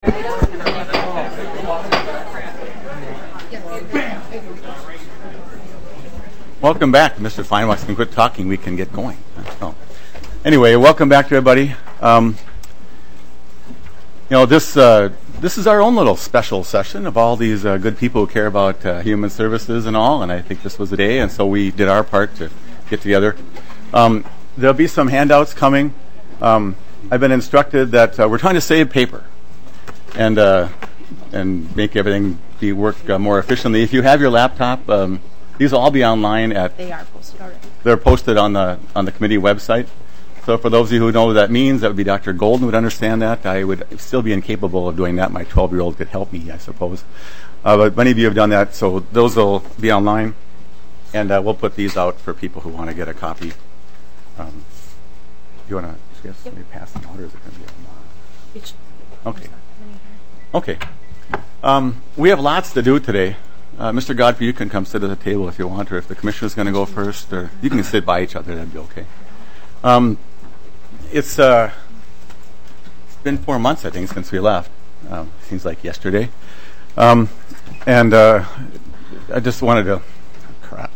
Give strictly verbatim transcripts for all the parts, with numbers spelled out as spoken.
Welcome back. Mister Feinwachs can quit talking. We can get going. So, anyway, welcome back to everybody. Um, you know, this uh, this is our own little special session of all these uh, good people who care about uh, human services and all, and I think this was the day, and so we did our part to get together. Um, there'll be some handouts coming. Um, I've been instructed that uh, we're trying to save paper and uh, and make everything be work uh, more efficiently. If you have your laptop, um, these will all be online at. They are posted already. They're posted on the on the committee website. So for those of you who know what that means, that would be Doctor Golden would understand that. I would still be incapable of doing that. My twelve-year-old could help me, I suppose. Uh, but many of you have done that, so those will be online, and uh, we'll put these out for people who want to get a copy. Um, you want to yes, yep. maybe pass them out, or is it going to be a It's Okay. Okay. Um, we have lots to do today. Uh, Mister Godfrey, you can come sit at the table if you want, or if the commissioner's going to go first, or you can sit by each other. That'd be okay. Um, it's, uh, it's been four months, I think, since we left. Um, seems like yesterday. Um, and uh, I just wanted to... Crap.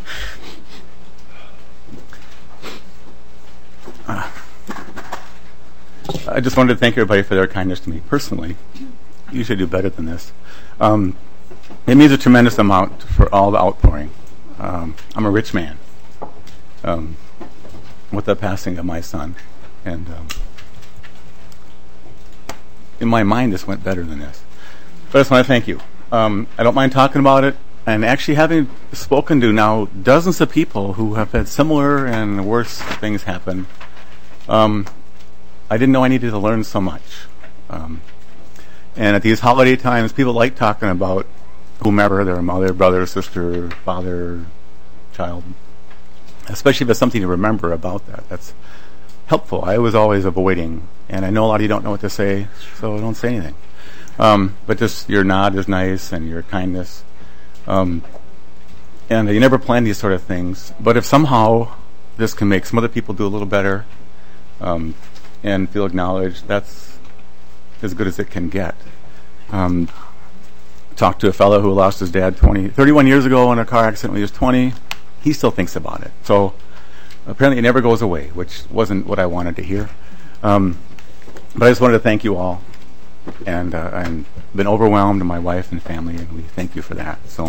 uh, I just wanted to thank everybody for their kindness to me personally. You should do better than this. Um, it means a tremendous amount for all the outpouring. Um, I'm a rich man um, with the passing of my son. And um, in my mind, this went better than this. But I just want to thank you. Um, I don't mind talking about it. And actually having spoken to now dozens of people who have had similar and worse things happen, um, I didn't know I needed to learn so much. Um, and at these holiday times, people like talking about whomever, their mother, brother, sister, father, child, especially if there's something to remember about that. That's helpful. I was always avoiding, and I know a lot of you don't know what to say, so don't say anything. Um, but just your nod is nice, and your kindness. Um, and you never plan these sort of things. But if somehow this can make some other people do a little better um, and feel acknowledged, that's as good as it can get. Um, talked to a fellow who lost his dad twenty, thirty-one years ago in a car accident when he was twenty. He still thinks about it. So apparently it never goes away, which wasn't what I wanted to hear. Um, but I just wanted to thank you all. And uh, I've been overwhelmed, my wife and family, and we thank you for that. So,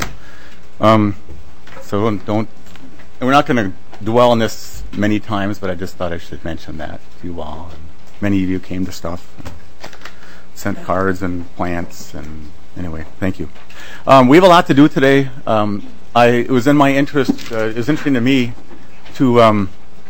um, so don't, don't and we're not going to dwell on this many times, but I just thought I should mention that to you all. And many of you came to stuff, and sent cards and plants, and anyway, thank you. Um, we have a lot to do today. Um, I, it was in my interest, uh, it was interesting to me to um,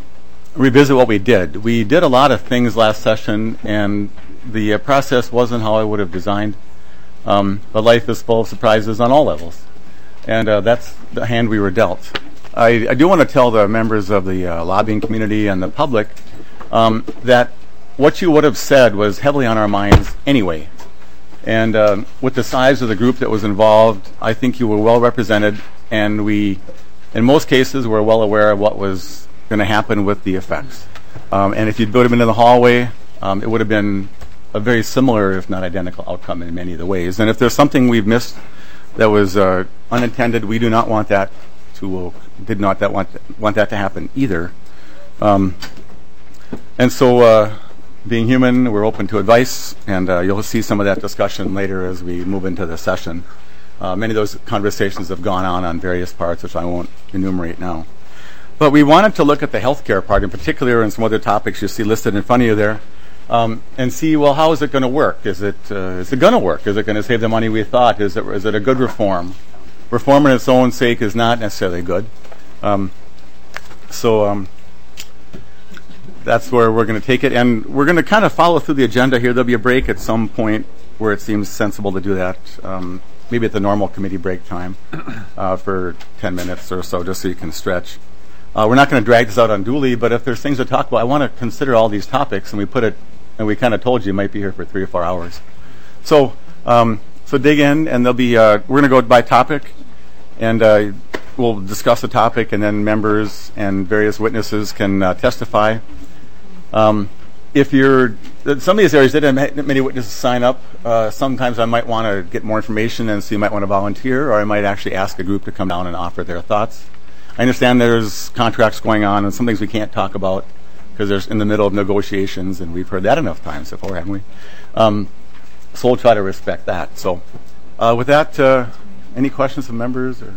revisit what we did. We did a lot of things last session, and the uh, process wasn't how I would have designed. Um, but life is full of surprises on all levels. And uh, that's the hand we were dealt. I, I do want to tell the members of the uh, lobbying community and the public um, that what you would have said was heavily on our minds anyway. And uh, with the size of the group that was involved, I think you were well represented, and we, in most cases, were well aware of what was going to happen with the effects. Um, and if you would have been in the hallway, um, it would have been a very similar, if not identical, outcome in many of the ways. And if there's something we've missed that was uh, unintended, we do not want that to, uh, did not that want, want that to happen either. Um, and so, uh, being human, we're open to advice, and uh, you'll see some of that discussion later as we move into the session. Uh, many of those conversations have gone on on various parts, which I won't enumerate now. But we wanted to look at the healthcare part in particular, and some other topics you see listed in front of you there, um, and see, well, how is it going to work? Is it uh, is it going to work? Is it going to save the money we thought? Is it is it a good reform? Reform in its own sake is not necessarily good. Um, so. Um, That's where we're going to take it, and we're going to kind of follow through the agenda here. There'll be a break at some point where it seems sensible to do that, um, maybe at the normal committee break time uh, for ten minutes or so, just so you can stretch. Uh, we're not going to drag this out unduly, but if there's things to talk about, I want to consider all these topics, and we put it, and we kind of told you you might be here for three or four hours. So, um, so dig in, and there'll be. Uh, we're going to go by topic, and uh, we'll discuss the topic, and then members and various witnesses can uh, testify. Um, if you're, some of these areas didn't have many witnesses sign up. Uh, sometimes I might want to get more information, and so you might want to volunteer, or I might actually ask a group to come down and offer their thoughts. I understand there's contracts going on, and some things we can't talk about because there's in the middle of negotiations, and we've heard that enough times before, haven't we? Um, so we'll try to respect that. So uh, with that, uh, any questions from members? Or?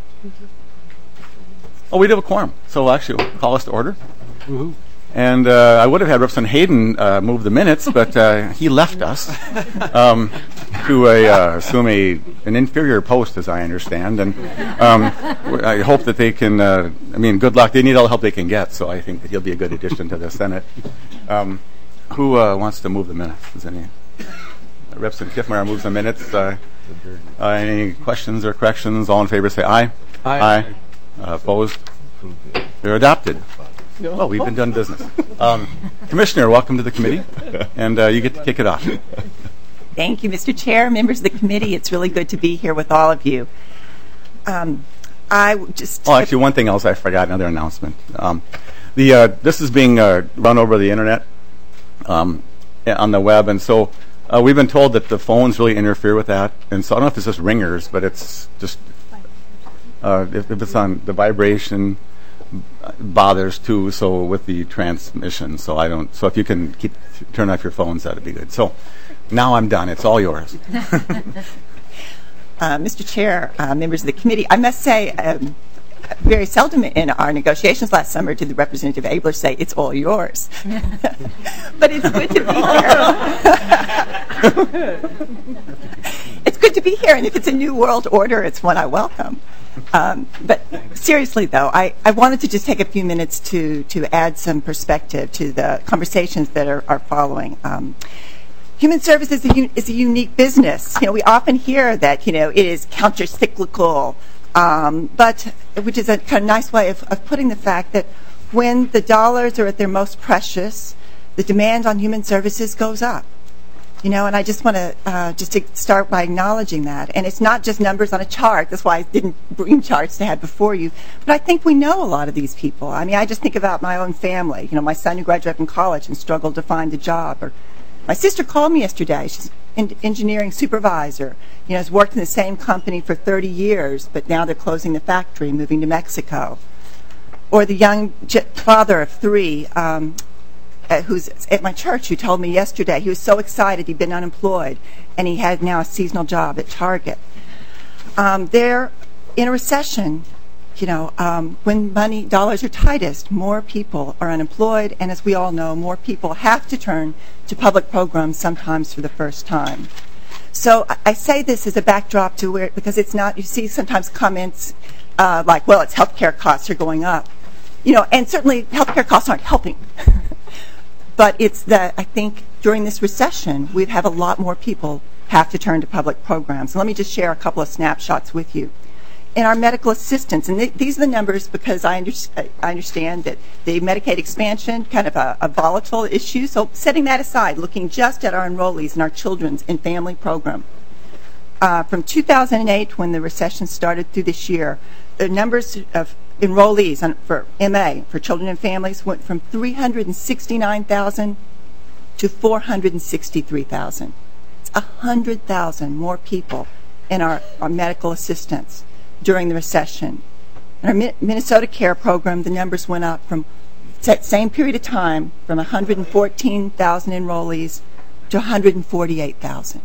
Oh, we do have a quorum, so actually we'll call us to order. Woohoo. And uh, I would have had Representative Hayden uh, move the minutes, but uh, he left us um, to a, uh, assume a, an inferior post, as I understand. And um, I hope that they can, uh, I mean, good luck. They need all the help they can get, so I think that he'll be a good addition to the Senate. Um, who uh, wants to move the minutes? Does any? Representative Kiffmeyer moves the minutes. Uh, uh, any questions or corrections? All in favor say aye. Aye. Aye. Uh, opposed? They're adopted. No. Well, we've been done business. Um, Commissioner, welcome to the committee, and uh, you get to kick it off. Thank you, Mister Chair, members of the committee. It's really good to be here with all of you. Um, I w- just... Oh, actually, one thing else I forgot, another announcement. Um, the uh, This is being uh, run over the Internet um, on the web, and so uh, we've been told that the phones really interfere with that, and so I don't know if it's just ringers, but it's just... Uh, if, if it's on the vibration... bothers too, so with the transmission, so I don't, so if you can keep turn off your phones, that'd be good. So now I'm done. It's all yours. uh, Mister Chair, uh, members of the committee, I must say, um, very seldom in our negotiations last summer did the Representative Abler say, it's all yours. But it's good to be here. It's good to be here, and if it's a new world order, it's one I welcome. Um, but seriously, though, I, I wanted to just take a few minutes to, to add some perspective to the conversations that are, are following. Um, human services is a, is a unique business. You know, we often hear that, you know, it is counter-cyclical, um, but which is a kind of nice way of, of putting the fact that when the dollars are at their most precious, the demand on human services goes up. You know, and I just want to uh, just to start by acknowledging that. And it's not just numbers on a chart. That's why I didn't bring charts to have before you. But I think we know a lot of these people. I mean, I just think about my own family. You know, my son who graduated from college and struggled to find a job. Or my sister called me yesterday. She's an engineering supervisor. You know, has worked in the same company for thirty years, but now they're closing the factory, moving to Mexico. Or the young father of three, um, Uh, who's at my church, who told me yesterday he was so excited he'd been unemployed and he had now a seasonal job at Target. Um, they're in a recession, you know, um, when money dollars are tightest, more people are unemployed, and as we all know, more people have to turn to public programs sometimes for the first time. So I, I say this as a backdrop to where, because it's not, you see sometimes comments uh, like, well, it's healthcare costs are going up, you know, and certainly healthcare costs aren't helping. But it's that I think during this recession, we've had a lot more people have to turn to public programs. And let me just share a couple of snapshots with you. In our medical assistance, and th- these are the numbers because I, under- I understand that the Medicaid expansion, kind of a, a volatile issue. So setting that aside, looking just at our enrollees in our children's and family program. Uh, from two thousand eight, when the recession started through this year, the numbers of enrollees on, for M A, for children and families, went from three hundred sixty-nine thousand to four hundred sixty-three thousand. It's one hundred thousand more people in our, our medical assistance during the recession. In our Mi- Minnesota Care program, the numbers went up from that same period of time from one hundred fourteen thousand enrollees to one hundred forty-eight thousand.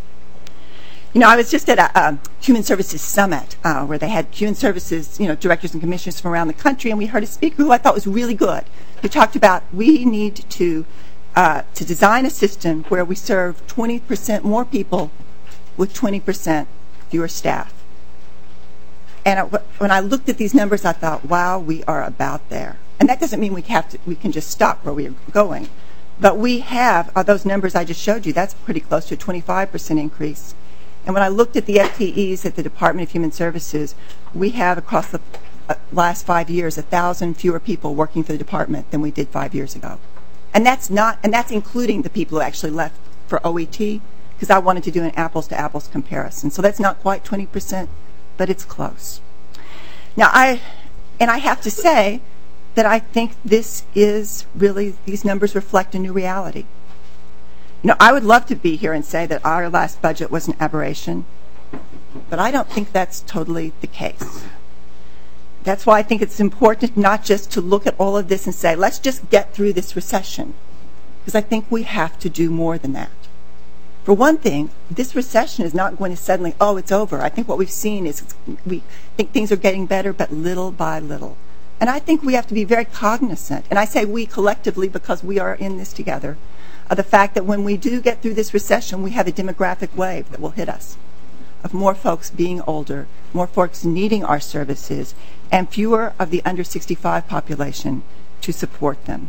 You know, I was just at a, a Human Services Summit uh, where they had Human Services, you know, directors and commissioners from around the country, and we heard a speaker who I thought was really good, who talked about we need to uh, to design a system where we serve twenty percent more people with twenty percent fewer staff. And I, when I looked at these numbers, I thought, wow, we are about there. And that doesn't mean we have to, we can just stop where we are going. But we have, uh, those numbers I just showed you, that's pretty close to a twenty-five percent increase. And when I looked at the F T Es at the Department of Human Services, we have across the uh, last five years a thousand fewer people working for the department than we did five years ago. And that's not, and that's including the people who actually left for O E T, because I wanted to do an apples to apples comparison. So that's not quite twenty percent, but it's close. Now I, and I have to say, that I think this is really, these numbers reflect a new reality. You know, I would love to be here and say that our last budget was an aberration, but I don't think that's totally the case. That's why I think it's important not just to look at all of this and say, let's just get through this recession, because I think we have to do more than that. For one thing, this recession is not going to suddenly, oh, it's over. I think what we've seen is we think things are getting better, but little by little. And I think we have to be very cognizant, and I say we collectively because we are in this together, of the fact that when we do get through this recession, we have a demographic wave that will hit us, of more folks being older, more folks needing our services, and fewer of the under sixty-five population to support them.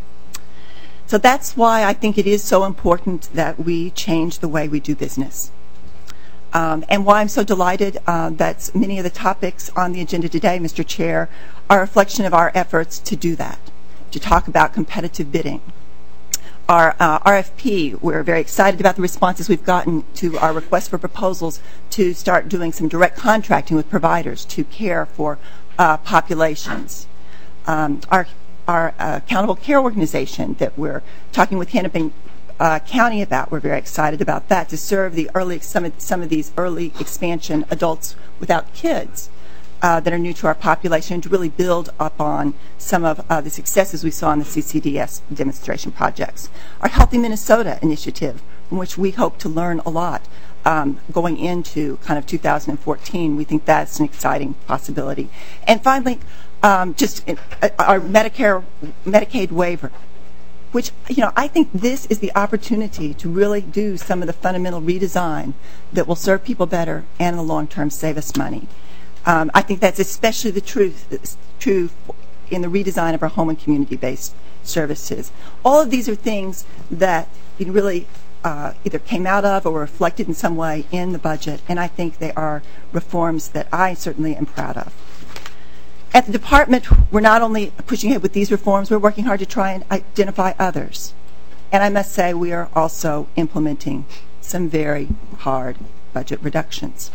So that's why I think it is so important that we change the way we do business. Um, and why I'm so delighted uh, that many of the topics on the agenda today, Mister Chair, are a reflection of our efforts to do that, to talk about competitive bidding. Our uh, R F P, we're very excited about the responses we've gotten to our request for proposals to start doing some direct contracting with providers to care for uh, populations. Um, our our uh, accountable care organization that we're talking with Hennepin uh, County about, we're very excited about that, to serve the early some of, some of these early expansion adults without kids uh, that are new to our population, to really build upon some of uh, the successes we saw in the C C D S demonstration projects. Our Healthy Minnesota initiative, from which we hope to learn a lot um, going into kind of two thousand fourteen. We think that's an exciting possibility. And finally, um, just uh, our Medicare, Medicaid waiver, which, you know, I think this is the opportunity to really do some of the fundamental redesign that will serve people better and in the long term save us money. Um, I think that's especially the truth, true in the redesign of our home and community-based services. All of these are things that you really uh, either came out of or were reflected in some way in the budget, and I think they are reforms that I certainly am proud of. At the department, we're not only pushing ahead with these reforms, we're working hard to try and identify others. And I must say we are also implementing some very hard budget reductions.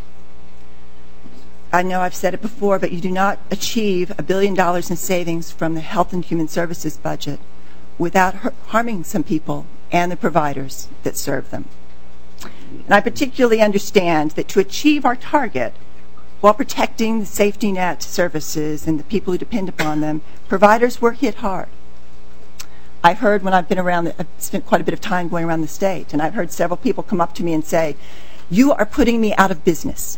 I know I've said it before, but you do not achieve a billion dollars in savings from the Health and Human Services budget without harming some people and the providers that serve them. And I particularly understand that to achieve our target while protecting the safety net services and the people who depend upon them, providers were hit hard. I've heard when I've been around, the, I've spent quite a bit of time going around the state, and I've heard several people come up to me and say, "You are putting me out of business."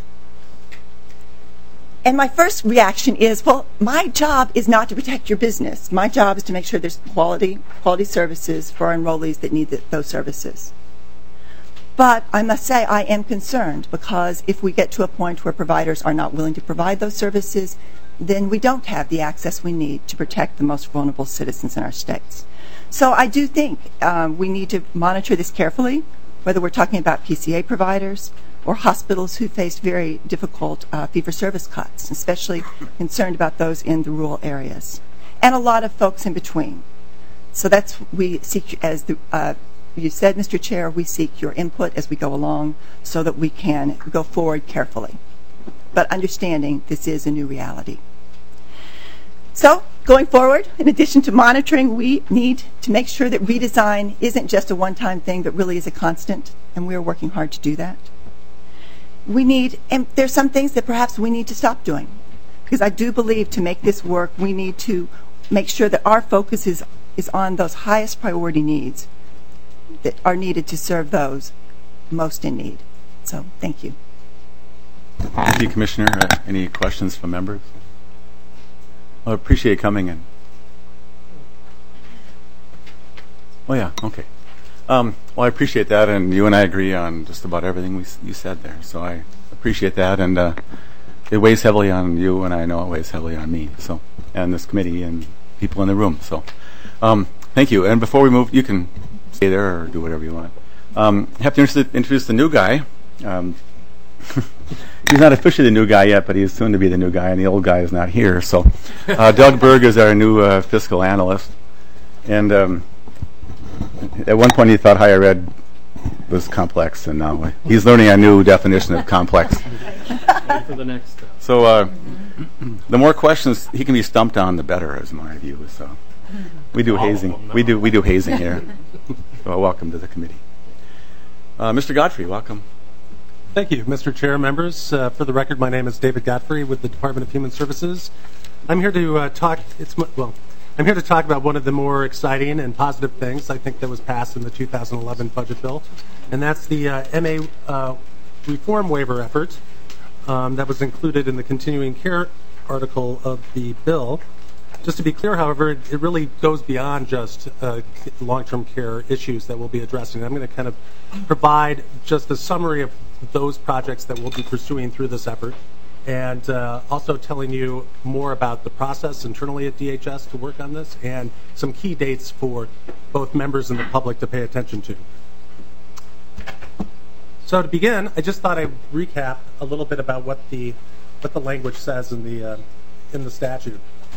And my first reaction is, well, my job is not to protect your business. My job is to make sure there's quality, quality services for our enrollees that need the, those services. But I must say I am concerned, because if we get to a point where providers are not willing to provide those services, then we don't have the access we need to protect the most vulnerable citizens in our states. So I do think um, we need to monitor this carefully, whether we're talking about P C A providers or hospitals who face very difficult uh, fee-for-service cuts, especially concerned about those in the rural areas, and a lot of folks in between. So that's, we seek, as the, uh, you said, Mister Chair, we seek your input as we go along so that we can go forward carefully, but understanding this is a new reality. So going forward, in addition to monitoring, we need to make sure that redesign isn't just a one-time thing, but really is a constant, and we are working hard to do that. We need, and there's some things that perhaps we need to stop doing, because I do believe to make this work, we need to make sure that our focus is, is on those highest priority needs that are needed to serve those most in need. So thank you. Thank you, Commissioner. Uh, any questions from members? I appreciate coming in. Oh, yeah, okay. Um, well, I appreciate that, and you and I agree on just about everything we, you said there. So I appreciate that, and uh, it weighs heavily on you, and I know it weighs heavily on me, so, and this committee and people in the room. So um, thank you. And before we move, you can stay there or do whatever you want. Um, I have to introduce, introduce the new guy. Um, he's not officially the new guy yet, but he is soon to be the new guy, and the old guy is not here. So uh, Doug Berg is our new uh, fiscal analyst. And um, at one point he thought higher ed was complex, and now he's learning a new definition of complex. Wait for the next step. So uh, The more questions he can be stumped on, the better, is my view. So we do hazing. We do we do hazing here. Well, welcome to the committee, uh, Mister Godfrey. Welcome. Thank you, Mister Chair, members. Uh, for the record, my name is David Godfrey with the Department of Human Services. I'm here to uh, talk. It's well. I'm here to talk about one of the more exciting and positive things I think that was passed in the two thousand eleven budget bill, and that's the uh, M A uh, reform waiver effort um, that was included in the continuing care article of the bill. Just to be clear, however, it, it really goes beyond just uh, long-term care issues that we'll be addressing. I'm going to kind of provide just a summary of those projects that we'll be pursuing through this effort, and uh, also telling you more about the process internally at D H S to work on this, and some key dates for both members and the public to pay attention to. So to begin, I just thought I'd recap a little bit about what the what the language says in the uh, in the statute.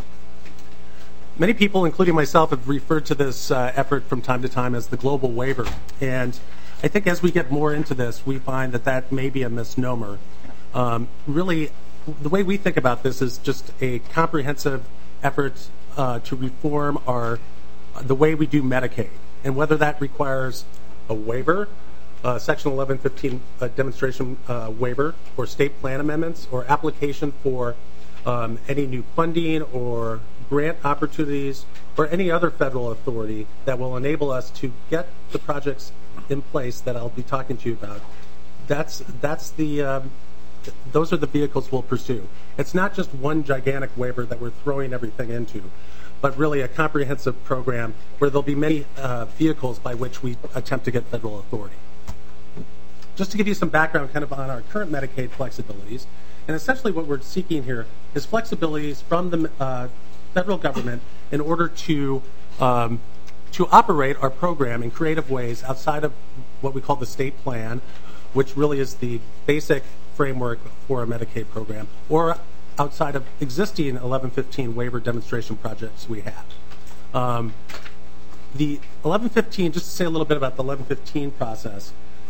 Many people, including myself, have referred to this uh, effort from time to time as the global waiver, and I think as we get more into this, we find that that may be a misnomer. Um, really, the way we think about this is just a comprehensive effort uh, to reform our the way we do Medicaid, and whether that requires a waiver, uh, Section eleven fifteen uh, demonstration uh, waiver, or state plan amendments, or application for um, any new funding or grant opportunities, or any other federal authority that will enable us to get the projects in place that I'll be talking to you about. That's that's the um, th- those are the vehicles we'll pursue. It's not just one gigantic waiver that we're throwing everything into, but really a comprehensive program where there'll be many uh, vehicles by which we attempt to get federal authority. Just to give you some background kind of on our current Medicaid flexibilities, and essentially what we're seeking here is flexibilities from the uh, federal government in order to um, to operate our program in creative ways outside of what we call the state plan, which really is the basic framework for a Medicaid program, or outside of existing eleven fifteen waiver demonstration projects we have. Um, the eleven fifteen, just to say a little bit about the eleven fifteen process,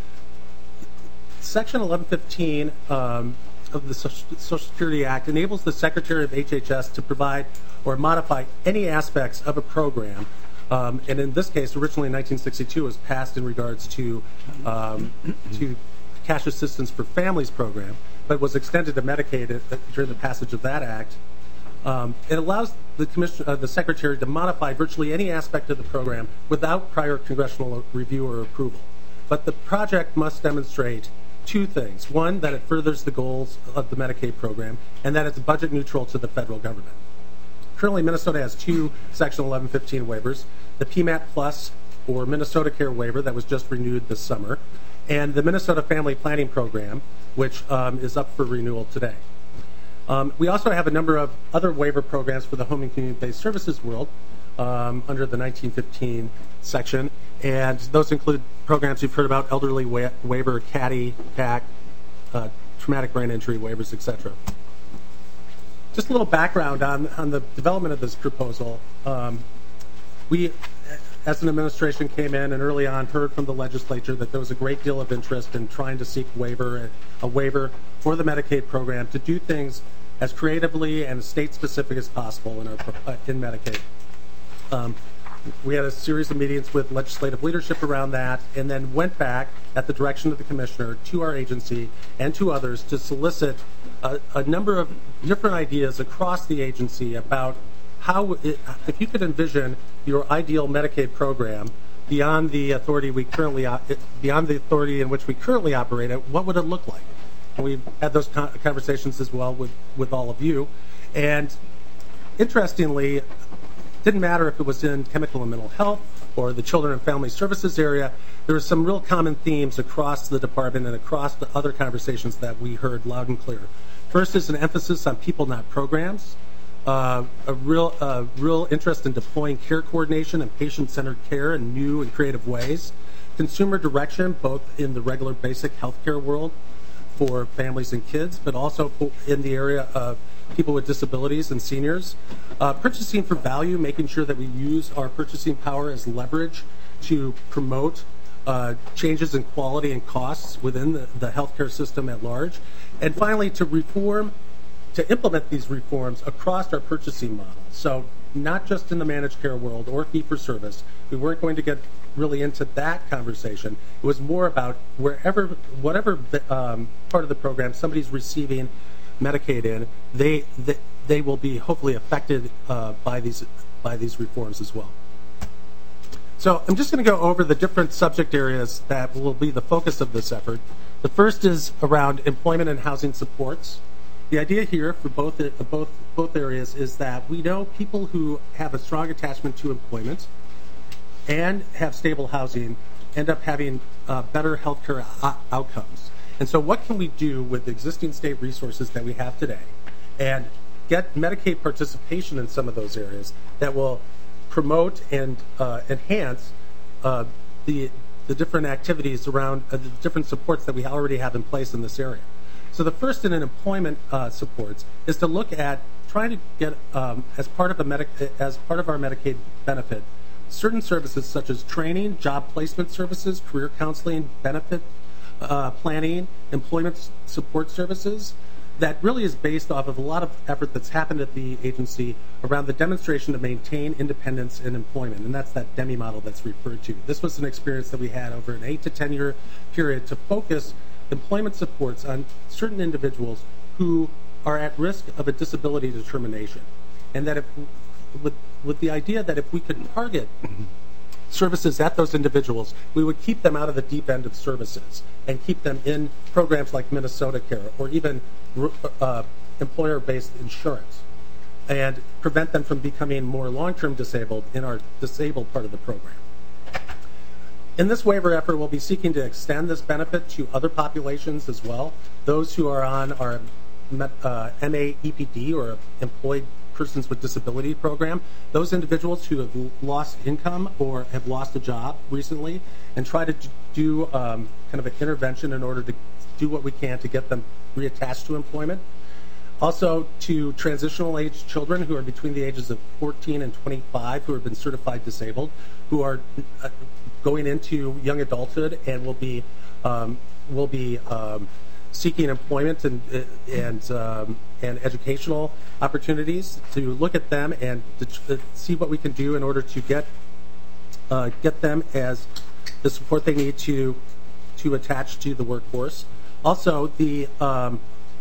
Section eleven fifteen um, of the Social Security Act enables the Secretary of H H S to provide or modify any aspects of a program. Um, and in this case, originally in nineteen sixty-two, it was passed in regards to um, to cash assistance for families program, but was extended to Medicaid during the passage of that act. Um, it allows the commission, uh, the Secretary to modify virtually any aspect of the program without prior congressional review or approval. But the project must demonstrate two things: one, that it furthers the goals of the Medicaid program, and that it's budget neutral to the federal government. Currently, Minnesota has two Section eleven fifteen waivers: the P MAP Plus, or Minnesota Care waiver, that was just renewed this summer, and the Minnesota Family Planning Program, which um, is up for renewal today. Um, we also have a number of other waiver programs for the home and community-based services world um, under the nineteen fifteen section, and those include programs you've heard about: elderly wa- waiver, CADI, P A C, uh, traumatic brain injury waivers, et cetera. Just a little background on, on the development of this proposal. Um, we, as an administration, came in and early on heard from the legislature that there was a great deal of interest in trying to seek waiver, a waiver for the Medicaid program to do things as creatively and state-specific as possible in, our, uh, in Medicaid. Um, we had a series of meetings with legislative leadership around that, and then went back at the direction of the commissioner to our agency and to others to solicit a, a number of different ideas across the agency about how, it, if you could envision your ideal Medicaid program beyond the authority we currently, beyond the authority in which we currently operate, what would it look like? And we've had those conversations as well with, with all of you. And interestingly, didn't matter if it was in chemical and mental health or the children and family services area, there were some real common themes across the department and across the other conversations that we heard loud and clear. First is an emphasis on people, not programs, uh, a real, uh, real interest in deploying care coordination and patient-centered care in new and creative ways, consumer direction, both in the regular basic healthcare world for families and kids, but also in the area of people with disabilities and seniors. Uh, purchasing for value, making sure that we use our purchasing power as leverage to promote uh, changes in quality and costs within the, the healthcare system at large. And finally, to reform to implement these reforms across our purchasing model. So not just in the managed care world or fee-for-service. We weren't going to get really into that conversation. It was more about wherever, whatever um, part of the program somebody's receiving Medicaid in, they they, they will be hopefully affected uh, by these by these reforms as well. So I'm just going to go over the different subject areas that will be the focus of this effort. The first is around employment and housing supports. The idea here for both both both areas is that we know people who have a strong attachment to employment and have stable housing end up having uh, better healthcare o- outcomes. And so what can we do with the existing state resources that we have today and get Medicaid participation in some of those areas that will promote and uh, enhance uh, the the different activities around uh, the different supports that we already have in place in this area. So the first in an employment uh, supports is to look at trying to get um, as part of a medic as part of our Medicaid benefit certain services such as training, job placement services, career counseling, benefit uh, planning, employment support services. That really is based off of a lot of effort that's happened at the agency around the demonstration to maintain independence in employment, and that's that DEMI model that's referred to. This was an experience that we had over an eight to ten year period to focus employment supports on certain individuals who are at risk of a disability determination, and that if, with, with the idea that if we could target services at those individuals, we would keep them out of the deep end of services and keep them in programs like Minnesota Care or even uh, employer-based insurance and prevent them from becoming more long-term disabled in our disabled part of the program. In this waiver effort, we'll be seeking to extend this benefit to other populations as well, those who are on our uh, M A E P D or Employed Persons with Disability program, those individuals who have lost income or have lost a job recently, and try to do um, kind of an intervention in order to do what we can to get them reattached to employment. Also to transitional age children who are between the ages of fourteen and twenty-five who have been certified disabled, who are uh, going into young adulthood and will be um, will be um, seeking employment and and um, and educational opportunities, to look at them and to see what we can do in order to get uh, get them as the support they need to to attach to the workforce. Also, the um,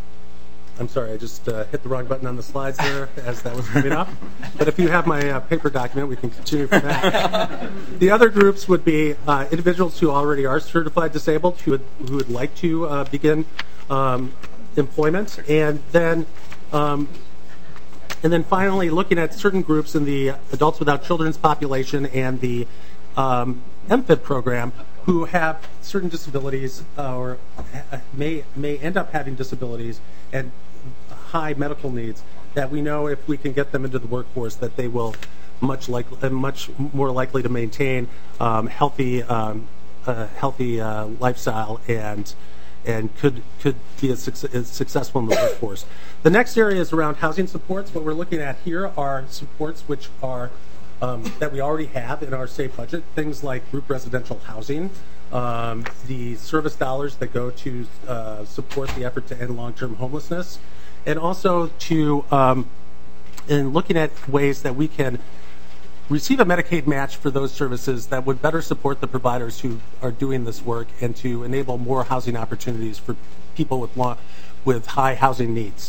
I'm sorry, I just uh, hit the wrong button on the slides there as that was coming up. But if you have my uh, paper document, we can continue from that. The other groups would be uh, individuals who already are certified disabled, who would, who would like to uh, begin um, employment, and then um, and then finally looking at certain groups in the Adults Without Children's population and the um, M F I D program who have certain disabilities uh, or ha- may may end up having disabilities and high medical needs that we know if we can get them into the workforce that they will much like uh, much more likely to maintain um, healthy um, uh, healthy uh, lifestyle and and could could be as, suc- as successful in the workforce. The next area is around housing supports. What we're looking at here are supports which are um, that we already have in our state budget, things like group residential housing, um, the service dollars that go to uh, support the effort to end long-term homelessness, and also to um, in looking at ways that we can receive a Medicaid match for those services that would better support the providers who are doing this work and to enable more housing opportunities for people with long, with high housing needs.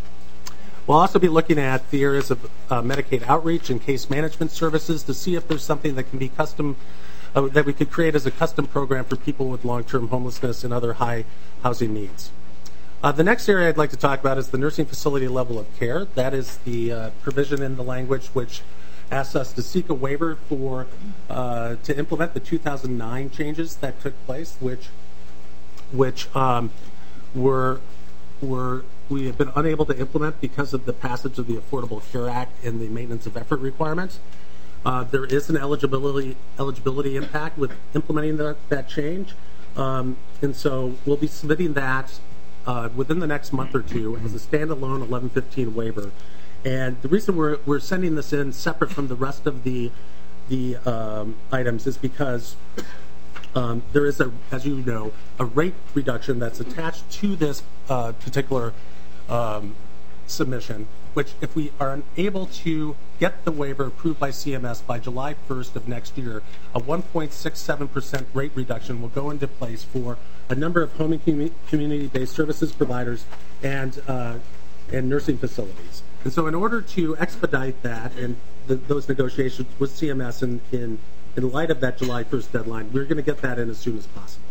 We'll also be looking at the areas of uh, Medicaid outreach and case management services to see if there's something that can be custom, uh, that we could create as a custom program for people with long-term homelessness and other high housing needs. Uh, the next area I'd like to talk about is the nursing facility level of care. That is the uh, provision in the language which asks us to seek a waiver for uh, to implement the two thousand nine changes that took place, which which um, were were we have been unable to implement because of the passage of the Affordable Care Act and the maintenance of effort requirements. Uh, there is an eligibility eligibility impact with implementing that, that change, um, and so we'll be submitting that uh, within the next month or two as a standalone eleven fifteen waiver. And the reason we're we're sending this in separate from the rest of the the um, items is because um, there is a, as you know, a rate reduction that's attached to this uh, particular um, submission, which if we are unable to get the waiver approved by C M S by July first of next year, a one point six seven percent rate reduction will go into place for a number of home and commu- community-based services providers and uh, and nursing facilities. And so in order to expedite that and the, those negotiations with C M S in, in, in light of that July first deadline, we're going to get that in as soon as possible.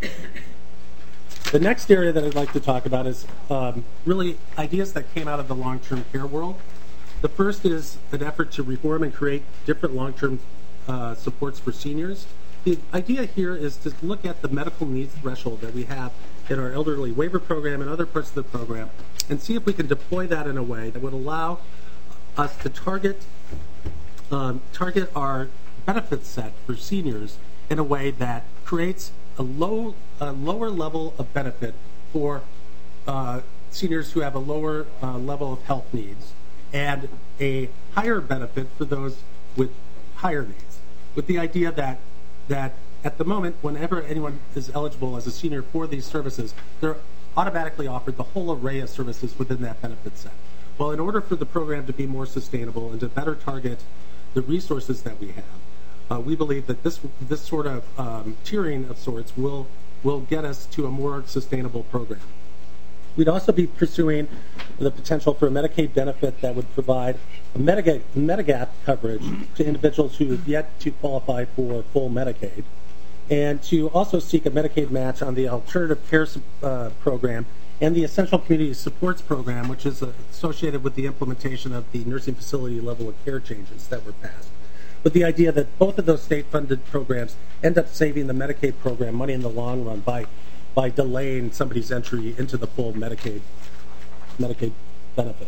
The next area that I'd like to talk about is um, really ideas that came out of the long-term care world. The first is an effort to reform and create different long-term uh, supports for seniors. The idea here is to look at the medical needs threshold that we have in our elderly waiver program and other parts of the program and see if we can deploy that in a way that would allow us to target um, target our benefit set for seniors in a way that creates a low, a lower level of benefit for uh, seniors who have a lower uh, level of health needs, and a higher benefit for those with higher needs. With the idea that that at the moment, whenever anyone is eligible as a senior for these services, they're automatically offered the whole array of services within that benefit set. Well, in order for the program to be more sustainable and to better target the resources that we have, Uh, we believe that this this sort of um, tiering of sorts will will get us to a more sustainable program. We'd also be pursuing the potential for a Medicaid benefit that would provide a Medigap, Medigap coverage to individuals who have yet to qualify for full Medicaid, and to also seek a Medicaid match on the alternative care uh, program and the Essential Community Supports Program, which is uh, associated with the implementation of the nursing facility level of care changes that were passed. With the idea that both of those state-funded programs end up saving the Medicaid program money in the long run by by delaying somebody's entry into the full Medicaid Medicaid benefit.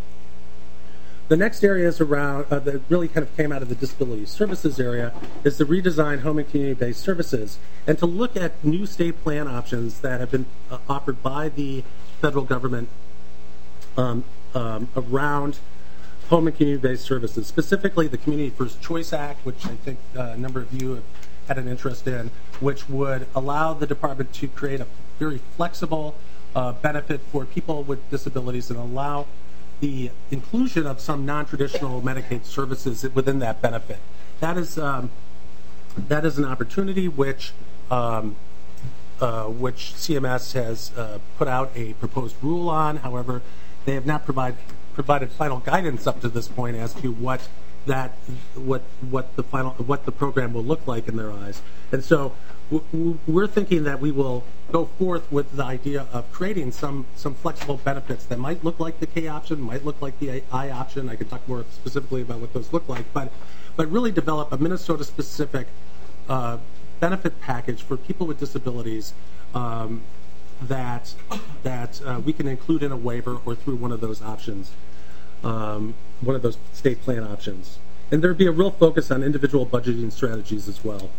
The next area is around uh, that really kind of came out of the disability services area is to redesign home and community-based services and to look at new state plan options that have been uh, offered by the federal government um, um, around home and community-based services, specifically the Community First Choice Act, which I think uh, a number of you have had an interest in, which would allow the department to create a very flexible uh, benefit for people with disabilities and allow the inclusion of some non-traditional Medicaid services within that benefit. That is um, that is an opportunity which um, uh, which C M S has uh, put out a proposed rule on. However, they have not provided provided final guidance up to this point as to what that what what the final what the program will look like in their eyes. And so w- w- we're thinking that we will go forth with the idea of creating some some flexible benefits that might look like the K option, might look like the I option. I can talk more specifically about what those look like, but but really develop a Minnesota specific uh, benefit package for people with disabilities um, that that uh, we can include in a waiver or through one of those options. Um, one of those state plan options. And there'd be a real focus on individual budgeting strategies as well,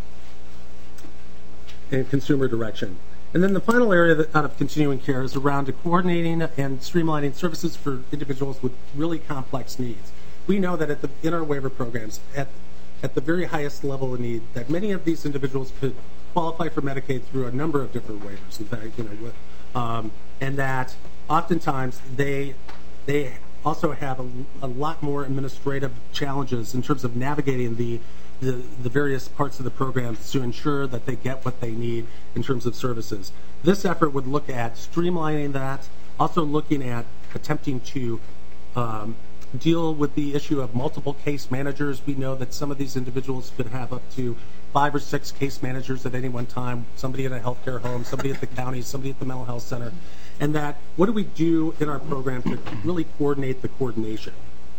and consumer direction. And then the final area that, out of continuing care is around coordinating and streamlining services for individuals with really complex needs. We know that at the, in our waiver programs, at, at the very highest level of need, that many of these individuals could qualify for Medicaid through a number of different waivers. In fact, you know, um, and that oftentimes they they also have a, a lot more administrative challenges in terms of navigating the, the the various parts of the programs to ensure that they get what they need in terms of services. This effort would look at streamlining that, also looking at attempting to um, deal with the issue of multiple case managers. We know that some of these individuals could have up to five or six case managers at any one time, somebody in a healthcare home, somebody at the county, somebody at the mental health center. And that, what do we do in our program to really coordinate the coordination?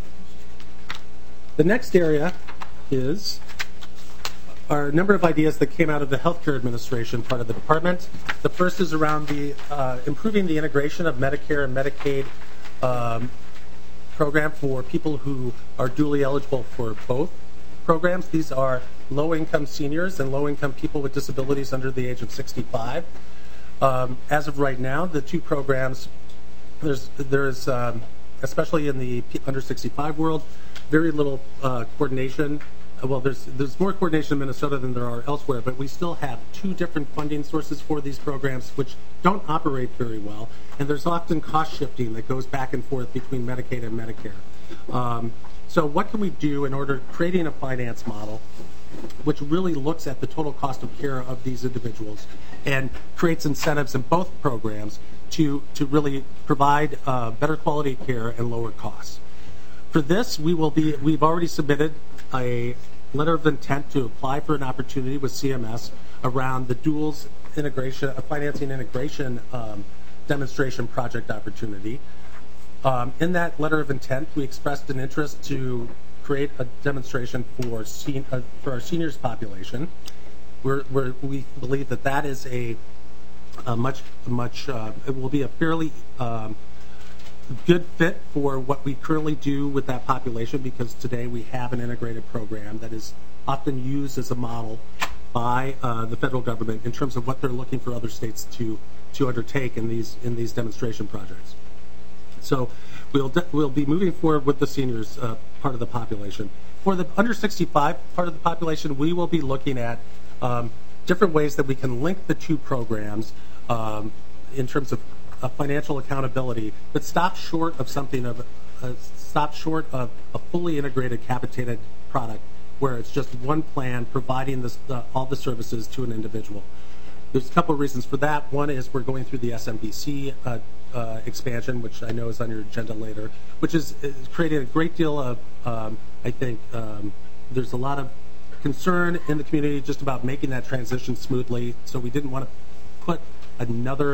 The next area is are a number of ideas that came out of the healthcare administration part of the department. The first is around the uh, improving the integration of Medicare and Medicaid um, program for people who are duly eligible for both programs. These are low-income seniors and low-income people with disabilities under the age of sixty-five. Um, as of right now, the two programs, there's, there's um, especially in the under sixty-five world, very little uh, coordination well, there's there's more coordination in Minnesota than there are elsewhere, but we still have two different funding sources for these programs, which don't operate very well, and there's often cost shifting that goes back and forth between Medicaid and Medicare. Um, so what can we do in order creating a finance model which really looks at the total cost of care of these individuals and creates incentives in both programs to, to really provide uh, better quality care and lower costs. For this, we will be, we've already submitted a letter of intent to apply for an opportunity with C M S around the duals integration, a financing integration um, demonstration project opportunity. Um, in that letter of intent, we expressed an interest to create a demonstration for, sen- uh, for our seniors population. We're, we're, we believe that that is a, a much, much, uh, it will be a fairly um, good fit for what we currently do with that population, because today we have an integrated program that is often used as a model by uh, the federal government in terms of what they're looking for other states to, to undertake in these, in these demonstration projects. So we'll, de- we'll be moving forward with the seniors uh, part of the population. For the under sixty-five part of the population, we will be looking at um, different ways that we can link the two programs um, in terms of uh, financial accountability, but stop short of something of, uh, stop short of a fully integrated capitated product where it's just one plan providing this, uh, all the services to an individual. There's a couple of reasons for that. One is we're going through the S M B C uh, uh, expansion, which I know is on your agenda later, which is, is creating a great deal of, um, I think, um, there's a lot of concern in the community just about making that transition smoothly. So we didn't want to put another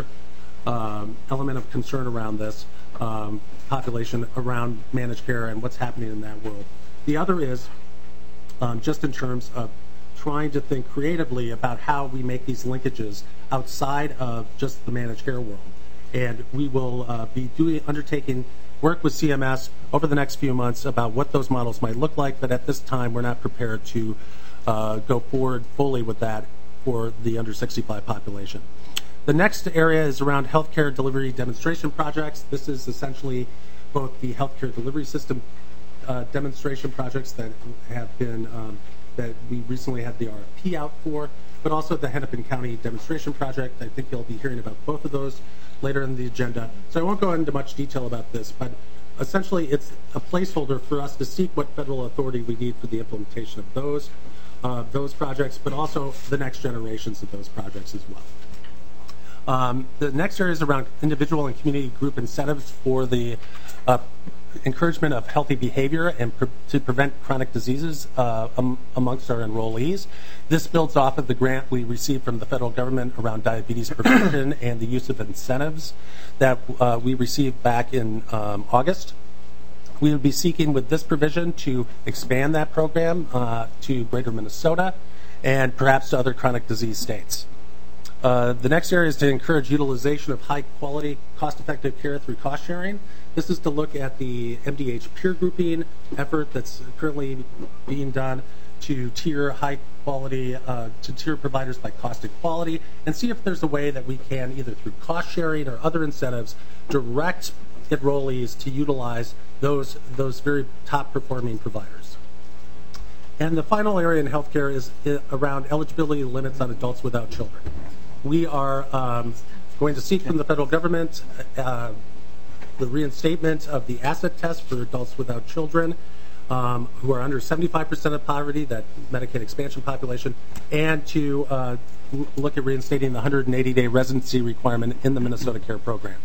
um, element of concern around this um, population, around managed care and what's happening in that world. The other is um, just in terms of trying to think creatively about how we make these linkages outside of just the managed care world. And we will uh, be doing undertaking work with C M S over the next few months about what those models might look like, but at this time we're not prepared to uh, go forward fully with that for the under sixty-five population. The next area is around healthcare delivery demonstration projects. This is essentially both the healthcare delivery system uh, demonstration projects that have been um, that we recently had the R F P out for, but also the Hennepin County demonstration project. I think you'll be hearing about both of those later in the agenda. So I won't go into much detail about this, but essentially it's a placeholder for us to seek what federal authority we need for the implementation of those, uh, those projects, but also the next generations of those projects as well. Um, the next area is around individual and community group incentives for the uh, encouragement of healthy behavior and pre- to prevent chronic diseases uh, um, amongst our enrollees. This builds off of the grant we received from the federal government around diabetes prevention and the use of incentives that uh, we received back in um, August. We would be seeking with this provision to expand that program uh, to greater Minnesota and perhaps to other chronic disease states. Uh, the next area is to encourage utilization of high-quality, cost-effective care through cost-sharing. This is to look at the M D H peer grouping effort that's currently being done to tier high-quality, uh, to tier providers by cost and quality, and see if there's a way that we can, either through cost-sharing or other incentives, direct enrollees to utilize those, those very top-performing providers. And the final area in healthcare is around eligibility limits on adults without children. We are um, going to seek from the federal government uh, the reinstatement of the asset test for adults without children um, who are under seventy-five percent of poverty, that Medicaid expansion population, and to uh, look at reinstating the one hundred eighty day residency requirement in the Minnesota Care Program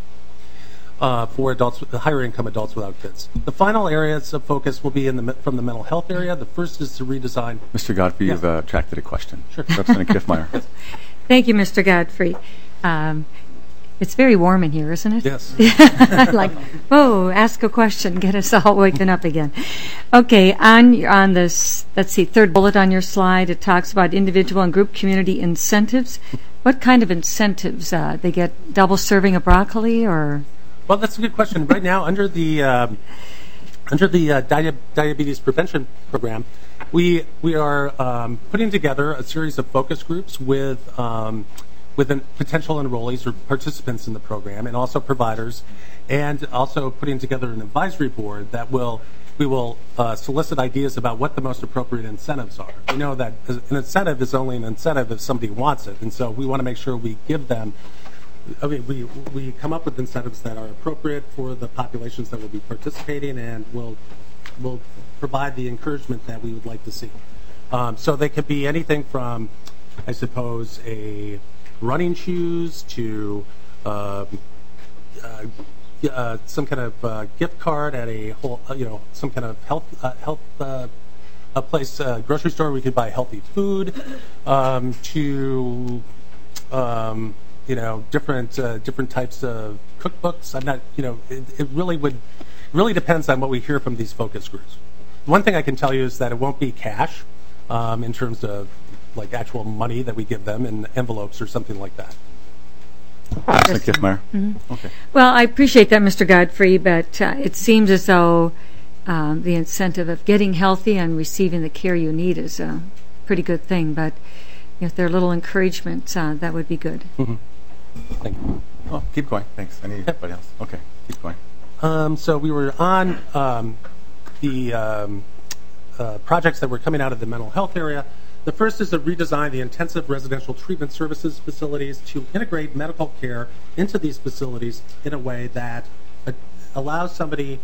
uh, for adults, higher income adults without kids. The final areas of focus will be in the, from the mental health area. The first is to redesign. Mister Godfrey, Yeah. you've uh, attracted a question. Sure. Representative Kiffmeyer. Thank you, Mister Godfrey. Um, it's very warm in here, isn't it? Yes. Like, oh, ask a question, get us all waking up again. Okay, on on this, let's see, third bullet on your slide, it talks about individual and group community incentives. What kind of incentives? Uh, they get double serving of broccoli, or? Well, that's a good question. Right now, under the um, under the uh, dia- diabetes prevention program, we we are um, putting together a series of focus groups with um, with an potential enrollees or participants in the program, and also providers, and also putting together an advisory board that will we will uh, solicit ideas about what the most appropriate incentives are. We know that an incentive is only an incentive if somebody wants it, and so we want to make sure we give them, I mean, we, we come up with incentives that are appropriate for the populations that will be participating and will, will provide the encouragement that we would like to see. Um, so they could be anything from, I suppose, a running shoes to uh, uh, uh, some kind of uh, gift card at a whole, uh, you know, some kind of health uh, health uh, a place, uh, grocery store where we could buy healthy food, um, to um, you know, different uh, different types of cookbooks. I'm not, you know, it, it really would really depends on what we hear from these focus groups. One thing I can tell you is that it won't be cash um, in terms of like actual money that we give them in envelopes or something like that. Thank you, Mayor. Mm-hmm. Okay. Well, I appreciate that, Mister Godfrey, but uh, it seems as though um, the incentive of getting healthy and receiving the care you need is a pretty good thing. But if there are little encouragement, uh, that would be good. Mm-hmm. Thank you. Oh, keep going. Thanks. Anybody else? Okay, keep going. Um, so we were on um, the um, uh, projects that were coming out of the mental health area. The first is to redesign the intensive residential treatment services facilities to integrate medical care into these facilities in a way that uh, allows somebody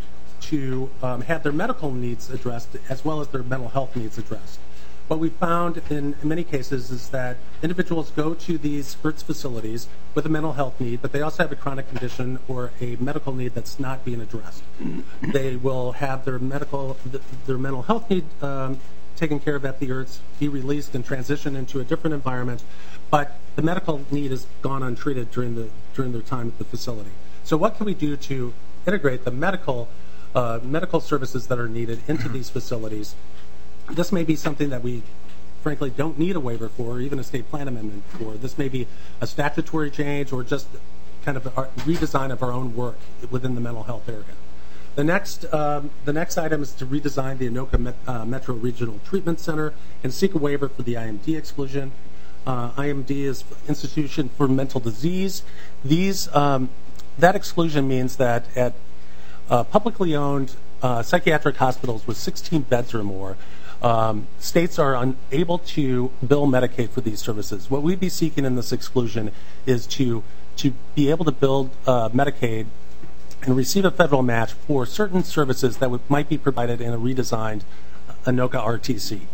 to um, have their medical needs addressed as well as their mental health needs addressed. What we found in many cases is that individuals go to these I R T S facilities with a mental health need, but they also have a chronic condition or a medical need that's not being addressed. They will have their medical, their mental health need um, taken care of at the I R T S, be released and transition into a different environment, but the medical need is gone untreated during the during their time at the facility. So what can we do to integrate the medical uh, medical services that are needed into these facilities? This may be something that we, frankly, don't need a waiver for, or even a state plan amendment for. This may be a statutory change or just kind of a redesign of our own work within the mental health area. The next, um, the next item is to redesign the Anoka Met, uh, Metro Regional Treatment Center and seek a waiver for the I M D exclusion. Uh, I M D is Institution for Mental Disease. These, um, that exclusion means that at uh, publicly owned uh, psychiatric hospitals with sixteen beds or more, Um, states are unable to bill Medicaid for these services. What we'd be seeking in this exclusion is to to be able to bill uh, Medicaid and receive a federal match for certain services that would, might be provided in a redesigned Anoka R T C.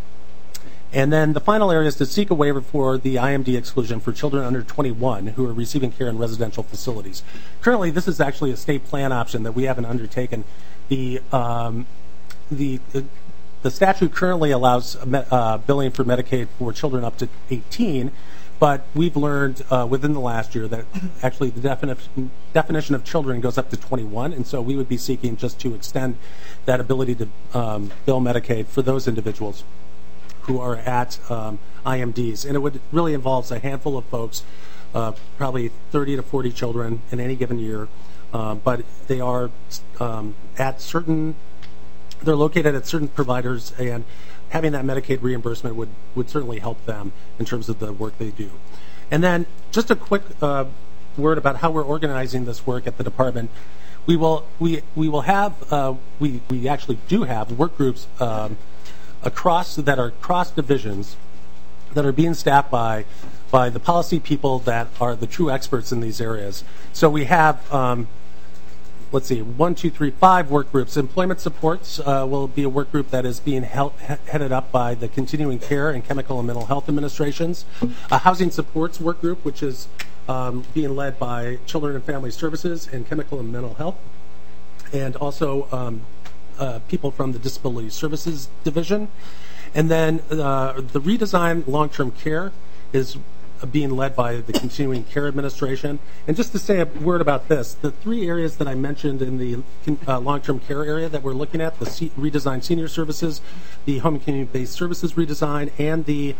And then the final area is to seek a waiver for the I M D exclusion for children under twenty-one who are receiving care in residential facilities. Currently, this is actually a state plan option that we haven't undertaken. The um, the, the The statute currently allows uh, billing for Medicaid for children up to eighteen, but we've learned uh, within the last year that actually the definition, definition of children goes up to twenty-one, and so we would be seeking just to extend that ability to um, bill Medicaid for those individuals who are at um, I M Ds. And it would really involves a handful of folks, uh, probably thirty to forty children in any given year, uh, but they are um, at certain they're located at certain providers, and having that Medicaid reimbursement would, would certainly help them in terms of the work they do. And then just a quick uh, word about how we're organizing this work at the department. We will we we will have uh, we we actually do have work groups um, across that are cross divisions that are being staffed by by the policy people that are the true experts in these areas. So we have. Um, Let's see, one, two, three, five work groups. Employment supports uh, will be a work group that is being held, he- headed up by the Continuing Care and Chemical and Mental Health Administrations. A housing supports work group, which is um, being led by Children and Family Services and Chemical and Mental Health, and also um, uh, people from the Disability Services Division. And then uh, the redesign long-term care is being led by the Continuing Care Administration. And just to say a word about this, the three areas that I mentioned in the uh, long-term care area that we're looking at, the C- redesigned senior services, the home and community-based services redesign, and the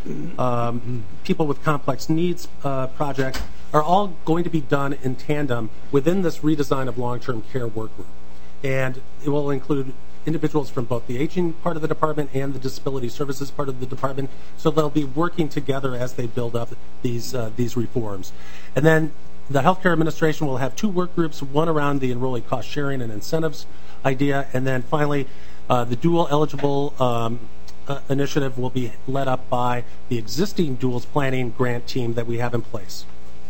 um, people with complex needs uh, project, are all going to be done in tandem within this redesign of long-term care work group. And it will include individuals from both the aging part of the department and the disability services part of the department, so they'll be working together as they build up these uh, these reforms. And then the Healthcare Administration will have two work groups, one around the enrollee cost sharing and incentives idea, and then finally Uh, the dual eligible um, uh, initiative will be led up by the existing duals planning grant team that we have in place.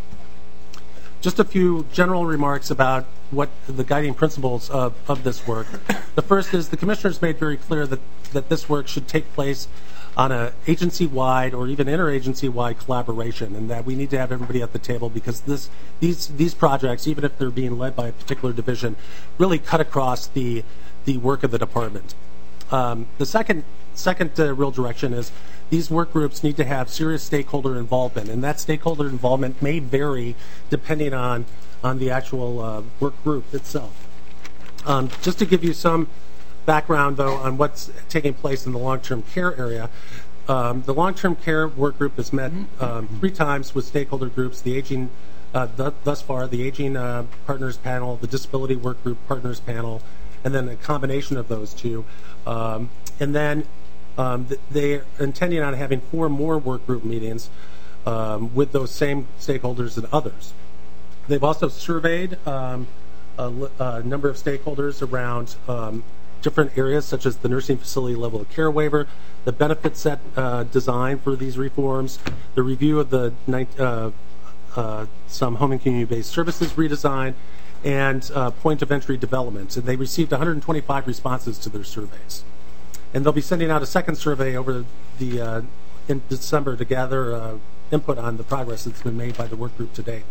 Just a few general remarks about what the guiding principles of, of this work. The first is the commissioners made very clear that, that this work should take place on an agency-wide or even interagency-wide collaboration, and that we need to have everybody at the table because this, these, these projects, even if they're being led by a particular division, really cut across the, the work of the department. Um, the second, second uh, real direction is these work groups need to have serious stakeholder involvement, and that stakeholder involvement may vary depending on, on the actual uh, work group itself. Um, just to give you some background, though, on what's taking place in the long-term care area, um, the long-term care work group has met um, three times with stakeholder groups, the aging, uh, th thus far, the aging uh, partners panel, the disability work group partners panel, and then a combination of those two. Um, and then Um, they're intending on having four more work group meetings um, with those same stakeholders and others. They've also surveyed um, a, a number of stakeholders around um, different areas, such as the nursing facility level of care waiver, the benefit set uh, design for these reforms, the review of the uh, uh, some home and community-based services redesign, and uh, point of entry development. And they received one hundred twenty-five responses to their surveys. And they'll be sending out a second survey over the uh, in December to gather uh, input on the progress that's been made by the work group to date.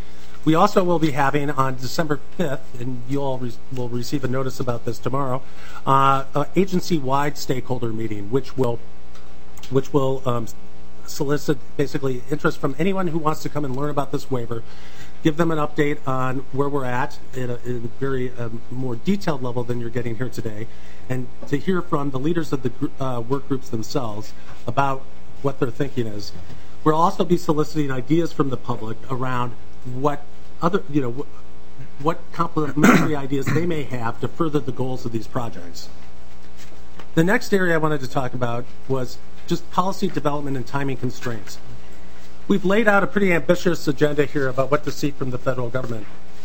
We also will be having on December fifth, and you all re will receive a notice about this tomorrow, uh, an agency-wide stakeholder meeting, which will which will um, solicit basically interest from anyone who wants to come and learn about this waiver, give them an update on where we're at at a, at a very um, more detailed level than you're getting here today, and to hear from the leaders of the uh, work groups themselves about what their thinking is. We'll also be soliciting ideas from the public around what other, you know, what complementary ideas they may have to further the goals of these projects. The next area I wanted to talk about was just policy development and timing constraints. We've laid out a pretty ambitious agenda here about what to seek from the federal government.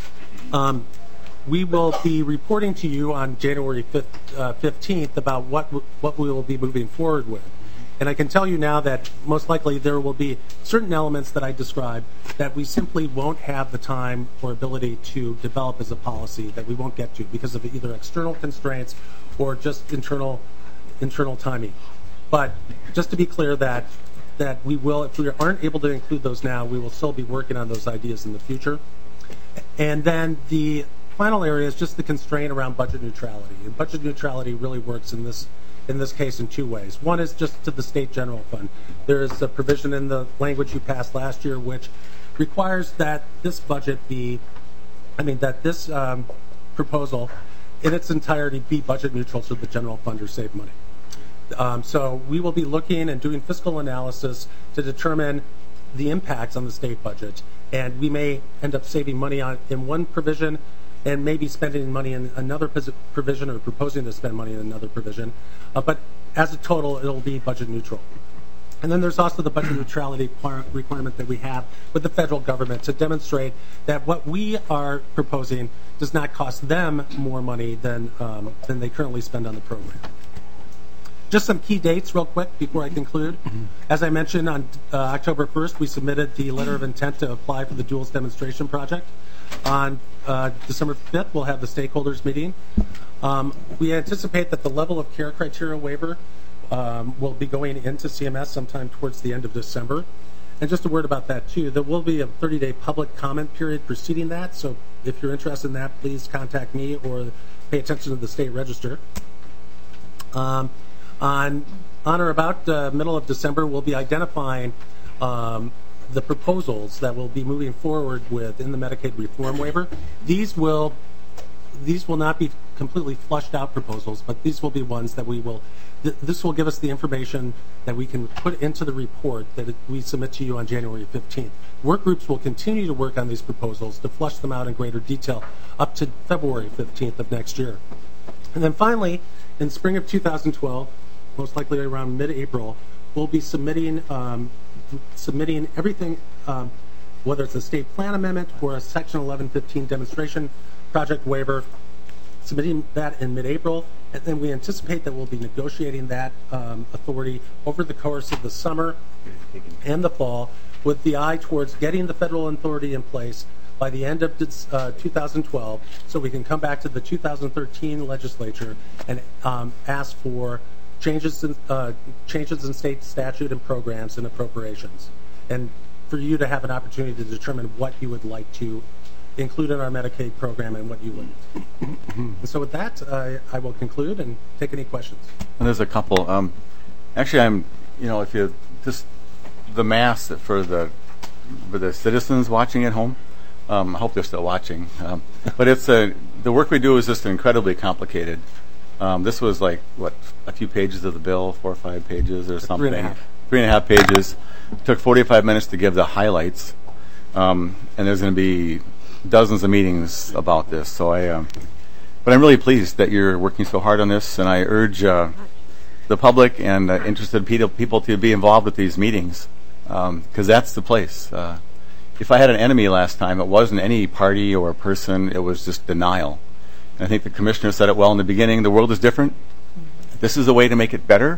Um, we will be reporting to you on January fifteenth about what what we will be moving forward with. And I can tell you now that most likely there will be certain elements that I described that we simply won't have the time or ability to develop as a policy, that we won't get to because of either external constraints or just internal internal timing. But just to be clear that that we will, if we aren't able to include those now, we will still be working on those ideas in the future. And then the final area is just the constraint around budget neutrality. And budget neutrality really works in this in this case in two ways. One is just to the state general fund. There is a provision in the language you passed last year which requires that this budget be, I mean, that this um, proposal in its entirety be budget neutral so the general fund or save money. Um, so we will be looking and doing fiscal analysis to determine the impacts on the state budget, and we may end up saving money on in one provision and maybe spending money in another provision or proposing to spend money in another provision. Uh, but as a total, it'll be budget neutral. And then there's also the budget neutrality requirement that we have with the federal government to demonstrate that what we are proposing does not cost them more money than, um, than they currently spend on the program. Just some key dates real quick before I conclude. As I mentioned, on uh, October first, we submitted the letter of intent to apply for the duals demonstration project. On uh, December fifth, we'll have the stakeholders meeting. Um, we anticipate that the level of care criteria waiver um, will be going into C M S sometime towards the end of December. And just a word about that, too. There will be a thirty-day public comment period preceding that, so if you're interested in that, please contact me or pay attention to the state register. Um, on, on or about the uh, middle of December, we'll be identifying um, the proposals that we'll be moving forward with in the Medicaid reform waiver. These will these will not be completely flushed out proposals, but these will be ones that we will, th this will give us the information that we can put into the report that it, we submit to you on January fifteenth. Work groups will continue to work on these proposals to flush them out in greater detail up to February fifteenth of next year. And then finally, in spring of two thousand twelve, most likely around mid-April, we'll be submitting um, submitting everything, um, whether it's a state plan amendment or a Section eleven fifteen demonstration project waiver, submitting that in mid-April, And then we anticipate that we'll be negotiating that um, authority over the course of the summer and the fall, with the eye towards getting the federal authority in place by the end of uh, two thousand twelve, so we can come back to the two thousand thirteen legislature and um, ask for changes in, uh, changes in state statute and programs and appropriations, and for you to have an opportunity to determine what you would like to include in our Medicaid program and what you wouldn't. And so with that, uh, I will conclude and take any questions. And there's a couple. Um, actually, I'm, you know, if you just the mass for the for the citizens watching at home. Um, I hope they're still watching. Um, but it's a, the work we do is just incredibly complicated. Um, this was like, what, a few pages of the bill, four or five pages or something. Three and a half. Three and a half pages. It took forty-five minutes to give the highlights. Um, and there's going to be dozens of meetings about this. So I, um, but I'm really pleased that you're working so hard on this, and I urge uh, the public and uh, interested pe- people to be involved with these meetings, because um, that's the place. Uh, If I had an enemy last time, it wasn't any party or person, it was just denial. And I think the commissioner said it well in the beginning, the world is different. This is a way to make it better.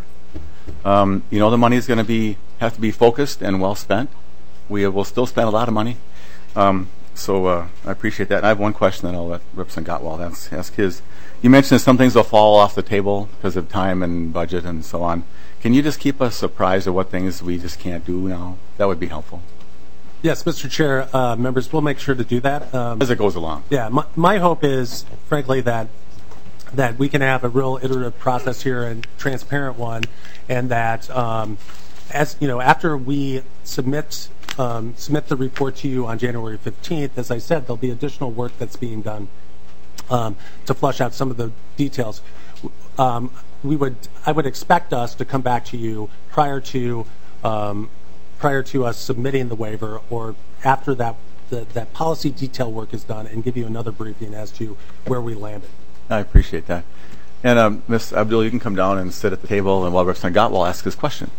Um, you know, the money is going to be have to be focused and well spent. We will still spend a lot of money. Um, so uh, I appreciate that. And I have one question that I'll let Representative Gottwald ask, ask his. You mentioned some things will fall off the table because of time and budget and so on. Can you just keep us apprised of what things we just can't do now? That would be helpful. Yes, Mister Chair, uh, members, we'll make sure to do that. Um, As it goes along. Yeah, my, my hope is, frankly, that that we can have a real iterative process here and transparent one, and that um, as you know, after we submit um, submit the report to you on January fifteenth, as I said, there'll be additional work that's being done um, to flush out some of the details. Um, we would, I would expect us to come back to you prior to. Um, prior to us submitting the waiver, or after that the, that policy detail work is done, and give you another briefing as to where we landed. I appreciate that. And um, Miz Abdul, you can come down and sit at the table, and while Representative Gott will ask his question.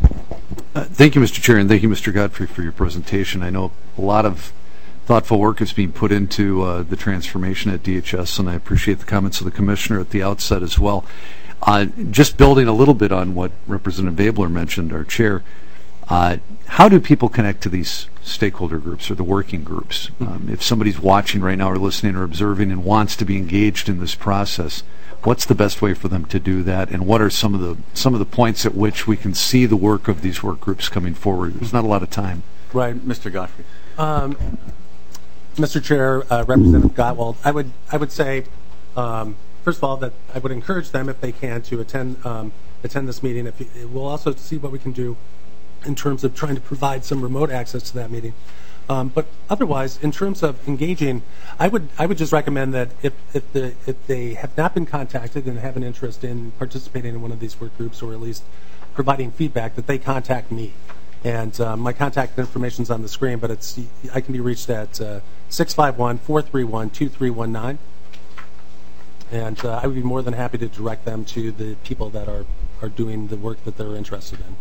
Uh, thank you, Mister Chair, and thank you, Mister Godfrey, for your presentation. I know a lot of thoughtful work is being put into uh, the transformation at D H S, and I appreciate the comments of the Commissioner at the outset as well. Uh, just building a little bit on what Representative Abler mentioned, our Chair, Uh, how do people connect to these stakeholder groups or the working groups? Um, if somebody's watching right now or listening or observing and wants to be engaged in this process, what's the best way for them to do that? And what are some of the some of the points at which we can see the work of these work groups coming forward? There's not a lot of time. Right, Mister Godfrey. Um, Mister Chair, uh, Representative Gottwald, I would I would say, um, first of all, that I would encourage them, if they can, to attend um, attend this meeting. If you, we'll also see what we can do in terms of trying to provide some remote access to that meeting. Um, but otherwise, in terms of engaging, I would I would just recommend that if if, the, if they have not been contacted and have an interest in participating in one of these work groups, or at least providing feedback, that they contact me. And uh, my contact information is on the screen, but it's I can be reached at uh, six five one, four three one, two three one nine. And uh, I would be more than happy to direct them to the people that are, are doing the work that they're interested in.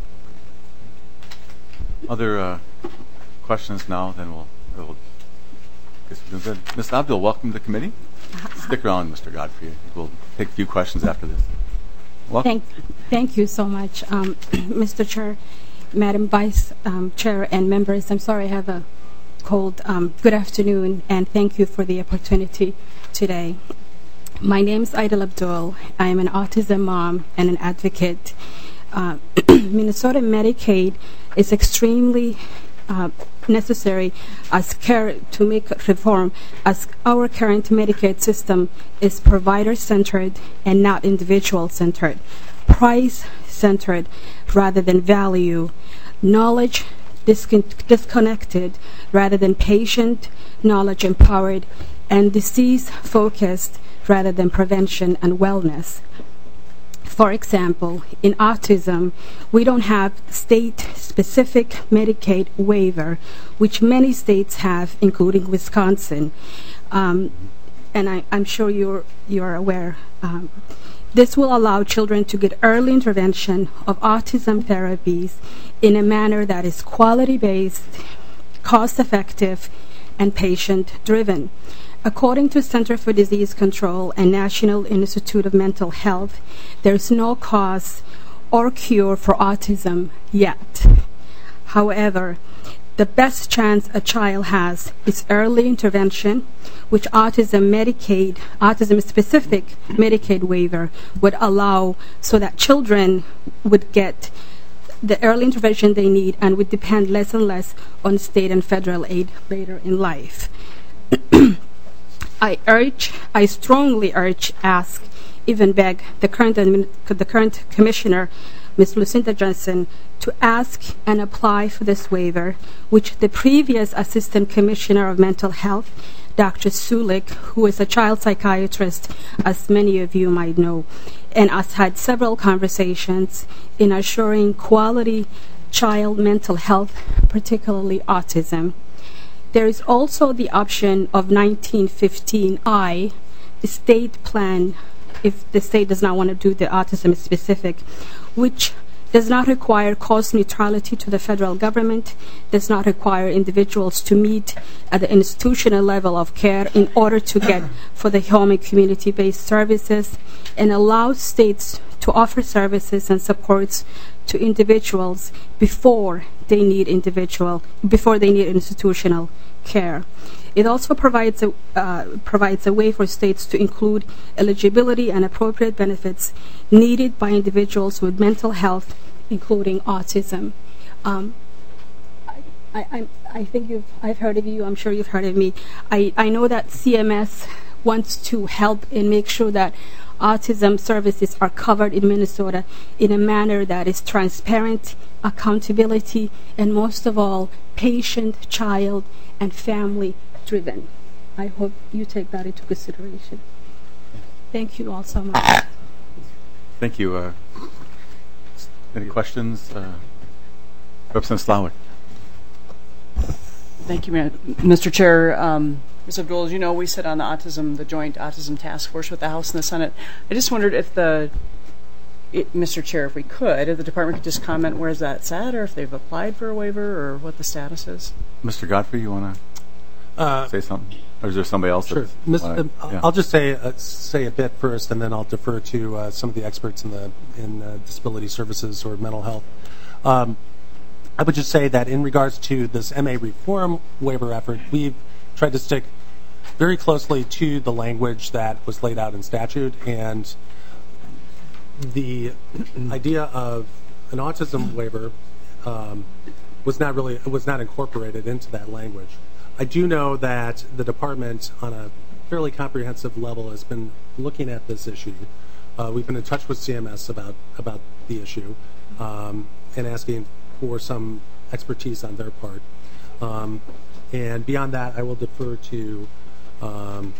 Other uh, questions now, then we'll, we'll guess we're doing good. Miz Abdul, welcome to the committee. Stick around, Mister Godfrey. We'll take a few questions after this. Welcome. Thank, thank you so much, um, Mister Chair, Madam Vice um, Chair, and members. I'm sorry I have a cold. Um, good afternoon, and thank you for the opportunity today. My name is Aidel Abdul. I am an autism mom and an advocate. Uh, Minnesota Medicaid is extremely uh, necessary as care to make reform, as our current Medicaid system is provider-centered and not individual-centered, price-centered rather than value, knowledge discon- disconnected rather than patient knowledge-empowered, and disease-focused rather than prevention and wellness. For example, in autism, we don't have state-specific Medicaid waiver, which many states have, including Wisconsin. Um, and I, I'm sure you're, you're aware. Um, this will allow children to get early intervention of autism therapies in a manner that is quality-based, cost-effective, and patient-driven. According to Center for Disease Control and National Institute of Mental Health, there's no cause or cure for autism yet. However, the best chance a child has is early intervention, which autism Medicaid, autism-specific Medicaid waiver would allow, so that children would get the early intervention they need and would depend less and less on state and federal aid later in life. I urge, I strongly urge, ask, even beg the current admin, the current commissioner, Miz Lucinda Johnson, to ask and apply for this waiver, which the previous Assistant Commissioner of Mental Health, Doctor Sulik, who is a child psychiatrist, as many of you might know, and has had several conversations in assuring quality child mental health, particularly autism. There is also the option of nineteen fifteen I, the state plan, if the state does not want to do the autism specific, which does not require cost neutrality to the federal government, does not require individuals to meet at the institutional level of care in order to get for the home and community-based services, and allows states to offer services and supports to individuals before they need individual, before they need institutional care. It also provides a, uh, provides a way for states to include eligibility and appropriate benefits needed by individuals with mental health, including autism. Um, I, I, I think you've, I've heard of you, I'm sure you've heard of me. I, I know that C M S wants to help and make sure that autism services are covered in Minnesota in a manner that is transparent, accountability, and most of all, patient, child, and family driven. I hope you take that into consideration. Thank you all so much. Thank you. Uh, any questions? Uh, Representative Slowik. Thank you, Mayor. Mister Chair. Um, Miz Abdul, as you know, we sit on the autism, the Joint Autism Task Force with the House and the Senate. I just wondered if the, it, Mister Chair, if we could, if the department could just comment where that's at, or if they've applied for a waiver, or what the status is. Mister Godfrey, you want to uh, say something? Or is there somebody else? Sure. Miz, wanna, uh, yeah. I'll just say uh, say a bit first, and then I'll defer to uh, some of the experts in the in uh, disability services or mental health. Um, I would just say that in regards to this M A reform waiver effort, we've tried to stick very closely to the language that was laid out in statute, and the idea of an autism waiver um, was not really was not incorporated into that language. I do know that the department, on a fairly comprehensive level, has been looking at this issue. Uh, we've been in touch with C M S about about the issue um, and asking for some expertise on their part. Um, and beyond that, I will defer to. Um,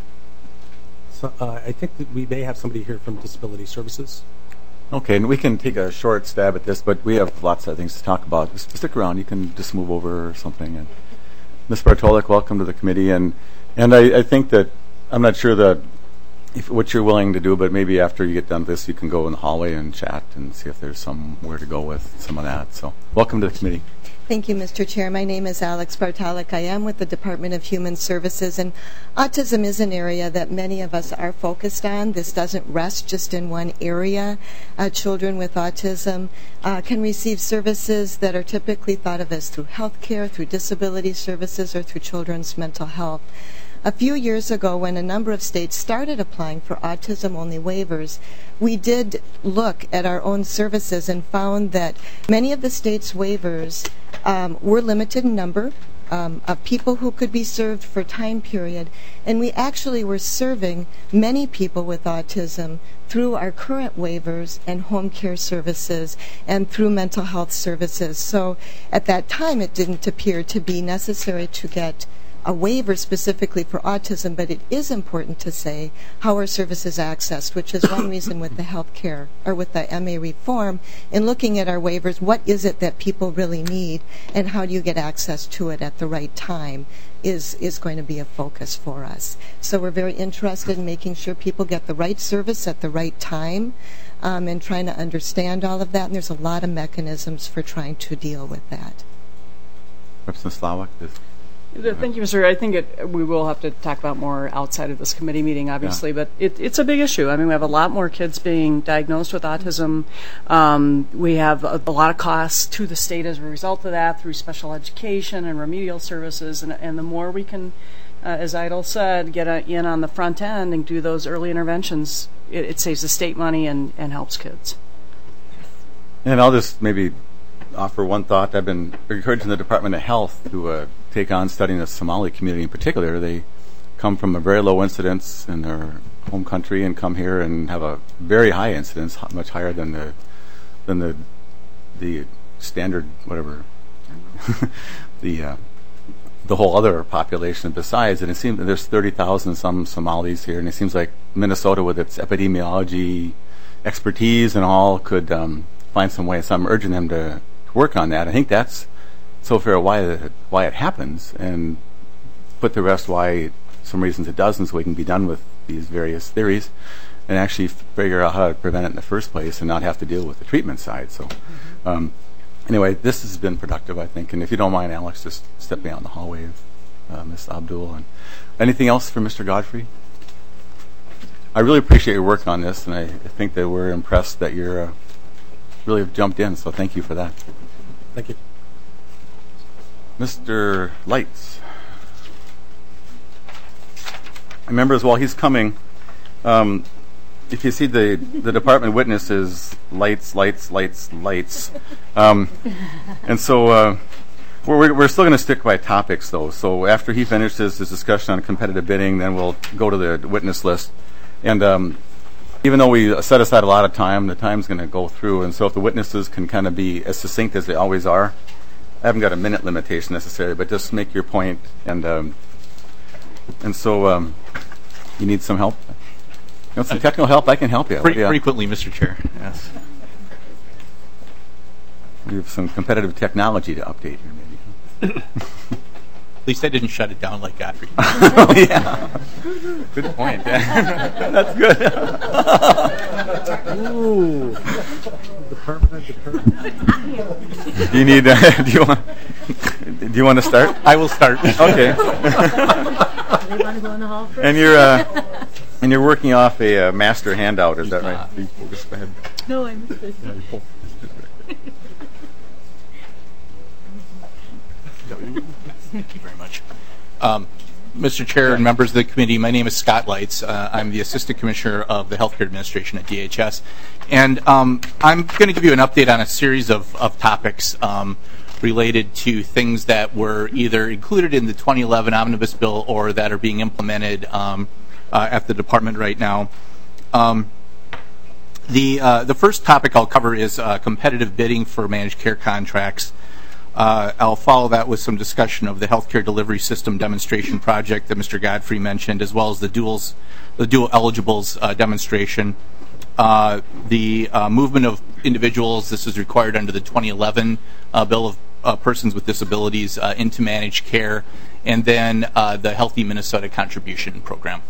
so, uh, I think that we may have somebody here from Disability Services. Okay, and we can take a short stab at this, but we have lots of things to talk about. Just stick around. You can just move over or something. And Miz Bartolek, welcome to the committee. And and I, I think that I'm not sure that if what you're willing to do, but maybe after you get done with this, you can go in the hallway and chat and see if there's somewhere to go with some of that. So, welcome to the committee. Thank you, Mister Chair. My name is Alex Bartolek. I am with the Department of Human Services, and autism is an area that many of us are focused on. This doesn't rest just in one area. Uh, children with autism uh, can receive services that are typically thought of as through health care, through disability services, or through children's mental health. A few years ago, when a number of states started applying for autism-only waivers, we did look at our own services and found that many of the states' waivers um, were limited in number um, of people who could be served for time period, and we actually were serving many people with autism through our current waivers and home care services and through mental health services. So at that time, it didn't appear to be necessary to get a waiver specifically for autism, but it is important to say how our service is accessed, which is one reason with the health care or with the M A reform, in looking at our waivers, what is it that people really need and how do you get access to it at the right time is, is going to be a focus for us. So we're very interested in making sure people get the right service at the right time um, and trying to understand all of that, and there's a lot of mechanisms for trying to deal with that. Representative Slowik, Thank you, Mister I think it, we will have to talk about more outside of this committee meeting, obviously, yeah. but it, it's a big issue. I mean, we have a lot more kids being diagnosed with autism. Um, we have a, a lot of costs to the state as a result of that through special education and remedial services, and, and the more we can, uh, as Idle said, get a, in on the front end and do those early interventions, it, it saves the state money and, and helps kids. And I'll just maybe offer one thought. I've been encouraging the Department of Health to uh, take on studying the Somali community in particular. They come from a very low incidence in their home country and come here and have a very high incidence, much higher than the than the the standard whatever the uh, the whole other population besides. And it seems that there's thirty thousand some Somalis here, and it seems like Minnesota, with its epidemiology expertise and all, could um, find some way. So I'm urging them to work on that. I think that's so fair why it, why it happens, and put the rest why some reasons it doesn't, so we can be done with these various theories and actually figure out how to prevent it in the first place and not have to deal with the treatment side. So um, anyway, this has been productive, I think, and if you don't mind, Alex, just step me out in the hallway of uh, Miz Abdul. And anything else for Mister Godfrey? I really appreciate your work on this, and I think that we're impressed that you're uh, really have jumped in, so thank you for that. Thank you. Mister Lights. Members, while he's coming, um, if you see the, the department witnesses, lights, lights, lights, lights. Um, and so uh, we're, we're still going to stick by topics, though. So after he finishes his discussion on competitive bidding, then we'll go to the witness list. And um, even though we set aside a lot of time, the time's going to go through. And so if the witnesses can kind of be as succinct as they always are, I haven't got a minute limitation necessarily, but just make your point. And um, and so um, you need some help? You want some technical help? I can help you. Fre- yeah. Frequently, Mister Chair. Yes. We have some competitive technology to update here, maybe. At least I didn't shut it down like Godfrey. Oh, yeah. Good point. That's good. Ooh. Department, department. Do you need? Uh, do you want? Do you want to start? I will start. Okay. They want to go in the hall first? And you're uh, and you're working off a uh, master handout. Is that right? You just go ahead. No, I missed this. Thank you very much. Um, Mister Chair and members of the committee, my name is Scott Lights. Uh, I'm the Assistant Commissioner of the Healthcare Administration at D H S. And um, I'm going to give you an update on a series of, of topics um, related to things that were either included in the twenty eleven Omnibus Bill or that are being implemented um, uh, at the department right now. Um, the, uh, the first topic I'll cover is uh, competitive bidding for managed care contracts. Uh, I'll follow that with some discussion of the healthcare delivery system demonstration project that Mister Godfrey mentioned, as well as the duals, the dual eligibles uh, demonstration. Uh, the uh, movement of individuals, this is required under the twenty eleven uh, Bill of uh, Persons with Disabilities uh, into managed care, and then uh, the Healthy Minnesota Contribution Program.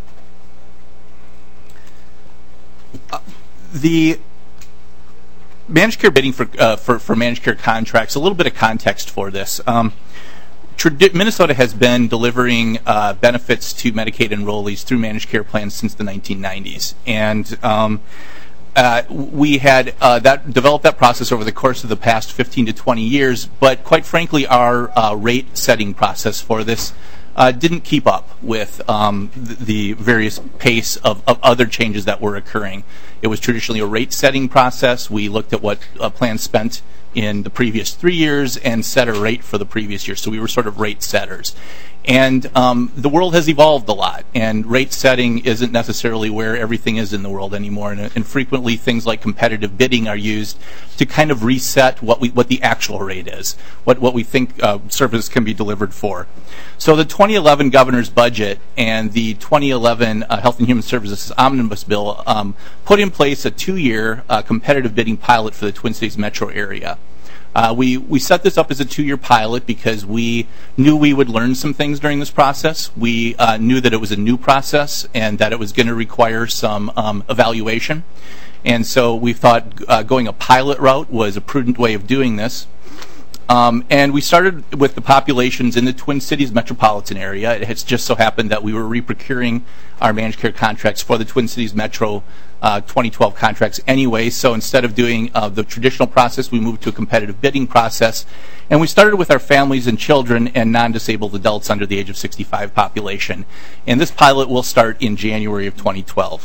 Uh, the Managed care bidding for, uh, for for managed care contracts. A little bit of context for this. Um, tradi- Minnesota has been delivering uh, benefits to Medicaid enrollees through managed care plans since the nineteen nineties, and um, uh, we had uh, that developed that process over the course of the past fifteen to twenty years. But quite frankly, our uh, rate setting process for this Uh, didn't keep up with um, the, the various pace of, of other changes that were occurring. It was traditionally a rate setting process. We looked at what uh, plans spent in the previous three years and set a rate for the previous year. So we were sort of rate setters. And um, the world has evolved a lot, and rate setting isn't necessarily where everything is in the world anymore. And, and frequently, things like competitive bidding are used to kind of reset what we what the actual rate is, what what we think uh, services can be delivered for. So the twenty eleven governor's budget and the twenty eleven uh, Health and Human Services Omnibus Bill um, put in place a two-year uh, competitive bidding pilot for the Twin Cities metro area. Uh, we, we set this up as a two-year pilot because we knew we would learn some things during this process. We uh, knew that it was a new process and that it was going to require some um, evaluation. And so we thought uh, going a pilot route was a prudent way of doing this. Um, and we started with the populations in the Twin Cities metropolitan area. It has just so happened that we were re-procuring our managed care contracts for the Twin Cities Metro uh, twenty twelve contracts anyway. So instead of doing uh, the traditional process, we moved to a competitive bidding process. And we started with our families and children and non-disabled adults under the age of sixty-five population. And this pilot will start in January of twenty twelve.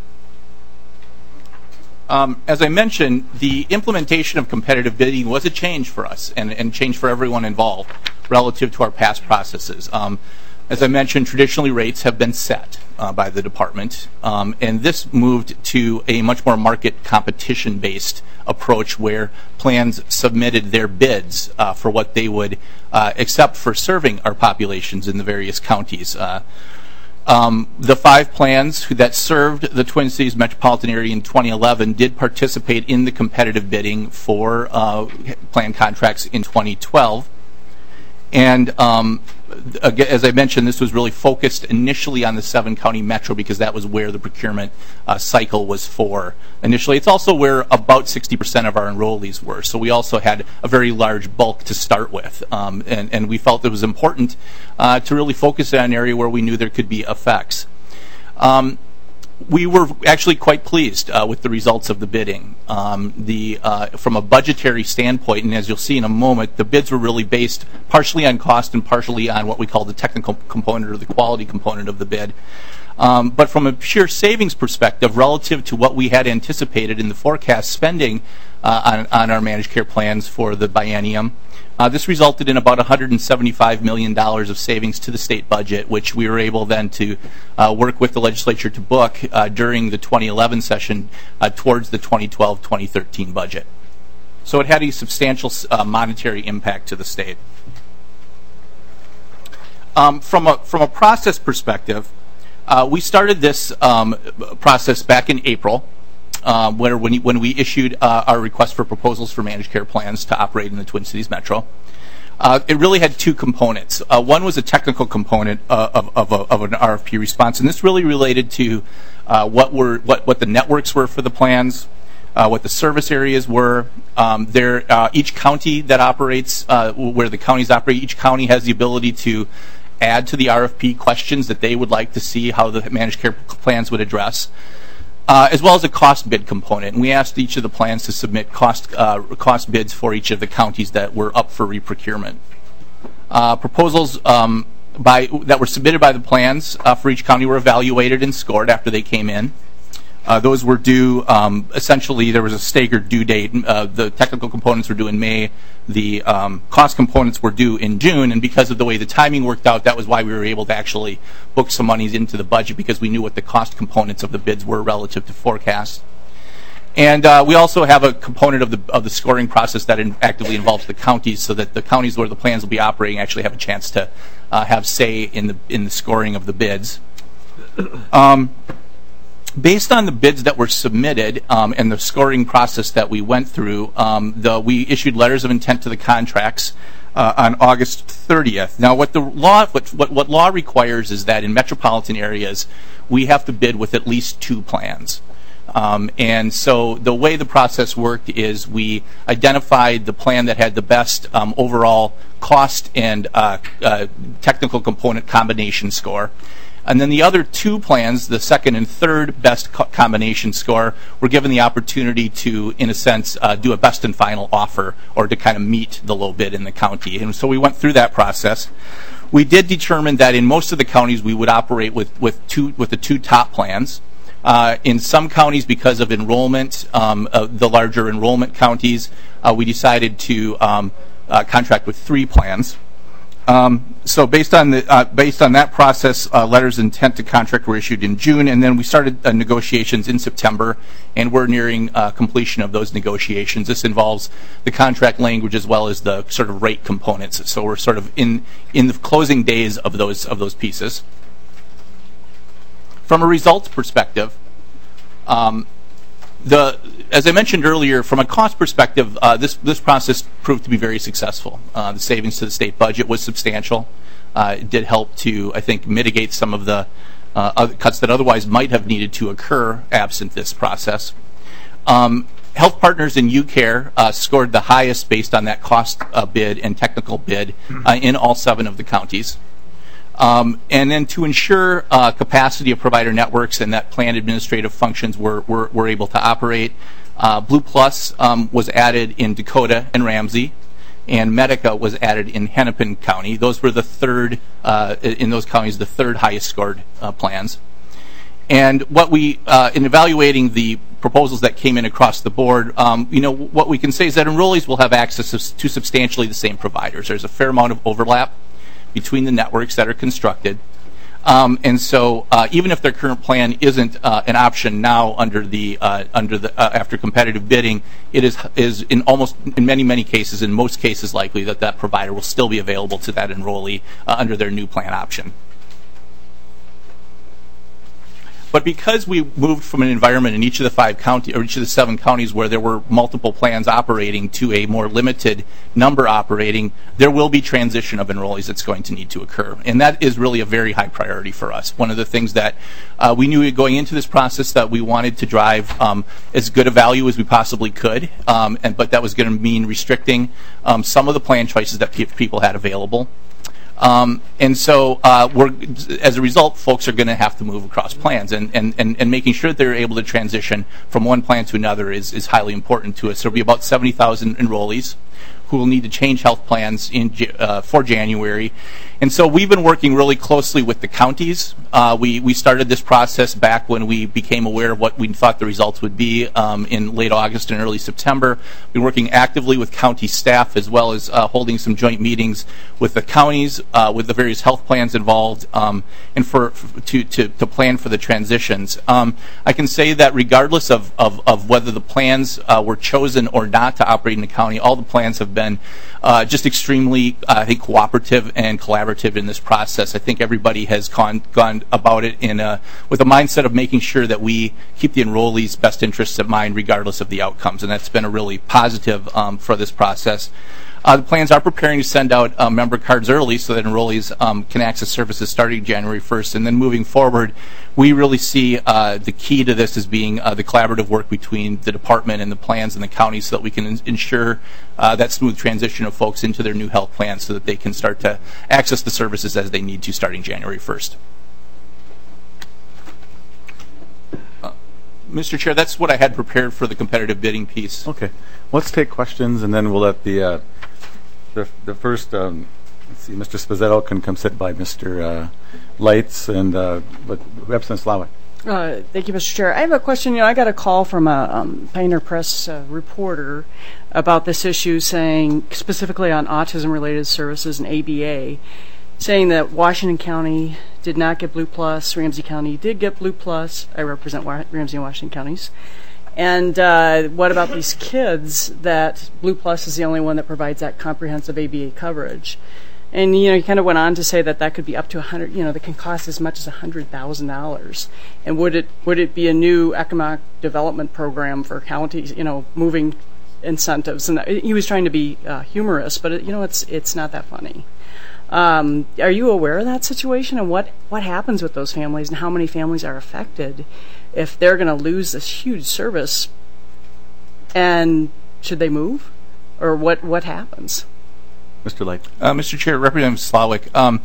Um, as I mentioned, the implementation of competitive bidding was a change for us and, and change for everyone involved relative to our past processes. Um, as I mentioned, traditionally rates have been set uh, by the department, um, and this moved to a much more market competition-based approach where plans submitted their bids uh, for what they would uh, accept for serving our populations in the various counties. Uh, Um, the five plans that served the Twin Cities metropolitan area in twenty eleven did participate in the competitive bidding for uh, plan contracts in twenty twelve. And um, again, as I mentioned, this was really focused initially on the seven county metro because that was where the procurement uh, cycle was for initially. It's also where about sixty percent of our enrollees were. So we also had a very large bulk to start with. Um, and, and we felt it was important uh, to really focus on an area where we knew there could be effects. Um, We were actually quite pleased uh, with the results of the bidding. Um, the, uh, from a budgetary standpoint, and as you'll see in a moment, the bids were really based partially on cost and partially on what we call the technical component or the quality component of the bid. Um, but from a pure savings perspective, relative to what we had anticipated in the forecast spending uh, on, on our managed care plans for the biennium, Uh, this resulted in about one hundred seventy-five million dollars of savings to the state budget, which we were able then to uh, work with the legislature to book uh, during the twenty eleven session uh, towards the twenty twelve twenty thirteen budget. So it had a substantial uh, monetary impact to the state. Um, from a from a process perspective, uh, we started this um, process back in April. Um, where when, when we issued uh, our request for proposals for managed care plans to operate in the Twin Cities Metro. Uh, it really had two components. Uh, one was a technical component uh, of, of, a, of an R F P response, and this really related to uh, what were what, what the networks were for the plans, uh, what the service areas were. Um, there, uh, each county that operates, uh, where the counties operate, each county has the ability to add to the R F P questions that they would like to see how the managed care plans would address. Uh, as well as a cost bid component. And we asked each of the plans to submit cost uh, cost bids for each of the counties that were up for reprocurement. Uh, proposals um, by that were submitted by the plans uh, for each county were evaluated and scored after they came in. Uh, those were due, um, essentially there was a staggered due date. Uh, the technical components were due in May. The um, cost components were due in June, and because of the way the timing worked out, that was why we were able to actually book some monies into the budget because we knew what the cost components of the bids were relative to forecast. And uh, we also have a component of the of the scoring process that in, actively involves the counties, so that the counties where the plans will be operating actually have a chance to uh, have say in the in the scoring of the bids. Um, Based on the bids that were submitted um, and the scoring process that we went through, um, the, we issued letters of intent to the contracts uh, on August thirtieth. Now, what the law, what, what, what law requires is that in metropolitan areas, we have to bid with at least two plans. Um, and so the way the process worked is we identified the plan that had the best um, overall cost and uh, uh, technical component combination score. And then the other two plans, the second and third best co combination score, were given the opportunity to, in a sense, uh, do a best and final offer or to kind of meet the low bid in the county. And so we went through that process. We did determine that in most of the counties we would operate with, with, two, with the two top plans. Uh, in some counties, because of enrollment, um, uh, the larger enrollment counties, uh, we decided to um, uh, contract with three plans. Um, so based on the uh, based on that process, uh, letters of intent to contract were issued in June, and then we started uh, negotiations in September, and we're nearing uh, completion of those negotiations. This involves the contract language as well as the sort of rate components. So we're sort of in in the closing days of those of those pieces. From a results perspective, um, the as I mentioned earlier, from a cost perspective, uh, this this process proved to be very successful. Uh, the savings to the state budget was substantial. Uh, it did help to, I think, mitigate some of the uh, other cuts that otherwise might have needed to occur absent this process. Um, Health Partners and UCare uh, scored the highest based on that cost uh, bid and technical bid uh, in all seven of the counties. Um, and then to ensure uh, capacity of provider networks and that plan administrative functions were, were, were able to operate, uh, Blue Plus um, was added in Dakota and Ramsey, and Medica was added in Hennepin County. Those were the third, uh, in those counties, the third highest scored uh, plans. And what we, uh, in evaluating the proposals that came in across the board, um, you know, what we can say is that enrollees will have access to substantially the same providers. There's a fair amount of overlap between the networks that are constructed. Um, and so, uh, even if their current plan isn't uh, an option now under the uh, under the uh, after competitive bidding, it is is in almost in many many cases, in most cases, likely that that provider will still be available to that enrollee uh, under their new plan option. But because we moved from an environment in each of the five counties, or each of the seven counties where there were multiple plans operating to a more limited number operating, there will be transition of enrollees that's going to need to occur. And that is really a very high priority for us. One of the things that uh, we knew going into this process that we wanted to drive um, as good a value as we possibly could, um, and but that was going to mean restricting um, some of the plan choices that pe- people had available. Um, and so, uh, we're, as a result, folks are going to have to move across plans, and, and, and, and making sure that they're able to transition from one plan to another is, is highly important to us. There will be about seventy thousand enrollees who will need to change health plans in uh, for January. And so we've been working really closely with the counties. Uh, we, we started this process back when we became aware of what we thought the results would be um, in late August and early September. We've been working actively with county staff as well as uh, holding some joint meetings with the counties, uh, with the various health plans involved, um, and for, for to, to, to plan for the transitions. Um, I can say that regardless of, of, of whether the plans uh, were chosen or not to operate in the county, all the plans have been uh, just extremely, uh, I think, cooperative and collaborative in this process. I think everybody has gone, gone about it in a, with a mindset of making sure that we keep the enrollees' best interests in mind regardless of the outcomes, and that's been a really positive um, for this process. Uh, the plans are preparing to send out uh, member cards early so that enrollees um, can access services starting January first. And then moving forward, we really see uh, the key to this as being uh, the collaborative work between the department and the plans and the counties so that we can in- ensure uh, that smooth transition of folks into their new health plans so that they can start to access the services as they need to starting January first. Uh, Mister Chair, that's what I had prepared for the competitive bidding piece. Okay. Let's take questions, and then we'll let the uh, the, the first, um, let's see, Mister Spazzetto can come sit by Mister Uh, Lights, and uh, but Representative Slawick. Uh, thank you, Mister Chair. I have a question. You know, I got a call from a um, Pioneer Press uh, reporter about this issue, saying specifically on autism-related services and A B A, saying that Washington County did not get Blue Plus, Ramsey County did get Blue Plus. I represent Wa- Ramsey and Washington counties. And uh, what about these kids that Blue Plus is the only one that provides that comprehensive A B A coverage? And, you know, you kind of went on to say that that could be up to one hundred, you know, that can cost as much as one hundred thousand dollars. And would it would it be a new economic development program for counties, you know, moving incentives? And he was trying to be uh, humorous, but, it, you know, it's it's not that funny. Um, are you aware of that situation, and what, what happens with those families, and how many families are affected if they're going to lose this huge service? And should they move, or what, what happens? Mister Light. Uh, Mister Chair, Representative Slawick, um,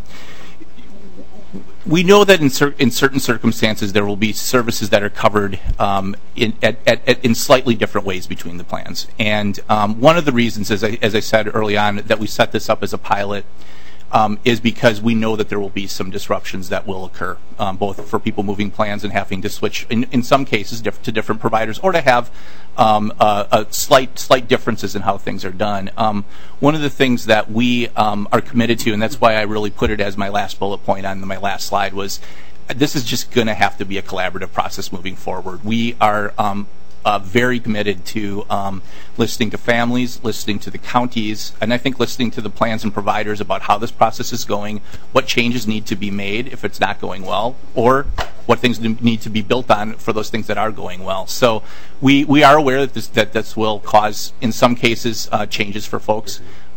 we know that in, cer- in certain circumstances there will be services that are covered um, in, at, at, at, in slightly different ways between the plans. And um, one of the reasons, as I, as I said early on, that we set this up as a pilot Um, is because we know that there will be some disruptions that will occur, um, both for people moving plans and having to switch, in, in some cases, diff- to different providers, or to have um, uh, a slight slight differences in how things are done. Um, one of the things that we um, are committed to, and that's why I really put it as my last bullet point on my last slide, was this is just going to have to be a collaborative process moving forward. We are um, Uh, very committed to um, listening to families, listening to the counties, and I think listening to the plans and providers about how this process is going, what changes need to be made if it's not going well, or what things need to be built on for those things that are going well. So we, we are aware that this, that this will cause, in some cases, uh, changes for folks.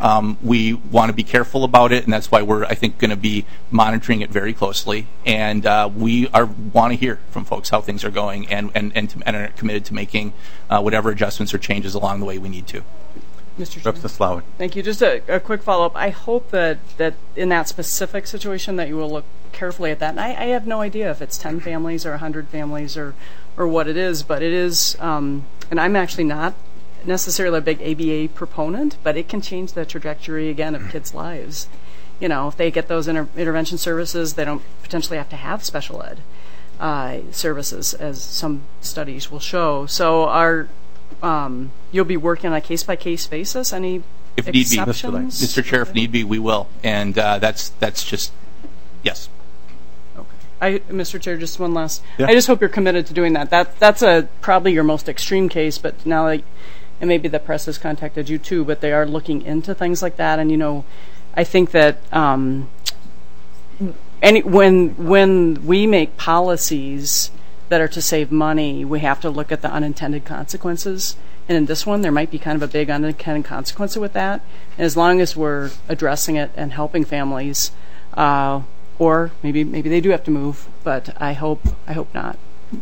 Um, we want to be careful about it, and that's why we're, I think, going to be monitoring it very closely. And uh, we are want to hear from folks how things are going, and and and, to, and are committed to making uh, whatever adjustments or changes along the way we need to. Mister Chair. Representative Slowik. Thank you. Just a, a quick follow-up. I hope that, that in that specific situation that you will look carefully at that. And I, I have no idea if it's ten families or one hundred families or, or what it is, but it is, um, and I'm actually not necessarily a big A B A proponent, but it can change the trajectory, again, of kids' lives. You know, if they get those inter- intervention services, they don't potentially have to have special ed uh, services, as some studies will show. So our Um, you'll be working on a case-by-case basis. Any if need be, exceptions? Mister Chair, if need be, we will, and uh, that's that's just yes. Okay. I, Mister Chair, just one last. Yeah. I just hope you're committed to doing that. That that's a probably your most extreme case, but now, like, and maybe the press has contacted you too, but they are looking into things like that. And you know, I think that um, any when when we make policies that are to save money, we have to look at the unintended consequences. And in this one, there might be kind of a big unintended consequence with that. And as long as we're addressing it and helping families, uh, or maybe maybe they do have to move, but I hope I hope not.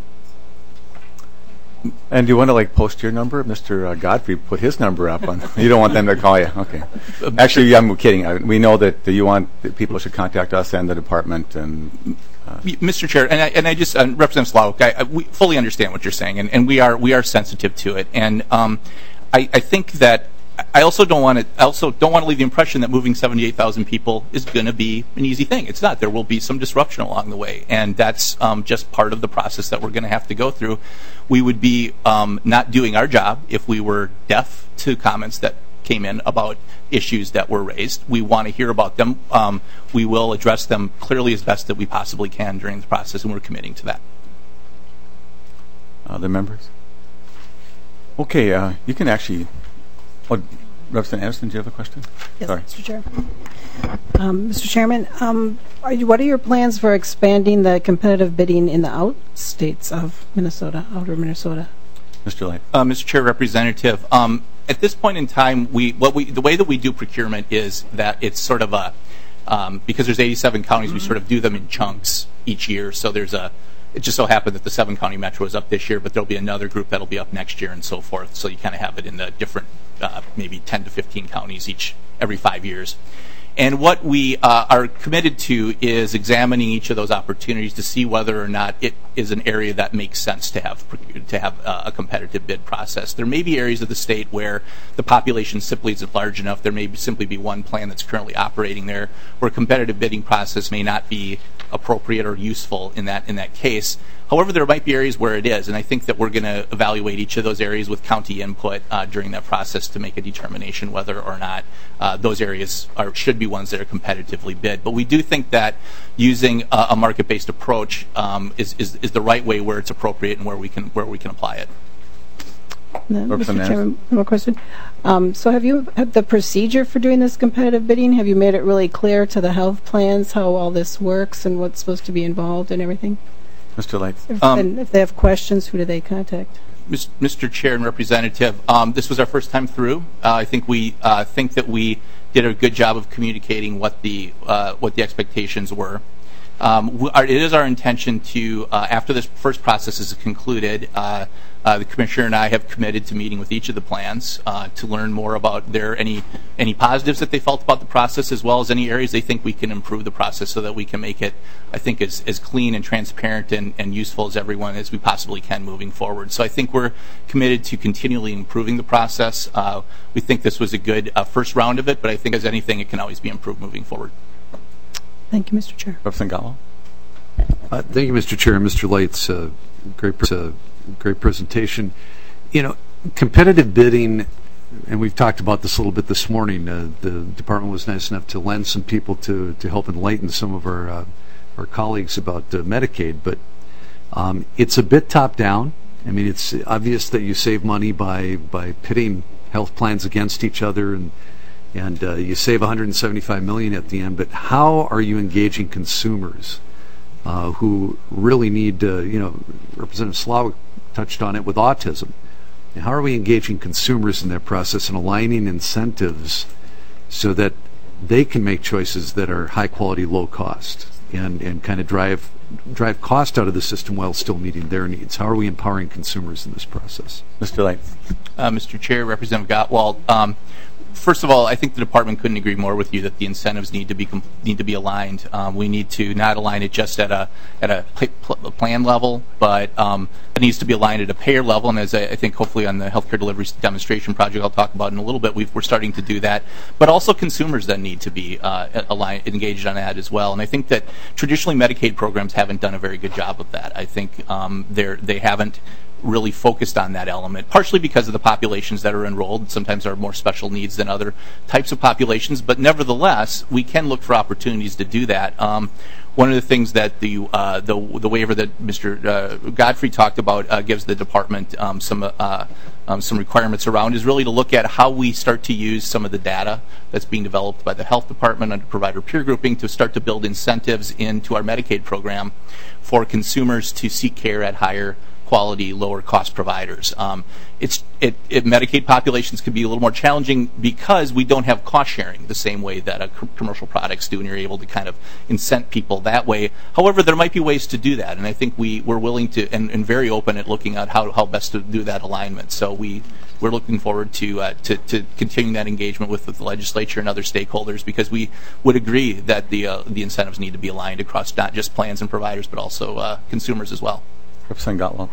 And do you want to like post your number? Mister Uh, Godfrey put his number up on. You don't want them to call you, okay? Actually, I'm kidding. I, we know that you want that people should contact us and the department. And uh, Mister Chair, and I, and I just uh, Representative Slowik, I, I, we fully understand what you're saying, and, and we are we are sensitive to it. And um, I, I think that I also don't want to I also don't want to leave the impression that moving seventy-eight thousand people is going to be an easy thing. It's not. There will be some disruption along the way, and that's um, just part of the process that we're going to have to go through. We would be um, not doing our job if we were deaf to comments that came in about issues that were raised. We want to hear about them. Um, we will address them clearly as best that we possibly can during the process, and we're committing to that. Other members? Okay, uh, you can actually. Oh, Representative Anderson, do you have a question? Yes, Sorry. Mister Chair. Um, Mister Chairman, um, are you, what are your plans for expanding the competitive bidding in the out states of Minnesota, outer Minnesota? Mister Light. Uh, Mister Chair, Representative, um, at this point in time, we what we the way that we do procurement is that it's sort of a um, because there's eighty-seven counties, we sort of do them in chunks each year. So there's a it just so happened that the seven county metro is up this year, but there'll be another group that'll be up next year and so forth. So you kind of have it in the different uh, maybe ten to fifteen counties each every five years. And what we uh, are committed to is examining each of those opportunities to see whether or not it is an area that makes sense to have to have uh, a competitive bid process. There may be areas of the state where the population simply isn't large enough. There may be simply be one plan that's currently operating there, where a competitive bidding process may not be appropriate or useful in that in that case. However, there might be areas where it is, and I think that we're going to evaluate each of those areas with county input uh, during that process to make a determination whether or not uh, those areas are should be ones that are competitively bid. But we do think that using a, a market-based approach um, is, is is the right way where it's appropriate and where we can where we can apply it. No, Mister Chairman, one more question. Um, so have you have the procedure for doing this competitive bidding? Have you made it really clear to the health plans how all this works and what's supposed to be involved and everything? Mister Light. If, Um, and if they have questions, who do they contact? Mister Chair and Representative, um, this was our first time through. Uh, I think we uh, think that we did a good job of communicating what the uh, what the expectations were. Um, we, our, it is our intention to, uh, after this first process is concluded, uh, uh, the Commissioner and I have committed to meeting with each of the plans uh, to learn more about their any any positives that they felt about the process, as well as any areas they think we can improve the process so that we can make it, I think, as, as clean and transparent and, and useful as everyone as we possibly can moving forward. So I think we're committed to continually improving the process. Uh, we think this was a good uh, first round of it, but I think as anything, it can always be improved moving forward. Thank you, Mister Chair. Representative Gallo. Uh, thank you, Mister Chair. Mister Light's uh, great, pre- uh, great presentation. You know, competitive bidding, and we've talked about this a little bit this morning. Uh, the department was nice enough to lend some people to, to help enlighten some of our uh, our colleagues about uh, Medicaid, but um, it's a bit top down. I mean, it's obvious that you save money by by pitting health plans against each other, and and uh, you save one hundred seventy-five million dollars at the end. But how are you engaging consumers? Uh, who really need, uh, you know, Representative Slowik touched on it with autism. And how are we engaging consumers in that process and aligning incentives so that they can make choices that are high quality, low cost, and, and kind of drive drive cost out of the system while still meeting their needs? How are we empowering consumers in this process? Mister Light. Uh, Mister Chair, Representative Gottwald, um, first of all, I think the department couldn't agree more with you that the incentives need to be com- need to be aligned. Um, we need to not align it just at a at a, pl- pl- plan level, but um, it needs to be aligned at a payer level. And as I, I think, hopefully, on the healthcare delivery demonstration project, I'll talk about in a little bit, we've, we're starting to do that. But also, consumers then need to be uh, aligned, engaged on that as well. And I think that traditionally Medicaid programs haven't done a very good job of that. I think um, they're they haven't really focused on that element, partially because of the populations that are enrolled. Sometimes are more special needs than other types of populations, but nevertheless, we can look for opportunities to do that. Um, one of the things that the uh, the, the waiver that Mister Uh, Godfrey talked about uh, gives the department um, some uh, um, some requirements around is really to look at how we start to use some of the data that's being developed by the health department under provider peer grouping to start to build incentives into our Medicaid program for consumers to seek care at higher quality, lower cost providers. Um, it's it, it, Medicaid populations can be a little more challenging because we don't have cost sharing the same way that uh, co- commercial products do, and you're able to kind of incent people that way. However, there might be ways to do that, and I think we we're willing to and, and very open at looking at how how best to do that alignment. So we we're looking forward to uh, to, to continuing that engagement with, with the legislature and other stakeholders, because we would agree that the uh, the incentives need to be aligned across not just plans and providers, but also uh, consumers as well. Representative Gottwald.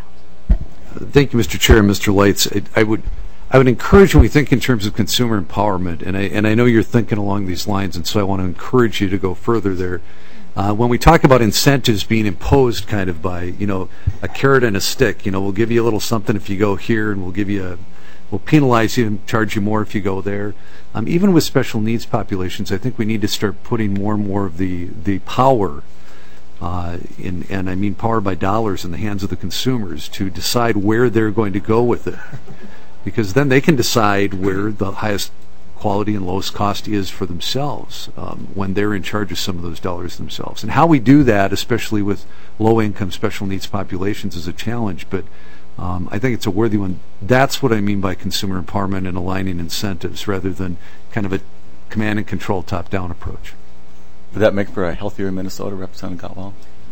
Thank you, Mister Chair and Mister Lights. I, I would I would encourage when we think in terms of consumer empowerment, and I, and I know you're thinking along these lines, and so I want to encourage you to go further there. Uh, when we talk about incentives being imposed kind of by, you know, a carrot and a stick, you know, we'll give you a little something if you go here, and we'll give you a, we'll penalize you and charge you more if you go there. Um, even with special needs populations, I think we need to start putting more and more of the, the power Uh, in, and I mean power by dollars in the hands of the consumers to decide where they're going to go with it, because then they can decide where the highest quality and lowest cost is for themselves um, when they're in charge of some of those dollars themselves. And how we do that, especially with low-income special needs populations, is a challenge, but um, I think it's a worthy one. That's what I mean by consumer empowerment and aligning incentives rather than kind of a command and control top-down approach. Would that make for a healthier Minnesota, Representative Gottwald?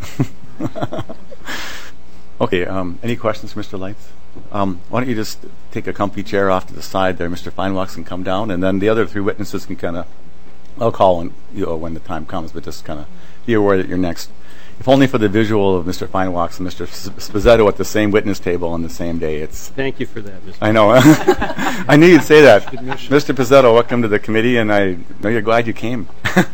Okay, um, any questions for Mister Lights? Um, why don't you just take a comfy chair off to the side there, Mister Feinwachs, can come down, and then the other three witnesses can kind of, I'll call when, you know, when the time comes, but just kind of be aware that you're next. If only for the visual of Mister Feinwachs and Mister Sposato at the same witness table on the same day. It's. Thank you for that, Mister I know. I knew you'd say that. Mister Sposato, welcome to the committee, and I know you're glad you came.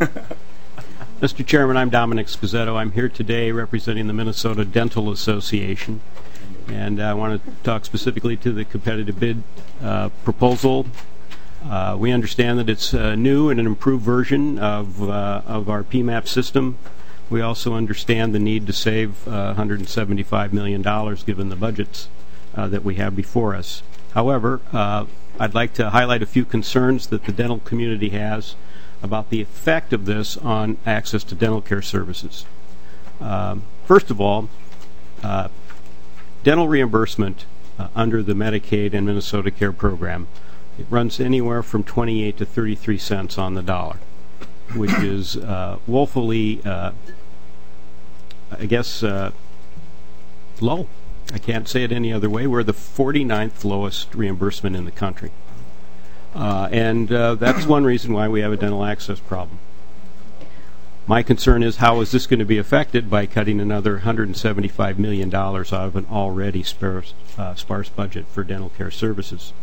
Mister Chairman, I'm Dominic Sposato. I'm here today representing the Minnesota Dental Association, and I want to talk specifically to the competitive bid uh, proposal. Uh, we understand that it's uh, new and an improved version of uh, of our P MAP system. We also understand the need to save uh, one hundred seventy-five million dollars given the budgets uh, that we have before us. However, uh, I'd like to highlight a few concerns that the dental community has about the effect of this on access to dental care services. Um, first of all, uh, dental reimbursement uh, under the Medicaid and Minnesota Care program, it runs anywhere from twenty-eight to thirty-three cents on the dollar, which is uh, woefully, uh, I guess, uh, low. I can't say it any other way. We're the forty-ninth lowest reimbursement in the country. Uh, and uh, that's one reason why we have a dental access problem. My concern is, how is this going to be affected by cutting another one hundred seventy-five million dollars out of an already sparse, uh, sparse budget for dental care services?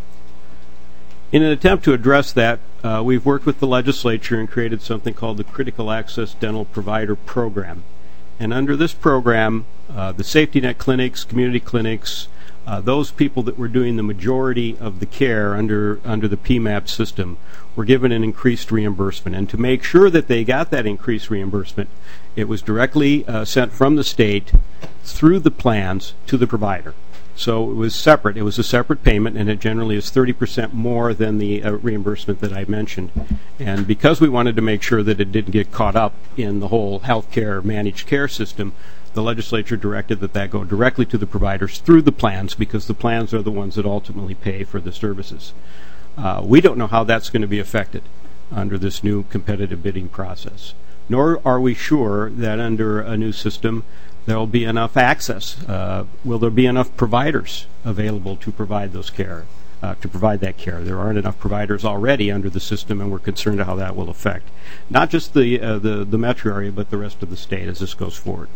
In an attempt to address that, uh, we've worked with the legislature and created something called the Critical Access Dental Provider Program. And under this program, uh, the safety net clinics, community clinics, Uh, those people that were doing the majority of the care under under the P MAP system were given an increased reimbursement. And to make sure that they got that increased reimbursement, it was directly uh, sent from the state through the plans to the provider. So it was separate. It was a separate payment, and it generally is thirty percent more than the uh, reimbursement that I mentioned. And because we wanted to make sure that it didn't get caught up in the whole healthcare managed care system, the legislature directed that that go directly to the providers through the plans, because the plans are the ones that ultimately pay for the services. Uh, we don't know how that's going to be affected. under this new competitive bidding process. Nor are we sure that under a new system there will be enough access. Uh, will there be enough providers available to provide those care, uh, to provide that care? There aren't enough providers already under the system, and we're concerned how that will affect not just the uh, the, the metro area, but the rest of the state as this goes forward.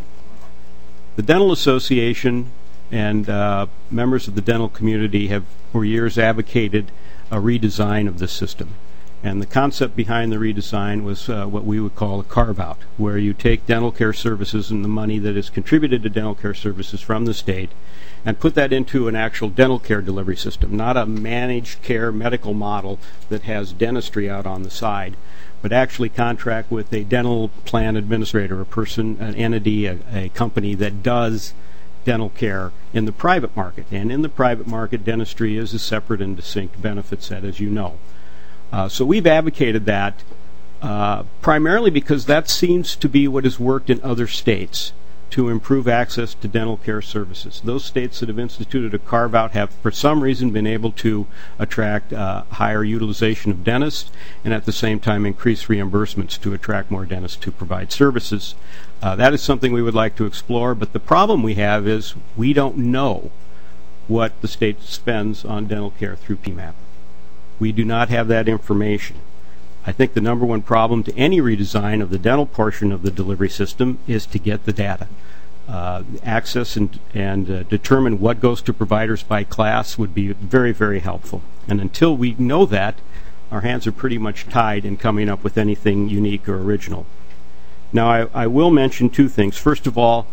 The Dental Association and uh, members of the dental community have for years advocated a redesign of this system. And the concept behind the redesign was uh, what we would call a carve-out, where you take dental care services and the money that is contributed to dental care services from the state and put that into an actual dental care delivery system, not a managed care medical model that has dentistry out on the side, but actually contract with a dental plan administrator, a person, an entity, a, a company that does dental care in the private market. And in the private market, dentistry is a separate and distinct benefit set, as you know. Uh, so we've advocated that uh, primarily because that seems to be what has worked in other states to improve access to dental care services. Those states that have instituted a carve-out have, for some reason, been able to attract uh, higher utilization of dentists and at the same time increase reimbursements to attract more dentists to provide services. Uh, that is something we would like to explore, but the problem we have is we don't know what the state spends on dental care through P MAP. We do not have that information. I think the number one problem to any redesign of the dental portion of the delivery system is to get the data. Uh, access and, and uh, determine what goes to providers by class would be very, very helpful. And until we know that, our hands are pretty much tied in coming up with anything unique or original. Now, I, I will mention two things. First of all,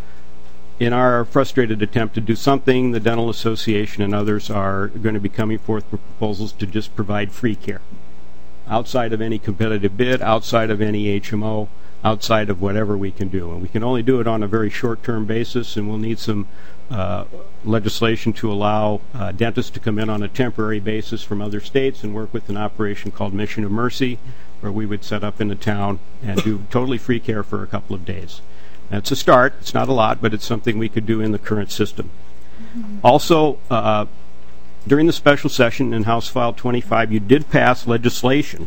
in our frustrated attempt to do something, the Dental Association and others are going to be coming forth with proposals to just provide free care outside of any competitive bid, outside of any H M O, outside of whatever we can do. And we can only do it on a very short-term basis, and we'll need some uh, legislation to allow uh, dentists to come in on a temporary basis from other states and work with an operation called Mission of Mercy, where we would set up in the town and do totally free care for a couple of days. That's a start. It's not a lot, but it's something we could do in the current system. Mm-hmm. Also, uh, during the special session in House File twenty-five, you did pass legislation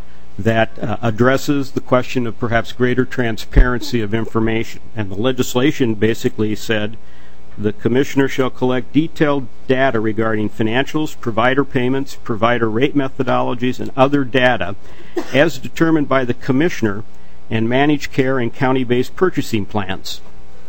that uh, addresses the question of perhaps greater transparency of information. And the legislation basically said the commissioner shall collect detailed data regarding financials, provider payments, provider rate methodologies, and other data as determined by the commissioner and managed care and county-based purchasing plans.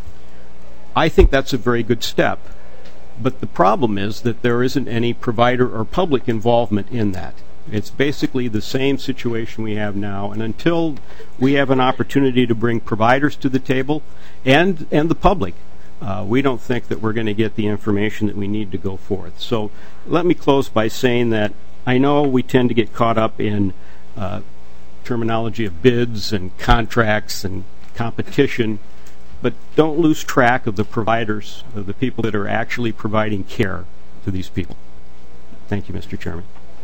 I think that's a very good step, but the problem is that there isn't any provider or public involvement in that. It's basically the same situation we have now, and until we have an opportunity to bring providers to the table and, and the public, uh, we don't think that we're going to get the information that we need to go forth. So let me close by saying that I know we tend to get caught up in uh, terminology of bids and contracts and competition, but don't lose track of the providers, of the people that are actually providing care to these people. Thank you, Mister Chairman.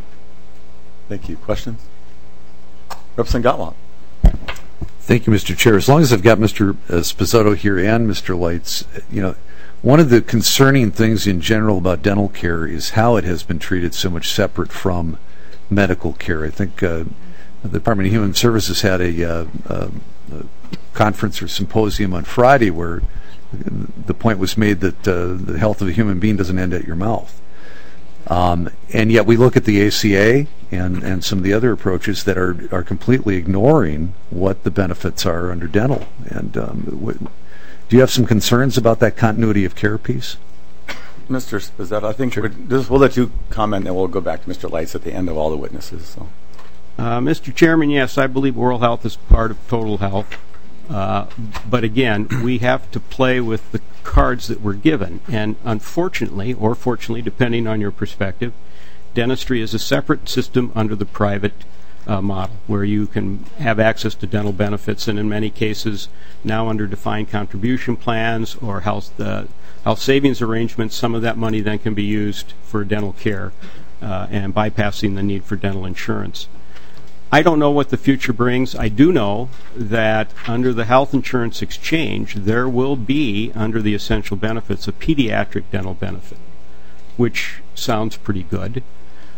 Thank you. Questions? Representative Gottwald. Thank you, Mister Chair. As long as I've got Mister Sposato here and Mister Lights, you know, one of the concerning things in general about dental care is how it has been treated so much separate from medical care. I think uh, the Department of Human Services had a, uh, uh, a conference or symposium on Friday where the point was made that uh, the health of a human being doesn't end at your mouth. Um, and yet we look at the A C A and, and some of the other approaches that are, are completely ignoring what the benefits are under dental. And um, w- do you have some concerns about that continuity of care piece? Mister Sposato, I think sure. this, we'll let you comment, and we'll go back to Mister Lights at the end of all the witnesses. So. Uh, Mister Chairman, yes, I believe oral health is part of total health. Uh, but again, we have to play with the cards that we're given. And unfortunately, or fortunately, depending on your perspective, dentistry is a separate system under the private uh, model, where you can have access to dental benefits, and in many cases, now under defined contribution plans or health, uh, health savings arrangements, some of that money then can be used for dental care uh, and bypassing the need for dental insurance. I don't know what the future brings. I do know that under the health insurance exchange, there will be, under the essential benefits, a pediatric dental benefit, which sounds pretty good.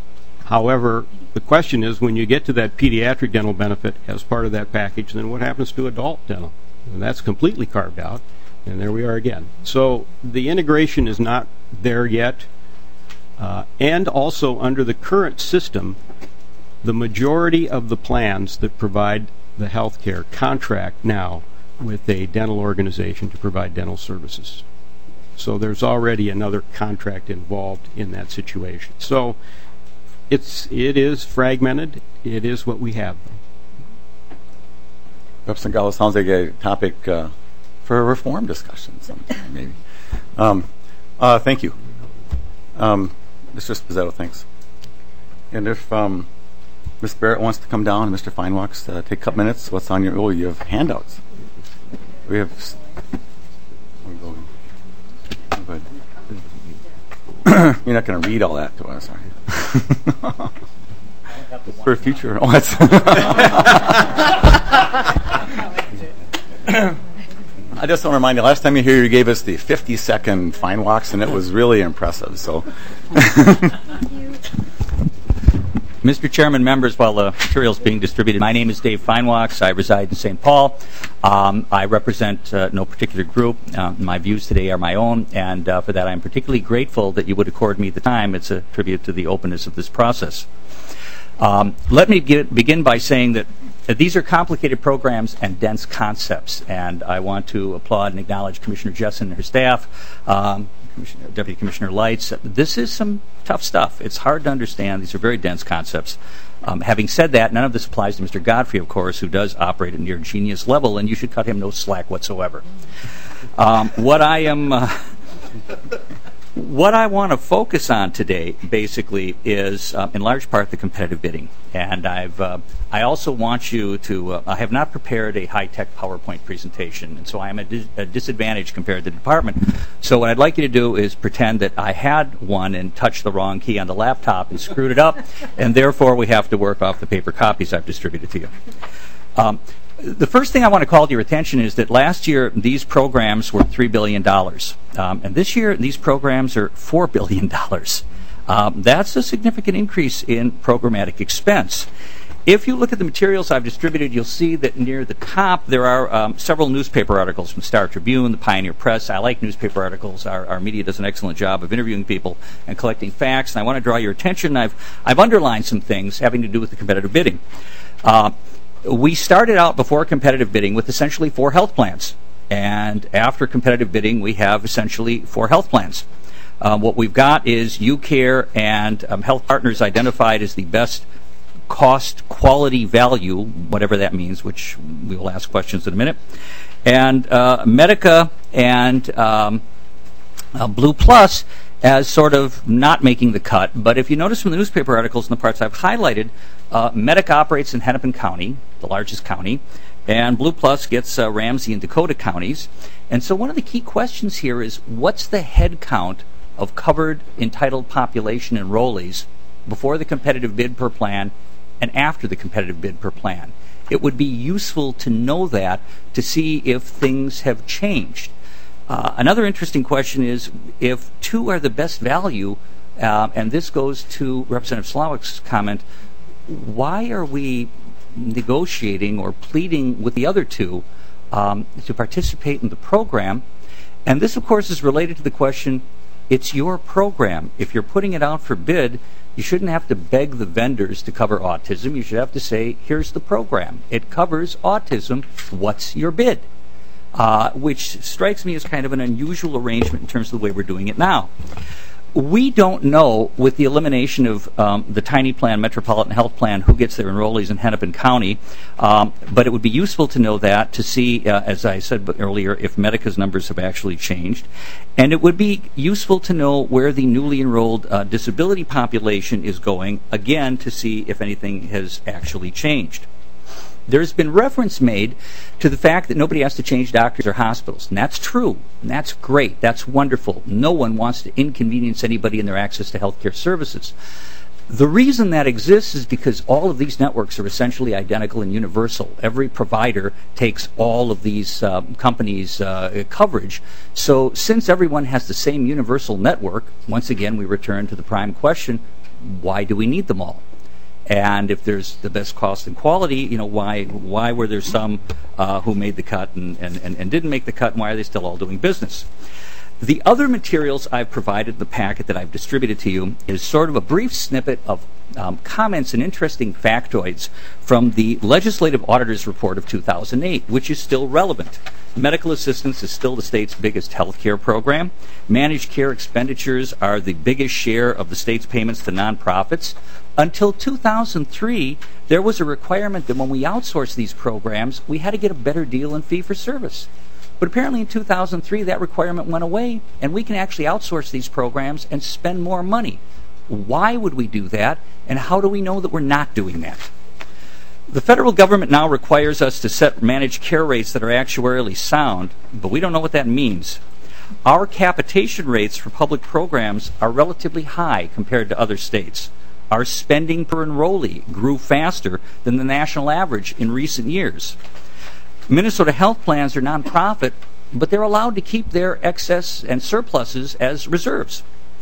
However, the question is, when you get to that pediatric dental benefit as part of that package, then what happens to adult dental? And that's completely carved out, and there we are again. So the integration is not there yet, uh, and also under the current system, the majority of the plans that provide the health care contract now with a dental organization to provide dental services. So there's already another contract involved in that situation. So it's it is fragmented. It is what we have. Representative Gallo, sounds like a topic uh, for a reform discussion sometime, maybe. Um, uh, thank you. Um, Mister Sposato, thanks. And if um, Miz Barrett wants to come down and Mister Feinwachs, uh, take a couple minutes. What's on your, oh, you have handouts. We have, I'm going. I'm good. You're not going to read all that to us, are you? For a future. Oh, that's I just want to remind you, last time you were here, you gave us the fifty second Feinwachs, and it was really impressive. So, Mister Chairman, members, while the material is being distributed, my name is Dave Feinwachs. I reside in Saint Paul. Um, I represent uh, no particular group. Uh, my views today are my own, and uh, for that I'm particularly grateful that you would accord me the time. It's a tribute to the openness of this process. Um, let me get, begin by saying that uh, these are complicated programs and dense concepts, and I want to applaud and acknowledge Commissioner Jessen and her staff, um, Commissioner, Deputy Commissioner Lights. This is some tough stuff. It's hard to understand. These are very dense concepts. Um, having said that, none of this applies to Mister Godfrey, of course, who does operate at near genius level, and you should cut him no slack whatsoever. Um, what I am... Uh, What I want to focus on today, basically, is uh, in large part the competitive bidding, and I've uh, I also want you to. Uh, I have not prepared a high-tech PowerPoint presentation, and so I am at dis- a disadvantage compared to the department. So what I'd like you to do is pretend that I had one and touched the wrong key on the laptop and screwed it up, and therefore we have to work off the paper copies I've distributed to you. Um, The first thing I want to call to your attention is that last year these programs were three billion dollars. Um, and this year these programs are four billion dollars. Um, that's a significant increase in programmatic expense. If you look at the materials I've distributed, you'll see that near the top there are um, several newspaper articles from Star Tribune, the Pioneer Press. I like newspaper articles. Our, our media does an excellent job of interviewing people and collecting facts. And I want to draw your attention. I've, I've underlined some things having to do with the competitive bidding. Uh, We started out before competitive bidding with essentially four health plans. And after competitive bidding, we have essentially four health plans. Um, what we've got is UCare and um, Health Partners identified as the best cost, quality, value, whatever that means, which we will ask questions in a minute. And uh, Medica and um, uh, Blue Plus as sort of not making the cut. But if you notice from the newspaper articles and the parts I've highlighted, uh, Medica operates in Hennepin County, the largest county, and Blue Plus gets uh, Ramsey and Dakota counties. And so one of the key questions here is, what's the head count of covered entitled population enrollees before the competitive bid per plan and after the competitive bid per plan? It would be useful to know that to see if things have changed. Uh, another interesting question is, if two are the best value, uh, and this goes to Representative Slawik's comment, why are we negotiating or pleading with the other two um, to participate in the program? And this, of course, is related to the question, it's your program. If you're putting it out for bid, you shouldn't have to beg the vendors to cover autism. You should have to say, here's the program. It covers autism. What's your bid? Uh, which strikes me as kind of an unusual arrangement in terms of the way we're doing it now. We don't know, with the elimination of um, the tiny plan, Metropolitan Health Plan, who gets their enrollees in Hennepin County, um, but it would be useful to know that to see, uh, as I said earlier, if Medica's numbers have actually changed. And it would be useful to know where the newly enrolled uh, disability population is going, again, to see if anything has actually changed. There's been reference made to the fact that nobody has to change doctors or hospitals. And that's true. And that's great. That's wonderful. No one wants to inconvenience anybody in their access to health care services. The reason that exists is because all of these networks are essentially identical and universal. Every provider takes all of these uh, companies' uh, coverage. So since everyone has the same universal network, once again we return to the prime question, why do we need them all? And if there's the best cost and quality, you know, why why were there some uh, who made the cut and, and, and didn't make the cut, and why are they still all doing business? The other materials I've provided in the packet that I've distributed to you is sort of a brief snippet of um, comments and interesting factoids from the Legislative Auditor's Report of two thousand eight, which is still relevant. Medical assistance is still the state's biggest health care program. Managed care expenditures are the biggest share of the state's payments to nonprofits. Until two thousand three, there was a requirement that when we outsource these programs, we had to get a better deal in fee-for-service. But apparently in two thousand three, that requirement went away, and we can actually outsource these programs and spend more money. Why would we do that, and how do we know that we're not doing that? The federal government now requires us to set managed care rates that are actuarially sound, but we don't know what that means. Our capitation rates for public programs are relatively high compared to other states. Our spending per enrollee grew faster than the national average in recent years. Minnesota health plans are nonprofit, but they're allowed to keep their excess and surpluses as reserves.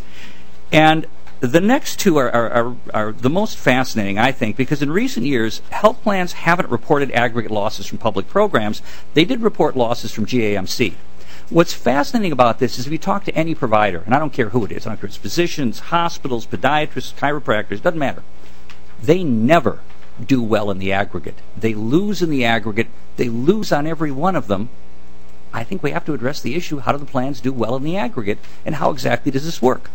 And the next two are, are, are, are the most fascinating, I think, because in recent years, health plans haven't reported aggregate losses from public programs. They did report losses from G A M C. What's fascinating about this is if you talk to any provider, and I don't care who it is, I don't care if it's physicians, hospitals, podiatrists, chiropractors, doesn't matter. They never do well in the aggregate. They lose in the aggregate. They lose on every one of them. I think we have to address the issue, how do the plans do well in the aggregate, and how exactly does this work?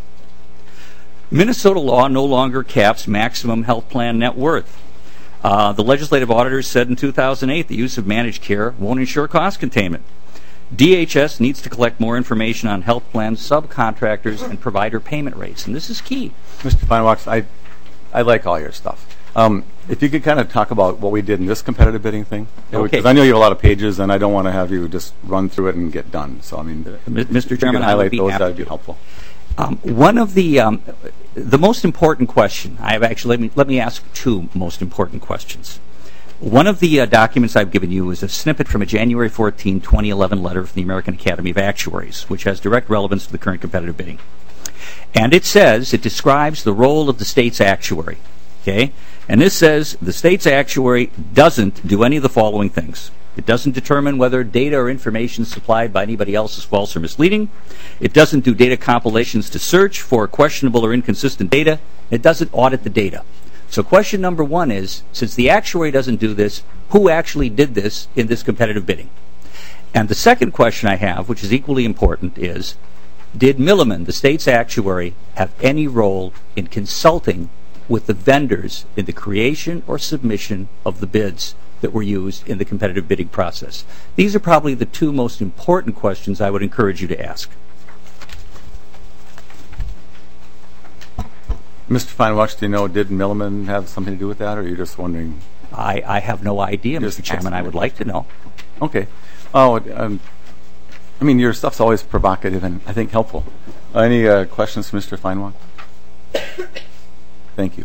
Minnesota law no longer caps maximum health plan net worth. Uh, the legislative auditors said in two thousand eight the use of managed care won't ensure cost containment. D H S needs to collect more information on health plans, subcontractors, and provider payment rates, and this is key. Mister Feinwachs, I, I like all your stuff. Um, if you could kind of talk about what we did in this competitive bidding thing, because okay. I know you have a lot of pages, and I don't want to have you just run through it and get done. So, I mean, Mister if Chairman, you could highlight I would be those, happy that would be helpful. Um, one of the um, the most important question I have actually let me let me ask two most important questions. One of the uh, documents I've given you is a snippet from a January fourteenth, twenty eleven letter from the American Academy of Actuaries, which has direct relevance to the current competitive bidding. And it says, it describes the role of the state's actuary. Okay? And this says the state's actuary doesn't do any of the following things. It doesn't determine whether data or information supplied by anybody else is false or misleading. It doesn't do data compilations to search for questionable or inconsistent data. It doesn't audit the data. So question number one is, since the actuary doesn't do this, who actually did this in this competitive bidding? And the second question I have, which is equally important, is, did Milliman, the state's actuary, have any role in consulting with the vendors in the creation or submission of the bids that were used in the competitive bidding process? These are probably the two most important questions I would encourage you to ask. Mister Feinwachs, do you know, did Milliman have something to do with that, or are you just wondering? I, I have no idea, Mister Chairman. I would like to know. Okay. Oh, um, I mean, your stuff's always provocative and I think helpful. Uh, any uh, questions, Mister Feinwachs? Thank you.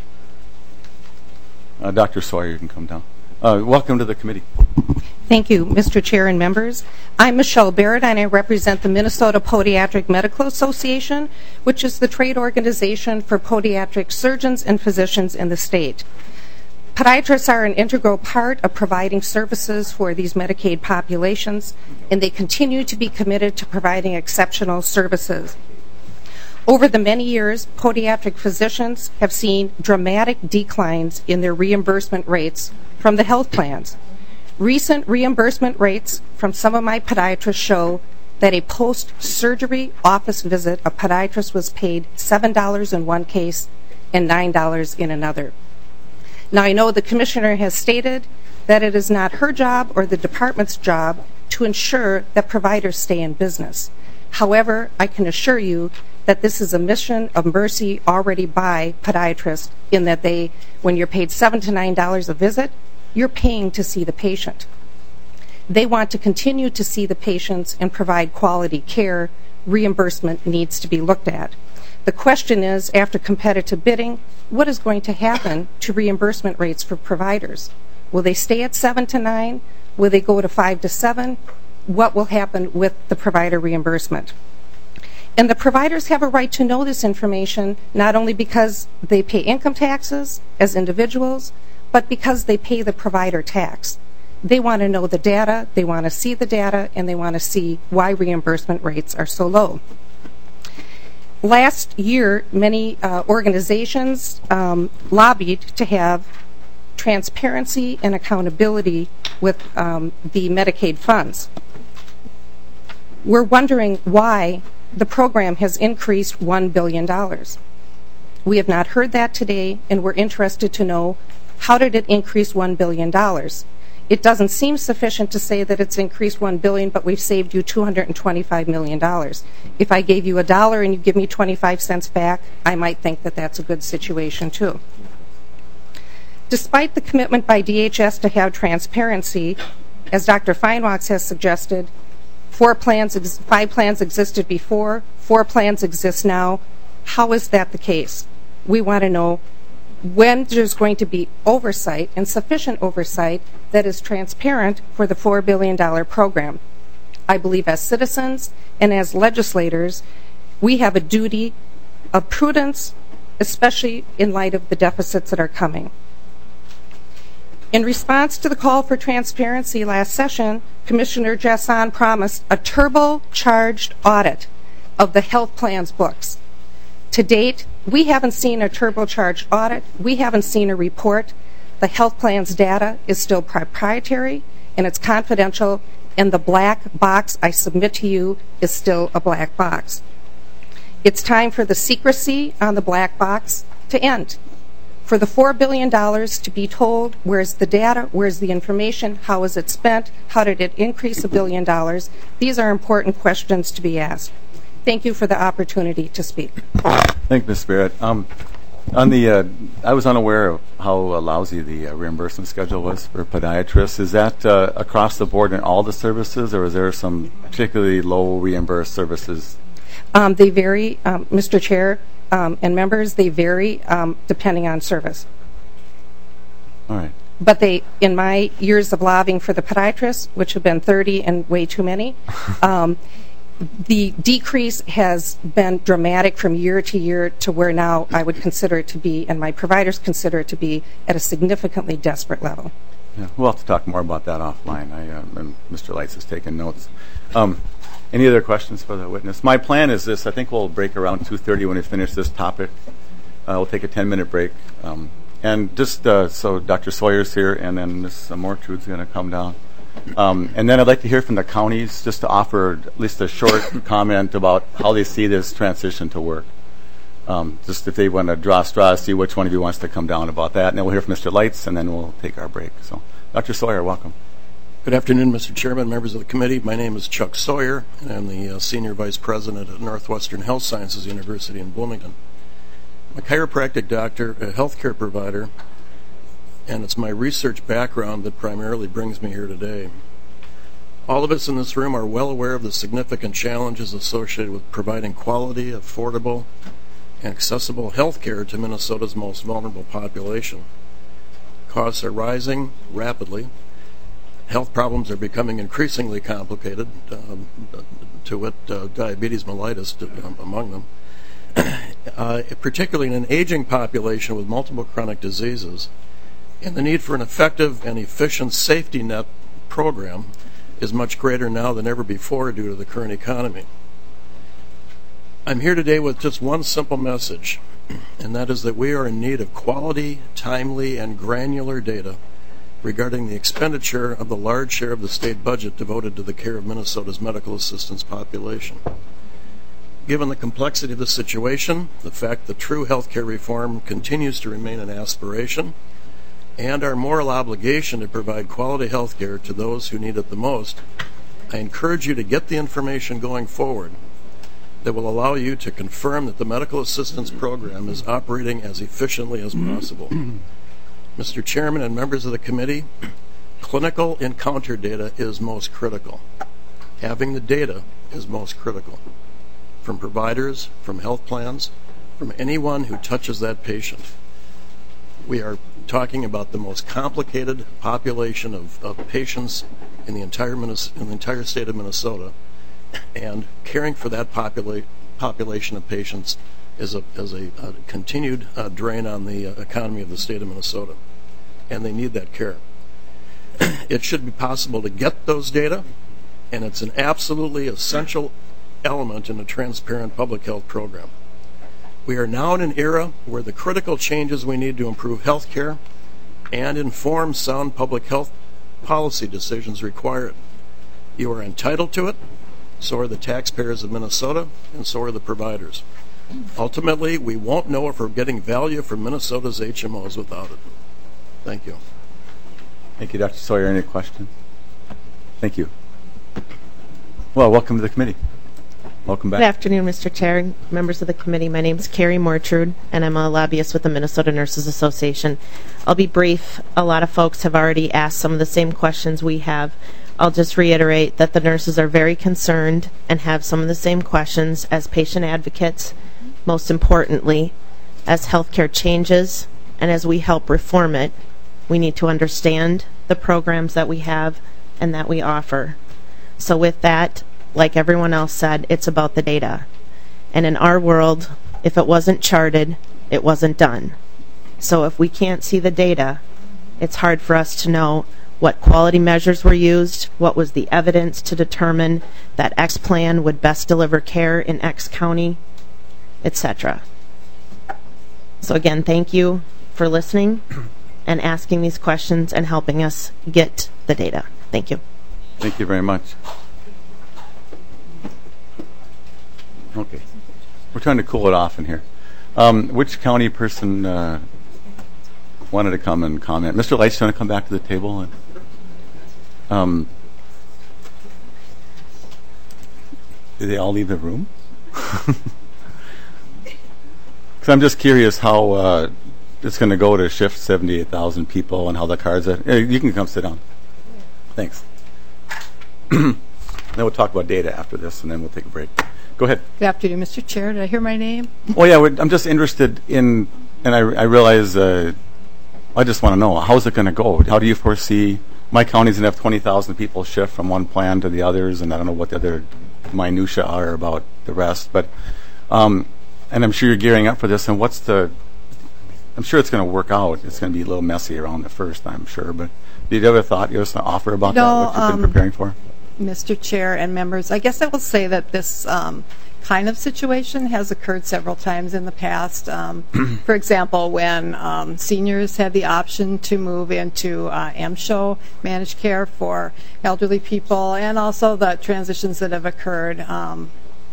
Uh, Doctor Sawyer, you can come down. Uh, welcome to the committee. Thank you, Mister Chair and members. I'm Michelle Barrett, and I represent the Minnesota Podiatric Medical Association, which is the trade organization for podiatric surgeons and physicians in the state. Podiatrists are an integral part of providing services for these Medicaid populations, and they continue to be committed to providing exceptional services. Over the many years, podiatric physicians have seen dramatic declines in their reimbursement rates from the health plans. Recent reimbursement rates from some of my podiatrists show that a post-surgery office visit, a podiatrist was paid seven dollars in one case and nine dollars in another. Now, I know the commissioner has stated that it is not her job or the department's job to ensure that providers stay in business. However, I can assure you that this is a mission of mercy already by podiatrists, in that they, when you're paid seven to nine dollars a visit, you're paying to see the patient. They want to continue to see the patients and provide quality care. Reimbursement needs to be looked at. The question is, after competitive bidding, what is going to happen to reimbursement rates for providers? Will they stay at seven to nine? Will they go to five to seven? What will happen with the provider reimbursement? And the providers have a right to know this information not only because they pay income taxes as individuals, but because they pay the provider tax. They want to know the data, they want to see the data, and they want to see why reimbursement rates are so low. Last year, many uh, organizations um, lobbied to have transparency and accountability with um, the Medicaid funds. We're wondering why the program has increased one billion dollars. We have not heard that today, and we're interested to know, how did it increase one billion dollars? It doesn't seem sufficient to say that it's increased one billion dollars, but we've saved you two hundred twenty-five million dollars. If I gave you a dollar and you give me twenty-five cents back, I might think that that's a good situation too. Despite the commitment by D H S to have transparency, as Doctor Feinwachs has suggested, four plans, ex- five plans existed before, four plans exist now. How is that the case? We want to know when there's going to be oversight and sufficient oversight that is transparent for the four billion dollars program. I believe as citizens and as legislators, we have a duty of prudence, especially in light of the deficits that are coming. In response to the call for transparency last session, Commissioner Jassan promised a turbocharged audit of the health plans books. To date, we haven't seen a turbocharged audit. We haven't seen a report. The health plans data is still proprietary and it's confidential, and the black box I submit to you is still a black box. It's time for the secrecy on the black box to end. For the four billion dollars to be told, where's the data, where's the information, how is it spent, how did it increase a billion dollars? These are important questions to be asked. Thank you for the opportunity to speak. Thank you, Miz Barrett. Um, on the, uh, I was unaware of how uh, lousy the uh, reimbursement schedule was for podiatrists. Is that uh, across the board in all the services, or is there some particularly low reimbursed services? Um, they vary, um, Mister Chair. Um, and members, they vary um, depending on service. All right. But they, in my years of lobbying for the podiatrists, which have been thirty and way too many, um, the decrease has been dramatic from year to year to where now I would consider it to be, and my providers consider it to be, at a significantly desperate level. Yeah, we'll have to talk more about that offline. I, uh, and Mister Leitz has taken notes. Um, Any other questions for the witness? My plan is this. I think we'll break around two thirty when we finish this topic. Uh, we'll take a ten-minute break. Um, and just uh, so Doctor Sawyer's here, and then Miz Mortrude's going to come down. Um, and then I'd like to hear from the counties, just to offer at least a short comment about how they see this transition to work. Um, just if they want to draw straws, see which one of you wants to come down about that. And then we'll hear from Mister Leitz, and then we'll take our break. So, Doctor Sawyer, welcome. Good afternoon, Mister Chairman, members of the committee. My name is Chuck Sawyer, and I'm the uh, Senior Vice President at Northwestern Health Sciences University in Bloomington. I'm a chiropractic doctor, a healthcare provider, and it's my research background that primarily brings me here today. All of us in this room are well aware of the significant challenges associated with providing quality, affordable, and accessible health care to Minnesota's most vulnerable population. Costs are rising rapidly. Health problems are becoming increasingly complicated, um, to wit, uh, diabetes mellitus to, um, among them. Uh, particularly in an aging population with multiple chronic diseases, and the need for an effective and efficient safety net program is much greater now than ever before due to the current economy. I'm here today with just one simple message, and that is that we are in need of quality, timely, and granular data regarding the expenditure of the large share of the state budget devoted to the care of Minnesota's medical assistance population. Given the complexity of the situation, the fact that true health care reform continues to remain an aspiration, and our moral obligation to provide quality health care to those who need it the most, I encourage you to get the information going forward that will allow you to confirm that the medical assistance program is operating as efficiently as possible. Mister Chairman and members of the committee, clinical encounter data is most critical. Having the data is most critical. From providers, from health plans, from anyone who touches that patient. We are talking about the most complicated population of, of patients in the entire in the entire state of Minnesota, and caring for that popula- population of patients is a, is a, a continued uh, drain on the uh, economy of the state of Minnesota, and they need that care. It should be possible to get those data, and it's an absolutely essential element in a transparent public health program. We are now in an era where the critical changes we need to improve health care and inform sound public health policy decisions require it. You are entitled to it, so are the taxpayers of Minnesota, and so are the providers. Ultimately, we won't know if we're getting value from Minnesota's H M Os without it. Thank you. Thank you, Doctor Sawyer. Any questions? Thank you. Well, welcome to the committee. Welcome back. Good afternoon, Mister Chair, members of the committee. My name is Carrie Mortrude, and I'm a lobbyist with the Minnesota Nurses Association. I'll be brief. A lot of folks have already asked some of the same questions we have. I'll just reiterate that the nurses are very concerned and have some of the same questions as patient advocates. Most importantly, as healthcare changes and as we help reform it, we need to understand the programs that we have and that we offer. So with that, like everyone else said, it's about the data. And in our world, if it wasn't charted, it wasn't done. So if we can't see the data, it's hard for us to know what quality measures were used, what was the evidence to determine that X plan would best deliver care in X county, et cetera. So again, thank you for listening and asking these questions and helping us get the data. Thank you. Thank you very much. Okay. We're trying to cool it off in here. Um, which county person uh, wanted to come and comment? Mister Light's trying to come back to the table. And, um, did they all leave the room? Because I'm just curious how uh, it's going to go to shift seventy-eight thousand people and how the cards are. Hey, you can come sit down. Thanks. Then we'll talk about data after this, and then we'll take a break. Go ahead. Good afternoon, Mister Chair. Did I hear my name? Oh, yeah, we're, I'm just interested in, and I, I realize, uh, I just want to know, how's it going to go? How do you foresee, my county's going to have twenty thousand people shift from one plan to the others, and I don't know what the other minutia are about the rest, but, um, and I'm sure you're gearing up for this, and what's the, I'm sure it's going to work out. It's going to be a little messy around the first, I'm sure, but did you ever thought, you have an offer about no, that, what you've um, been preparing for? Mister Chair and members, I guess I will say that this um, kind of situation has occurred several times in the past. Um, for example, when um, seniors had the option to move into uh, M S H O, managed care for elderly people, and also the transitions that have occurred um,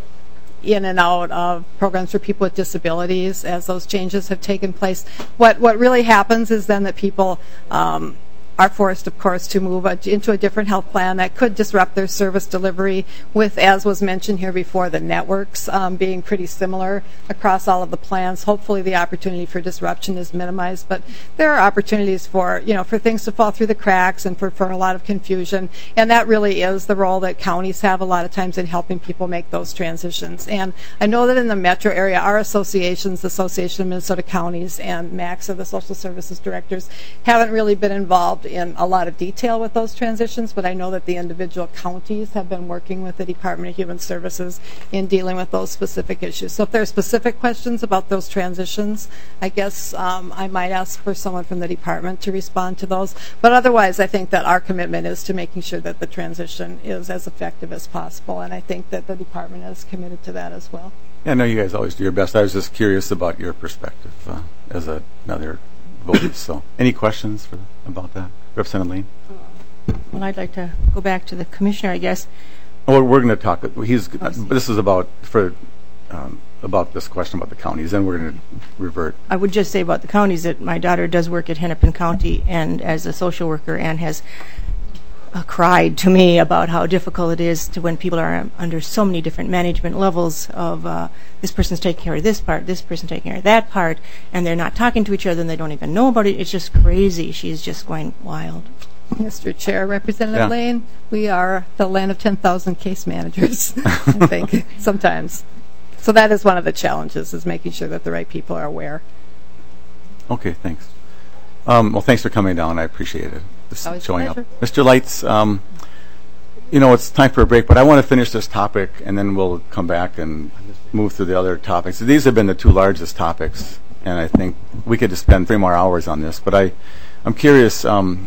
in and out of programs for people with disabilities as those changes have taken place. What, what really happens is then that people um, are forced, of course, to move into a different health plan that could disrupt their service delivery with, as was mentioned here before, the networks um, being pretty similar across all of the plans. Hopefully the opportunity for disruption is minimized, but there are opportunities for, you know, for things to fall through the cracks and for, for a lot of confusion, and that really is the role that counties have a lot of times in helping people make those transitions. And I know that in the metro area, our associations, the Association of Minnesota Counties and MACSA, the Social Services Directors, haven't really been involved in a lot of detail with those transitions, but I know that the individual counties have been working with the Department of Human Services in dealing with those specific issues. So if there are specific questions about those transitions, I guess um, I might ask for someone from the department to respond to those. But otherwise, I think that our commitment is to making sure that the transition is as effective as possible, and I think that the department is committed to that as well. Yeah, I know you guys always do your best. I was just curious about your perspective uh, as a, another voter. So, any questions for, about that? Representative Lane? Well, I'd like to go back to the commissioner, I guess. Well, we're going to talk. He's. This is about for um, about this question about the counties. Then we're going to revert. I would just say about the counties that my daughter does work at Hennepin County, and as a social worker, and has uh, cried to me about how difficult it is to when people are under so many different management levels of uh, this person's taking care of this part, this person's taking care of that part, and they're not talking to each other, and they don't even know about it. It's just crazy. She's just going wild. Mister Chair, Representative Yeah. Lane, we are the land of ten thousand case managers, I think, sometimes. So that is one of the challenges, is making sure that the right people are aware. Okay, thanks. Um, well, thanks for coming down. I appreciate it. This Always a showing up. pleasure. Mister Lights, um, you know, it's time for a break, but I want to finish this topic, and then we'll come back and move through the other topics. These have been the two largest topics, and I think we could just spend three more hours on this. But I, I'm curious. Um,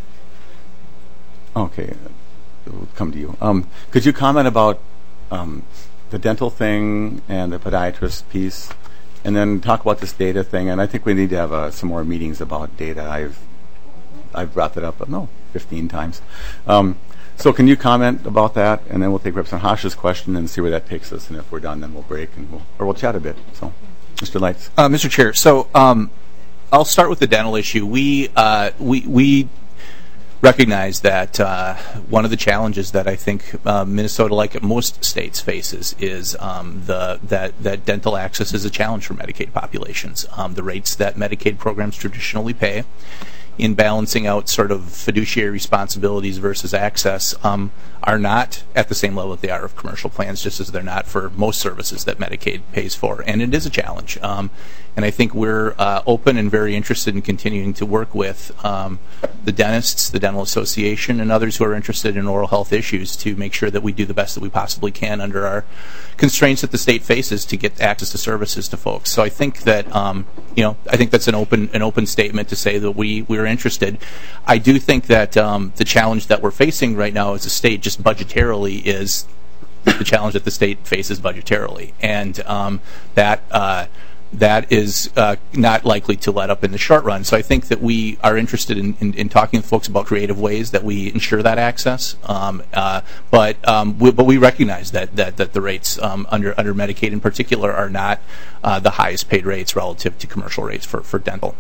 okay, we'll come to you. Um, could you comment about um, the dental thing and the podiatrist piece, and then talk about this data thing? And I think we need to have uh, some more meetings about data. I've I've brought that up, but no, fifteen times. Um, so can you comment about that, and then we'll take Representative Haash's question and see where that takes us. And if we're done, then we'll break and we'll or we'll chat a bit. So, Mister Leitz. Uh, Mister Chair, so um, I'll start with the dental issue. We uh, we we. recognize that uh, one of the challenges that I think uh, Minnesota, like most states, faces is um, the that that dental access is a challenge for Medicaid populations. Um, the rates that Medicaid programs traditionally pay, in balancing out sort of fiduciary responsibilities versus access, um, are not at the same level that they are of commercial plans, just as they're not for most services that Medicaid pays for. And it is a challenge. Um, and I think we're uh, open and very interested in continuing to work with um, the dentists, the Dental Association, and others who are interested in oral health issues to make sure that we do the best that we possibly can under our constraints that the state faces to get access to services to folks. So I think that um, you know I think that's an open an open statement to say that we we're interested. I do think that um, the challenge that we're facing right now as a state, just budgetarily, is the challenge that the state faces budgetarily, and um, that. Uh, That is uh, not likely to let up in the short run. So I think that we are interested in, in, in talking with folks about creative ways that we ensure that access. Um, uh, but um, we, but we recognize that that, that the rates um, under under Medicaid in particular are not uh, the highest paid rates relative to commercial rates for for dental.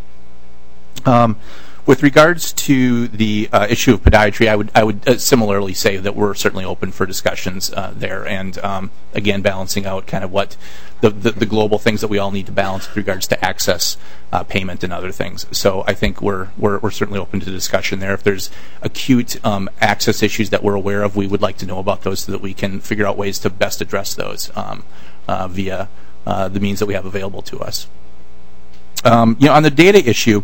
Um, With regards to the uh, issue of podiatry, I would I would uh, similarly say that we're certainly open for discussions uh, there, and um, again, balancing out kind of what the, the the global things that we all need to balance with regards to access, uh, payment, and other things. So I think we're we're we're certainly open to discussion there. If there's acute um, access issues that we're aware of, we would like to know about those so that we can figure out ways to best address those um, uh, via uh, the means that we have available to us. Um, you know, on the data issue.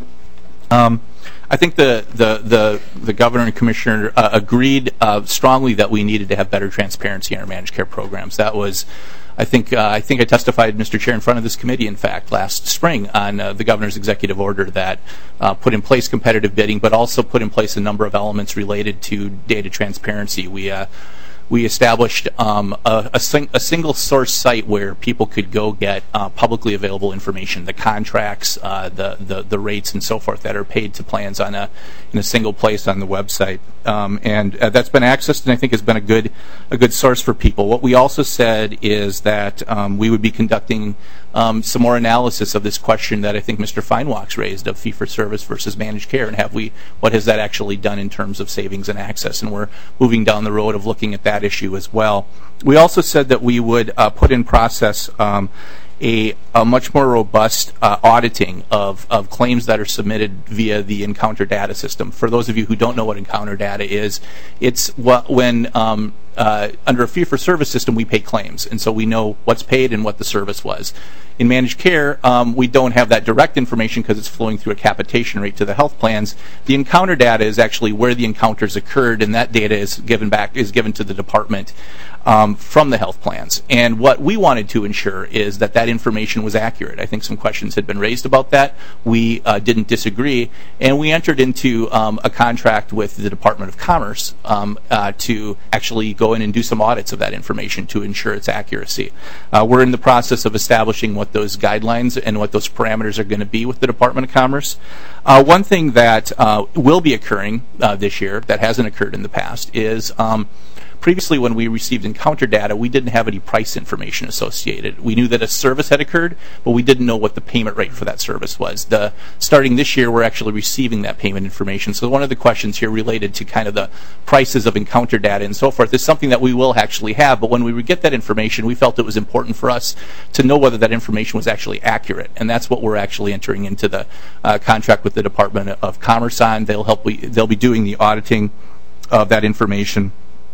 Um, I think the, the, the, the governor and commissioner uh, agreed uh, strongly that we needed to have better transparency in our managed care programs. That was, I think, uh, I think I testified, Mister Chair, in front of this committee, in fact, last spring on uh, the governor's executive order that uh, put in place competitive bidding, but also put in place a number of elements related to data transparency. We uh, We established um, a, a, sing, a single source site where people could go get uh, publicly available information, the contracts, uh, the, the the rates, and so forth that are paid to plans on a in a single place on the website, um, and uh, that's been accessed, and I think has been a good a good source for people. What we also said is that um, we would be conducting um, some more analysis of this question that I think Mister Feinwachs raised of fee for service versus managed care, and have we what has that actually done in terms of savings and access, and we're moving down the road of looking at that issue as well. We also said that we would uh, put in process um, a, a much more robust uh, auditing of, of claims that are submitted via the Encounter data system. For those of you who don't know what Encounter data is, it's what when um, uh, under a fee-for-service system we pay claims, and so we know what's paid and what the service was. In managed care, um, we don't have that direct information because it's flowing through a capitation rate to the health plans. The Encounter data is actually where the encounters occurred, and that data is given back is given to the department um, from the health plans. And what we wanted to ensure is that that information was accurate. I think some questions had been raised about that. We uh, didn't disagree, and we entered into um, a contract with the Department of Commerce um, uh, to actually go in and do some audits of that information to ensure its accuracy. Uh, we're in the process of establishing what those guidelines and what those parameters are going to be with the Department of Commerce. Uh, one thing that uh, will be occurring uh, this year that hasn't occurred in the past is um, previously when we received Encounter data, we didn't have any price information associated. We knew that a service had occurred, but we didn't know what the payment rate for that service was. The, starting this year, we're actually receiving that payment information. So one of the questions here related to kind of the prices of Encounter data and so forth is something that we will actually have, but when we would get that information, we felt it was important for us to know whether that information was actually accurate, and that's what we're actually entering into the uh, contract with the Department of Commerce on. They'll help. We, they'll be doing the auditing of that information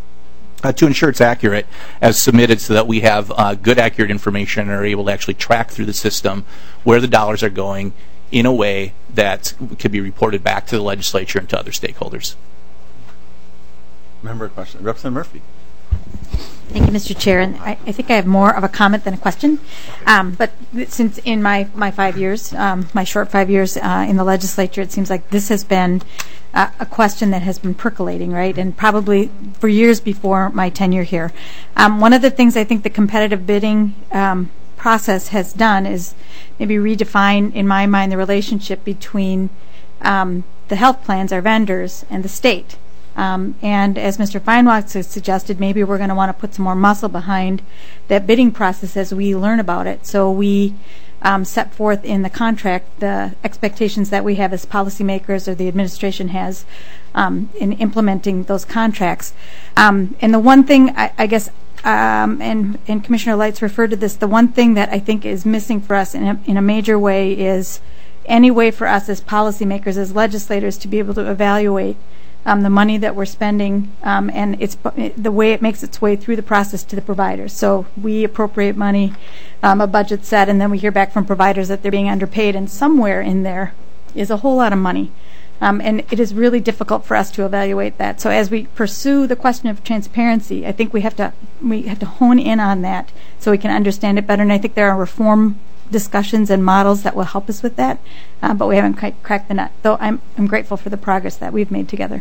Uh, to ensure it's accurate as submitted so that we have uh, good, accurate information and are able to actually track through the system where the dollars are going in a way that could be reported back to the legislature and to other stakeholders. Member question. Representative Murphy. Thank you, Mister Chair. And I, I think I have more of a comment than a question. Um, but since in my, my five years, um, my short five years uh, in the legislature, it seems like this has been uh, a question that has been percolating, right? And probably for years before my tenure here. Um, one of the things I think the competitive bidding um, process has done is maybe redefine, in my mind, the relationship between um, the health plans, our vendors, and the state. Um, and as Mister Feinwachs has suggested, maybe we're going to want to put some more muscle behind that bidding process as we learn about it. So we um, set forth in the contract the expectations that we have as policymakers, or the administration has, um, in implementing those contracts. Um, and the one thing, I, I guess, um, and, and Commissioner Lights referred to this, the one thing that I think is missing for us in a, in a major way is any way for us as policymakers, as legislators, to be able to evaluate Um, the money that we're spending, um, and it's the way it makes its way through the process to the providers. So we appropriate money, um, a budget set, and then we hear back from providers that they're being underpaid, and somewhere in there is a whole lot of money. Um, and it is really difficult for us to evaluate that. So as we pursue the question of transparency, I think we have to we have to hone in on that so we can understand it better. And I think there are reform discussions and models that will help us with that, uh, but we haven't quite cracked the nut. Though I'm I'm grateful for the progress that we've made together.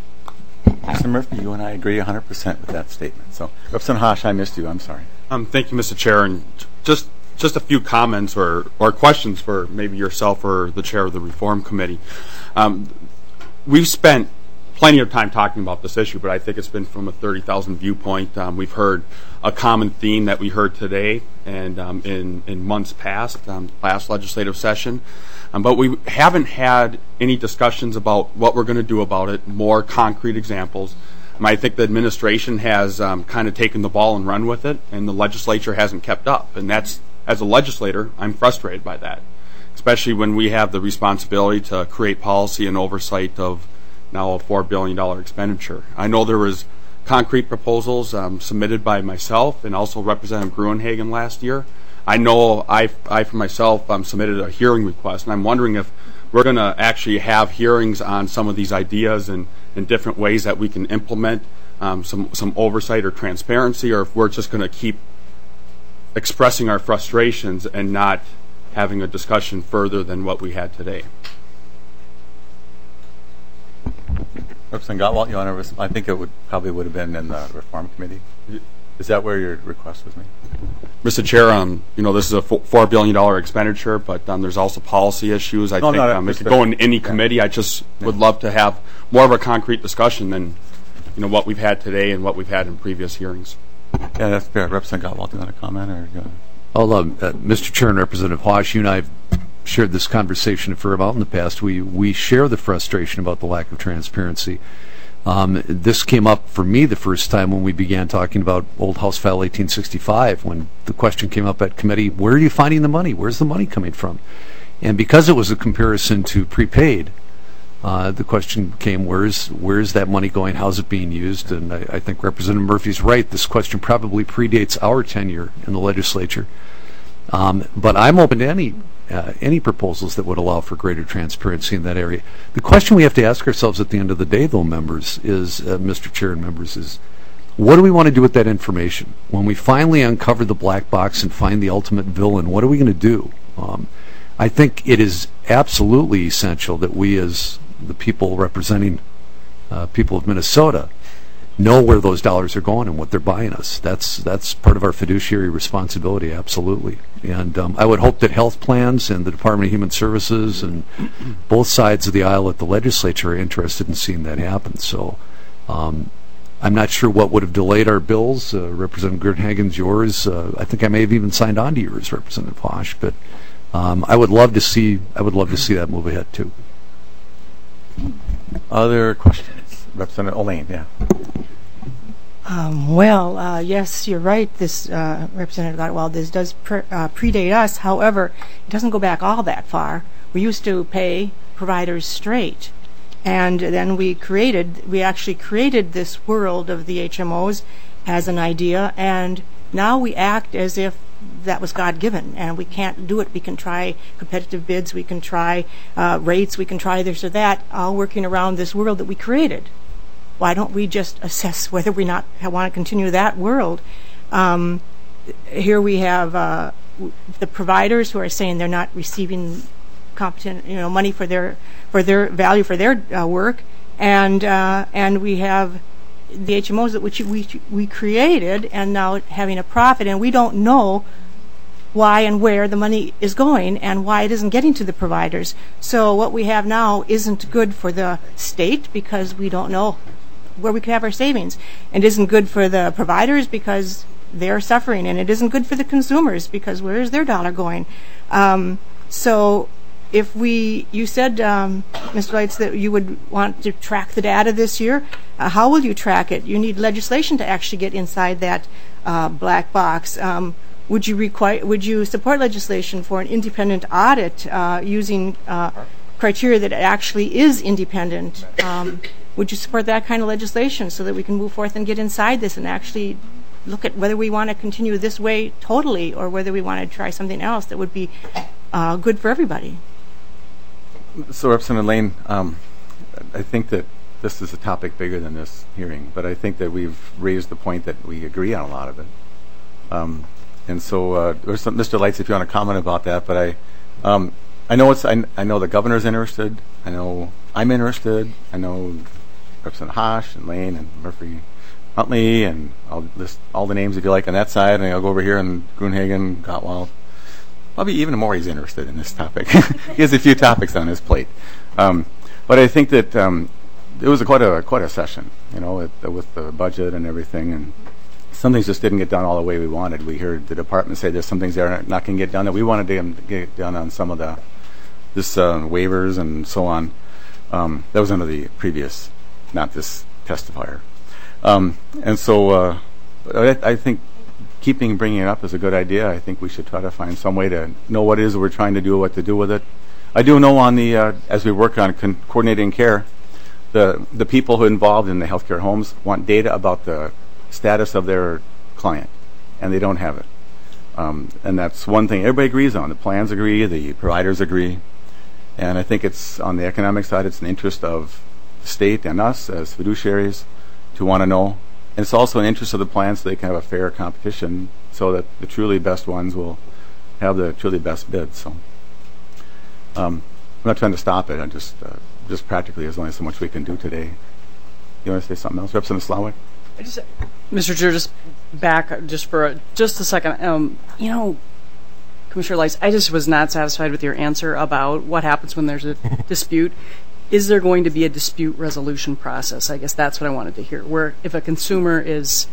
Mister Murphy, you and I agree one hundred percent with that statement. So, Representative Hosh, I missed you. I'm sorry. Um, thank you, Mister Chair. And just just a few comments or, or questions for maybe yourself or the chair of the Reform Committee. Um, we've spent plenty of time talking about this issue, but I think it's been from a thirty thousand viewpoint. Um, we've heard a common theme that we heard today and um, in, in months past, um, last legislative session. Um, but we haven't had any discussions about what we're going to do about it, more concrete examples. Um, I think the administration has um, kind of taken the ball and run with it, and the legislature hasn't kept up. And that's, as a legislator, I'm frustrated by that, especially when we have the responsibility to create policy and oversight of now a four billion dollars expenditure. I know there was concrete proposals um, submitted by myself and also Representative Gruenhagen last year. I know I, I for myself, um, submitted a hearing request, and I'm wondering if we're going to actually have hearings on some of these ideas and, and different ways that we can implement um, some, some oversight or transparency, or if we're just going to keep expressing our frustrations and not having a discussion further than what we had today. Representative Gottwalt, you want to res- I think it would probably would have been in the Reform Committee. Is that where your request was made? Mister Chair, um, you know, this is a four billion dollars expenditure, but um, there's also policy issues. I no, think no, um, it could go in any yeah. committee. I just yeah. would love to have more of a concrete discussion than, you know, what we've had today and what we've had in previous hearings. Yeah, that's fair. Representative Gottwalt, do you want to comment? Or you want to... I'll, um, uh, Mister Chair and Representative Hosh, you and I have shared this conversation for about in the past. We, we share the frustration about the lack of transparency. Um, this came up for me the first time when we began talking about Old House File eighteen sixty-five, when the question came up at committee, where are you finding the money? Where's the money coming from? And because it was a comparison to prepaid, uh, the question came, where's where's that money going? How's it being used? And I, I think Representative Murphy's right. This question probably predates our tenure in the legislature. Um, but I'm open to any uh, any proposals that would allow for greater transparency in that area. The question we have to ask ourselves at the end of the day, though, members, is, uh, Mister Chair and members, is what do we want to do with that information? When we finally uncover the black box and find the ultimate villain, what are we going to do? Um, I think it is absolutely essential that we, as the people representing uh, people of Minnesota, know where those dollars are going and what they're buying us. That's that's part of our fiduciary responsibility, absolutely. And um, I would hope that health plans and the Department of Human Services and both sides of the aisle at the legislature are interested in seeing that happen. So um, I'm not sure what would have delayed our bills. Uh, Representative Gruenhagen's yours. Uh, I think I may have even signed on to yours, Representative Hosh. But um, I would love to see. I would love to see that move ahead too. Other questions, Representative Olaine? Yeah. Um, well, uh, yes, you're right. This uh, Representative Gottwald, this does pre- uh, predate us. However, it doesn't go back all that far. We used to pay providers straight, and then we created. We actually created this world of the H M Os as an idea, and now we act as if that was God-given, and we can't do it. We can try competitive bids, we can try uh, rates, we can try this or that, all working around this world that we created. why don't we just assess whether we not want to continue that world? Um, here we have uh, the providers who are saying they're not receiving competent, you know, money for their for their value for their uh, work, and uh, and we have the H M Os that which we we created and now having a profit, and we don't know why and where the money is going and why it isn't getting to the providers. So what we have now isn't good for the state because we don't know where we could have our savings, and isn't good for the providers because they're suffering, and it isn't good for the consumers because where is their dollar going? Um, so if we, you said, um, Mister Leitz, that you would want to track the data this year. Uh, how will you track it? You need legislation to actually get inside that uh, black box. Um, would you require? Would you support legislation for an independent audit uh, using uh, criteria that actually is independent? Um, would you support that kind of legislation so that we can move forth and get inside this and actually look at whether we want to continue this way totally or whether we want to try something else that would be uh, good for everybody? So, Representative Lane, um, I think that this is a topic bigger than this hearing, but I think that we've raised the point that we agree on a lot of it. Um, and so, uh, there's some, Mister Leitz, if you want to comment about that, but I, um, I know it's, I, I know the governor's interested. I know I'm interested. I know Representative Haas and Lane and Murphy Huntley, and I'll list all the names if you like on that side, and I'll go over here and Grunhagen, Gottwald. Probably even more he's interested in this topic. He has a few topics on his plate. Um, but I think that um, it was a quite a quite a session, you know, with, with the budget and everything, and some things just didn't get done all the way we wanted. We heard the department say there's some things that are not going to get done that we wanted to get done on some of the this uh, waivers and so on. Um, that was under the previous, not this testifier. Um, and so uh, I, I think keeping bringing it up is a good idea. I think we should try to find some way to know what it is we're trying to do, what to do with it. I do know on the uh, as we work on con- coordinating care, the the people who are involved in the healthcare homes want data about the status of their client, and they don't have it. Um, and that's one thing everybody agrees on. The plans agree, the providers agree, and I think it's on the economic side. It's an interest of the state and us as fiduciaries to want to know. And it's also an interest of the plans so they can have a fair competition so that the truly best ones will have the truly best bids. So um, I'm not trying to stop it. I'm just, uh, just practically, there's only so much we can do today. You want to say something else? Representative Slawick? I just, Mister Chair, just back just for a, just a second. Um, you know, Commissioner Leitz, I just was not satisfied with your answer about what happens when there's a dispute. Is there going to be a dispute resolution process? I guess that's what I wanted to hear, where if a consumer is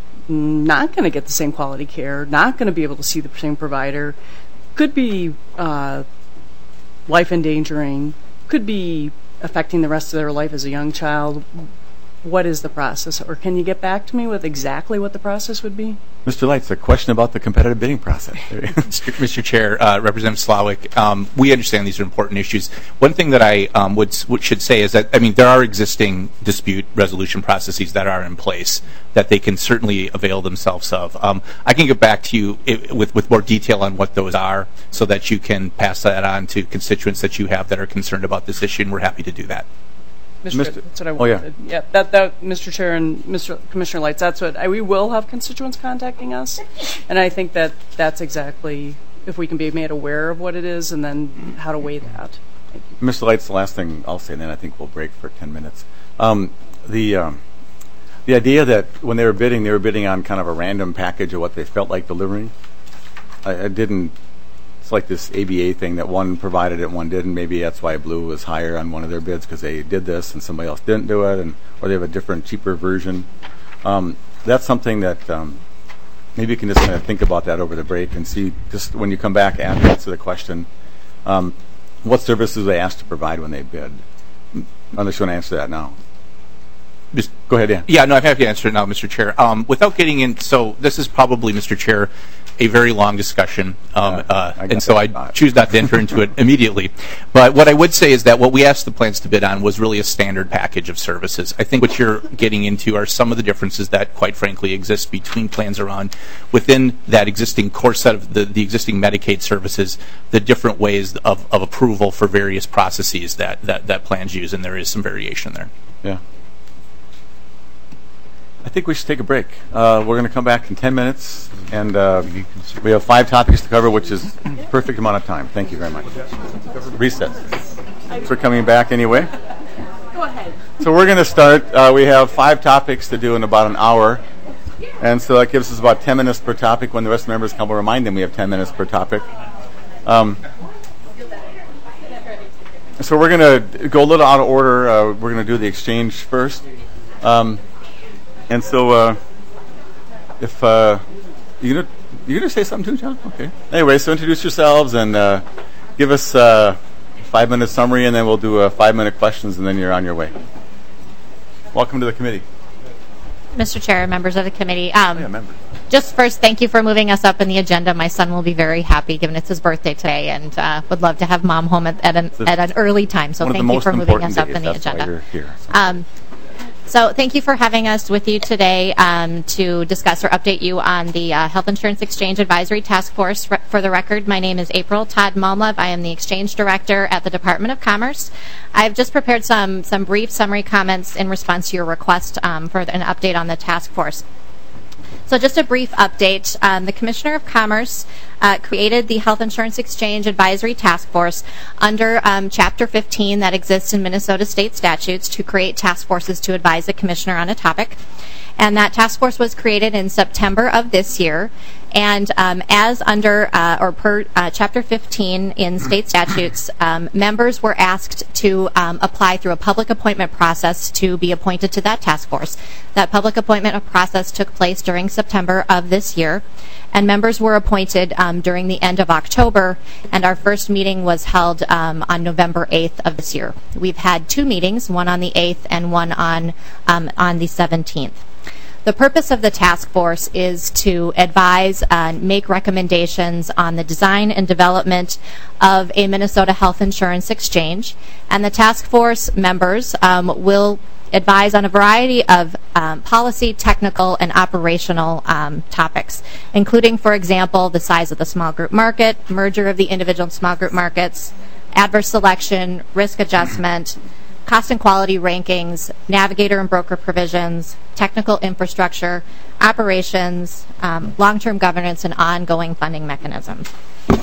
not going to get the same quality care, not going to be able to see the same provider, could be uh, life endangering, could be affecting the rest of their life as a young child, what is the process? Or can you get back to me with exactly what the process would be? Mister Leitz, a question about the competitive bidding process. Mister Chair, uh, Representative Slawick, um, we understand these are important issues. One thing that I um, would, would should say is that, I mean, there are existing dispute resolution processes that are in place that they can certainly avail themselves of. Um, I can get back to you it, with, with more detail on what those are so that you can pass that on to constituents that you have that are concerned about this issue, and we're happy to do that. Mister Mister That's what I wanted. Oh, yeah. yeah, that, that, Mister Chair and Mister Commissioner Leitz, that's what I, we will have constituents contacting us, and I think that that's exactly if we can be made aware of what it is and then how to weigh that. Thank you. Mister Leitz, the last thing I'll say, and then I think we'll break for ten minutes. Um, the um, the idea that when they were bidding, they were bidding on kind of a random package of what they felt like delivering. I, I didn't. It's like this A B A thing that one provided it and one didn't. Maybe that's why Blue was higher on one of their bids because they did this and somebody else didn't do it, and or they have a different, cheaper version. Um, that's something that um, maybe you can just kind of think about that over the break and see just when you come back and answer the question, um, what services they asked to provide when they bid. Unless you want to answer that now. Just go ahead, Dan. Yeah, no, I'm happy to answer it now, Mister Chair. Um, without getting in, so this is probably, Mister Chair, a very long discussion, um, yeah, uh, and so I thought. choose not to enter into it immediately. But what I would say is that what we asked the plans to bid on was really a standard package of services. I think what you're getting into are some of the differences that, quite frankly, exist between plans around within that existing core set of the, the existing Medicaid services, the different ways of, of approval for various processes that, that, that plans use, and there is some variation there. Yeah. I think we should take a break. Uh, we're going to come back in ten minutes, and uh, we have five topics to cover, which is the perfect amount of time. Thank you very much. Recess. Thanks for coming back anyway. Go ahead. So we're going to start. Uh, we have five topics to do in about an hour, and so that gives us about ten minutes per topic. When the rest of the members come, we'll remind them we have ten minutes per topic. Um, so we're going to go a little out of order. Uh, we're going to do the exchange first. Um, And so, uh, if uh, you gonna you gonna say something too, John? Okay. Anyway, so introduce yourselves and uh, give us uh, a five-minute summary, and then we'll do uh, five-minute questions, and then you're on your way. Welcome to the committee, Mister Chair, members of the committee. Um, oh, yeah, members. Just first, thank you for moving us up in the agenda. My son will be very happy, given it's his birthday today, and uh, would love to have Mom home at, at, an, at an early time. So thank you for moving us up in the agenda. You're here, so. Um, So thank you for having us with you today um, to discuss or update you on the uh, Health Insurance Exchange Advisory Task Force. Re- for the record, my name is April Todd Malmlove. I am the Exchange Director at the Department of Commerce. I've just prepared some, some brief summary comments in response to your request um, for an update on the task force. So just a brief update. Um, the Commissioner of Commerce uh, created the Health Insurance Exchange Advisory Task Force under um, Chapter fifteen that exists in Minnesota state statutes to create task forces to advise the Commissioner on a topic. And that task force was created in September of this year. And um, as under uh, or per uh, Chapter fifteen in state statutes, um, members were asked to um, apply through a public appointment process to be appointed to that task force. That public appointment process took place during September of this year, and members were appointed um, during the end of October, and our first meeting was held um, on November eighth of this year. We've had two meetings, one on the eighth and one on um, on the seventeenth. The purpose of the task force is to advise and make recommendations on the design and development of a Minnesota health insurance exchange. And the task force members um, will advise on a variety of um, policy, technical, and operational um, topics, including, for example, the size of the small group market, merger of the individual and small group markets, adverse selection, risk adjustment, cost and quality rankings, navigator and broker provisions, technical infrastructure, operations, um, long-term governance, and ongoing funding mechanisms.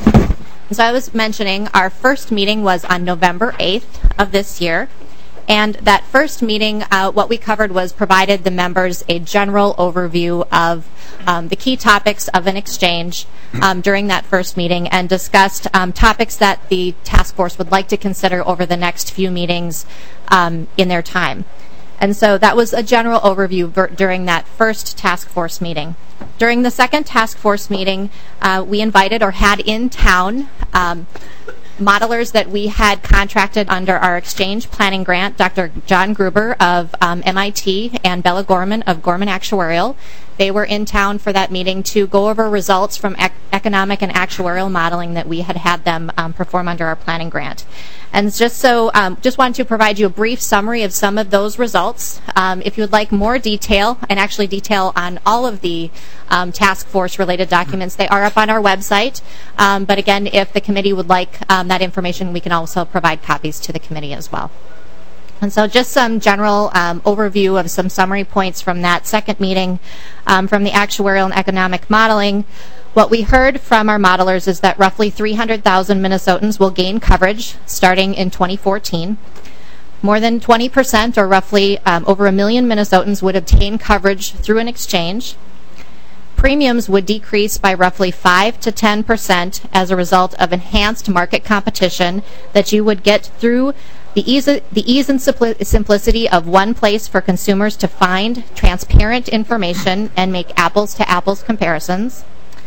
So I was mentioning our first meeting was on November eighth of this year. And that first meeting, uh, what we covered was provided the members a general overview of um, the key topics of an exchange um, during that first meeting, and discussed um, topics that the task force would like to consider over the next few meetings um, in their time. And so that was a general overview ver- during that first task force meeting. During the second task force meeting, uh, we invited or had in town um, modelers that we had contracted under our exchange planning grant, Doctor John Gruber of um, M I T and Bella Gorman of Gorman Actuarial. They were in town for that meeting to go over results from ec- economic and actuarial modeling that we had had them um, perform under our planning grant. And just so, um, just wanted to provide you a brief summary of some of those results. Um, if you would like more detail, and actually detail on all of the um, task force related documents, they are up on our website. Um, but again, if the committee would like um, that information, we can also provide copies to the committee as well. And so just some general um, overview of some summary points from that second meeting um, from the actuarial and economic modeling. What we heard from our modelers is that roughly three hundred thousand Minnesotans will gain coverage starting in twenty fourteen. More than twenty percent, or roughly um, over a million Minnesotans, would obtain coverage through an exchange. Premiums would decrease by roughly five to ten percent as a result of enhanced market competition that you would get through the ease, the ease and simpli- simplicity of one place for consumers to find transparent information and make apples-to-apples comparisons.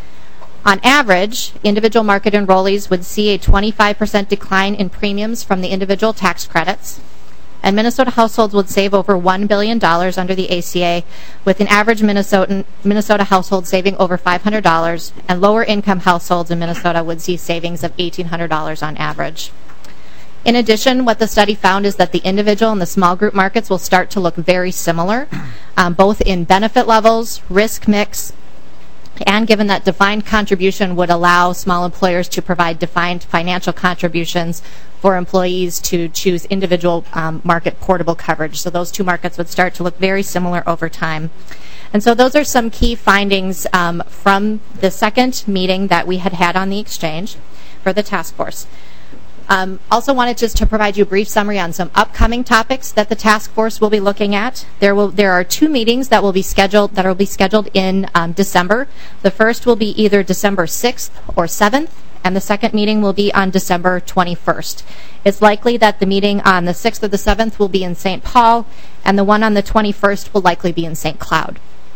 On average, individual market enrollees would see a twenty-five percent decline in premiums from the individual tax credits. And Minnesota households would save over one billion dollars under the A C A, with an average Minnesotan, Minnesota household saving over five hundred dollars, and lower income households in Minnesota would see savings of eighteen hundred dollars on average. In addition, what the study found is that the individual and the small group markets will start to look very similar, um, both in benefit levels, risk mix, And given that defined contribution would allow small employers to provide defined financial contributions for employees to choose individual um, market portable coverage. So those two markets would start to look very similar over time. And so those are some key findings um, from the second meeting that we had had on the exchange for the task force. Um, also wanted just to provide you a brief summary on some upcoming topics that the task force will be looking at. There will there are two meetings that will be scheduled that will be scheduled in um, December. The first will be either December sixth or seventh, and the second meeting will be on December twenty-first. It's likely that the meeting on the sixth or the seventh will be in Saint Paul, and the one on the twenty-first will likely be in Saint Cloud.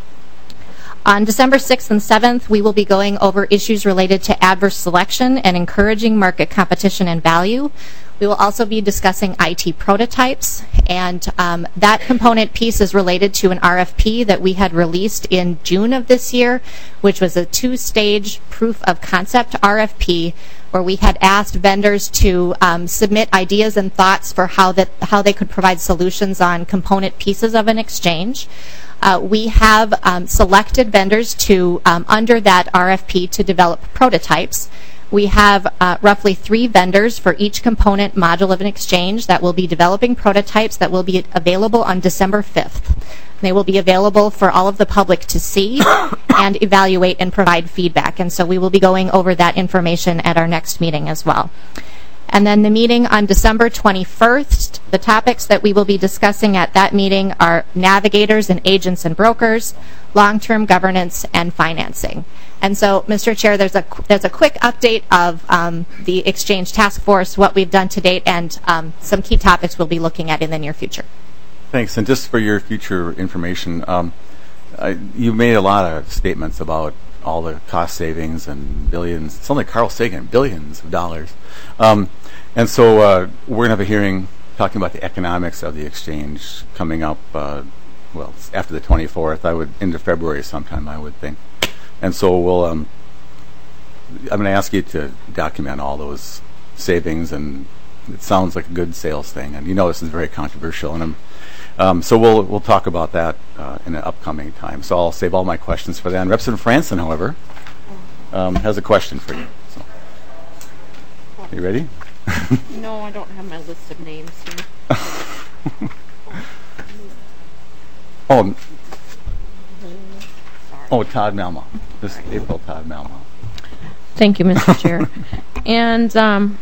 On December sixth and seventh, we will be going over issues related to adverse selection and encouraging market competition and value. We will also be discussing I T prototypes, and um, that component piece is related to an R F P that we had released in June of this year, which was a two-stage proof of concept R F P, where we had asked vendors to um, submit ideas and thoughts for how that how they could provide solutions on component pieces of an exchange. Uh, we have um, selected vendors to um, under that R F P to develop prototypes. We have uh, roughly three vendors for each component module of an exchange that will be developing prototypes that will be available on December fifth. They will be available for all of the public to see and evaluate and provide feedback. And so we will be going over that information at our next meeting as well. And then the meeting on December twenty-first, the topics that we will be discussing at that meeting are navigators and agents and brokers, long-term governance, and financing. And so, Mister Chair, there's a there's a quick update of um, the Exchange Task Force, what we've done to date, and um, some key topics we'll be looking at in the near future. Thanks. And just for your future information, um, I, you made a lot of statements about all the cost savings and billions. It's only Carl Sagan, billions of dollars. Um, and so uh, we're going to have a hearing talking about the economics of the exchange coming up, uh, well, after the twenty-fourth, I would, into February sometime, I would think. And so we'll, um, I'm going to ask you to document all those savings, and it sounds like a good sales thing. And you know this is very controversial, and I'm, um, so we'll we'll talk about that uh, in an upcoming time. So I'll save all my questions for that. Representative Franson, however, um, has a question for you. So. You ready? No, I don't have my list of names here. oh, oh, Todd Malmoff. This April Todd Malmoff. Thank you, Mister Chair. And um,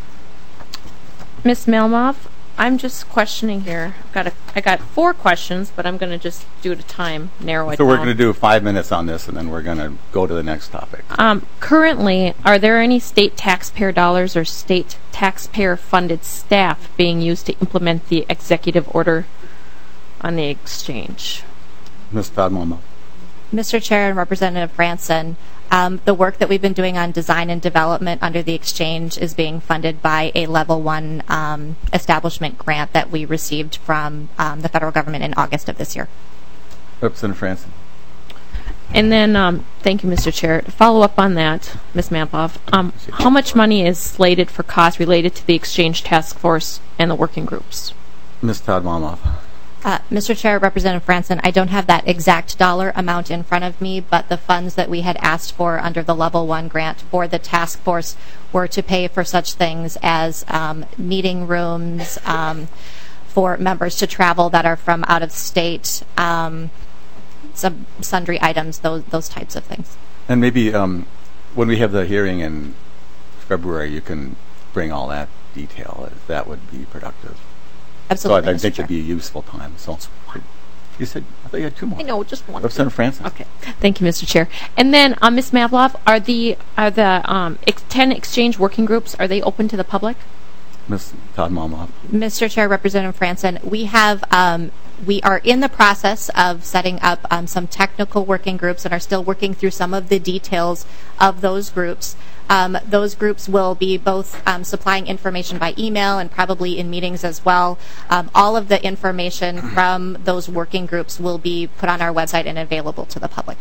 Miz Malmoff, I'm just questioning here. I've got a, I got four questions, but I'm going to just do it at a time, narrow it so down. So we're going to do five minutes on this, and then we're going to go to the next topic. Um, currently, are there any state taxpayer dollars or state taxpayer-funded staff being used to implement the executive order on the exchange? Miz Todd Malmoff. Mister Chair and Representative Franson, um, the work that we've been doing on design and development under the exchange is being funded by a level one um, establishment grant that we received from um, the federal government in August of this year. Representative Franson. And then, um, thank you, Mister Chair. To follow up on that, Miz Malmoff, um, how much money is slated for costs related to the exchange task force and the working groups? Miz Todd Malmoff. Uh, Mister Chair, Representative Franson, I don't have that exact dollar amount in front of me, but the funds that we had asked for under the Level one grant for the task force were to pay for such things as um, meeting rooms um, for members to travel that are from out of state, um, some sundry items, those those types of things. And maybe um, when we have the hearing in February, you can bring all that detail. That would be productive. Absolutely. So I, I think it'd be a useful time. So you said I thought you had two more. I know, just one. Representative Franson. Okay. Thank you, Mister Chair. And then, um, Miz Malmoff, are the are the um, ex- ten exchange working groups, are they open to the public? Miz Todd Malmoff. Mister Chair, Representative Franson, we have um, we are in the process of setting up um, some technical working groups and are still working through some of the details of those groups. Um, those groups will be both um, supplying information by email and probably in meetings as well. Um, all of the information from those working groups will be put on our website and available to the public.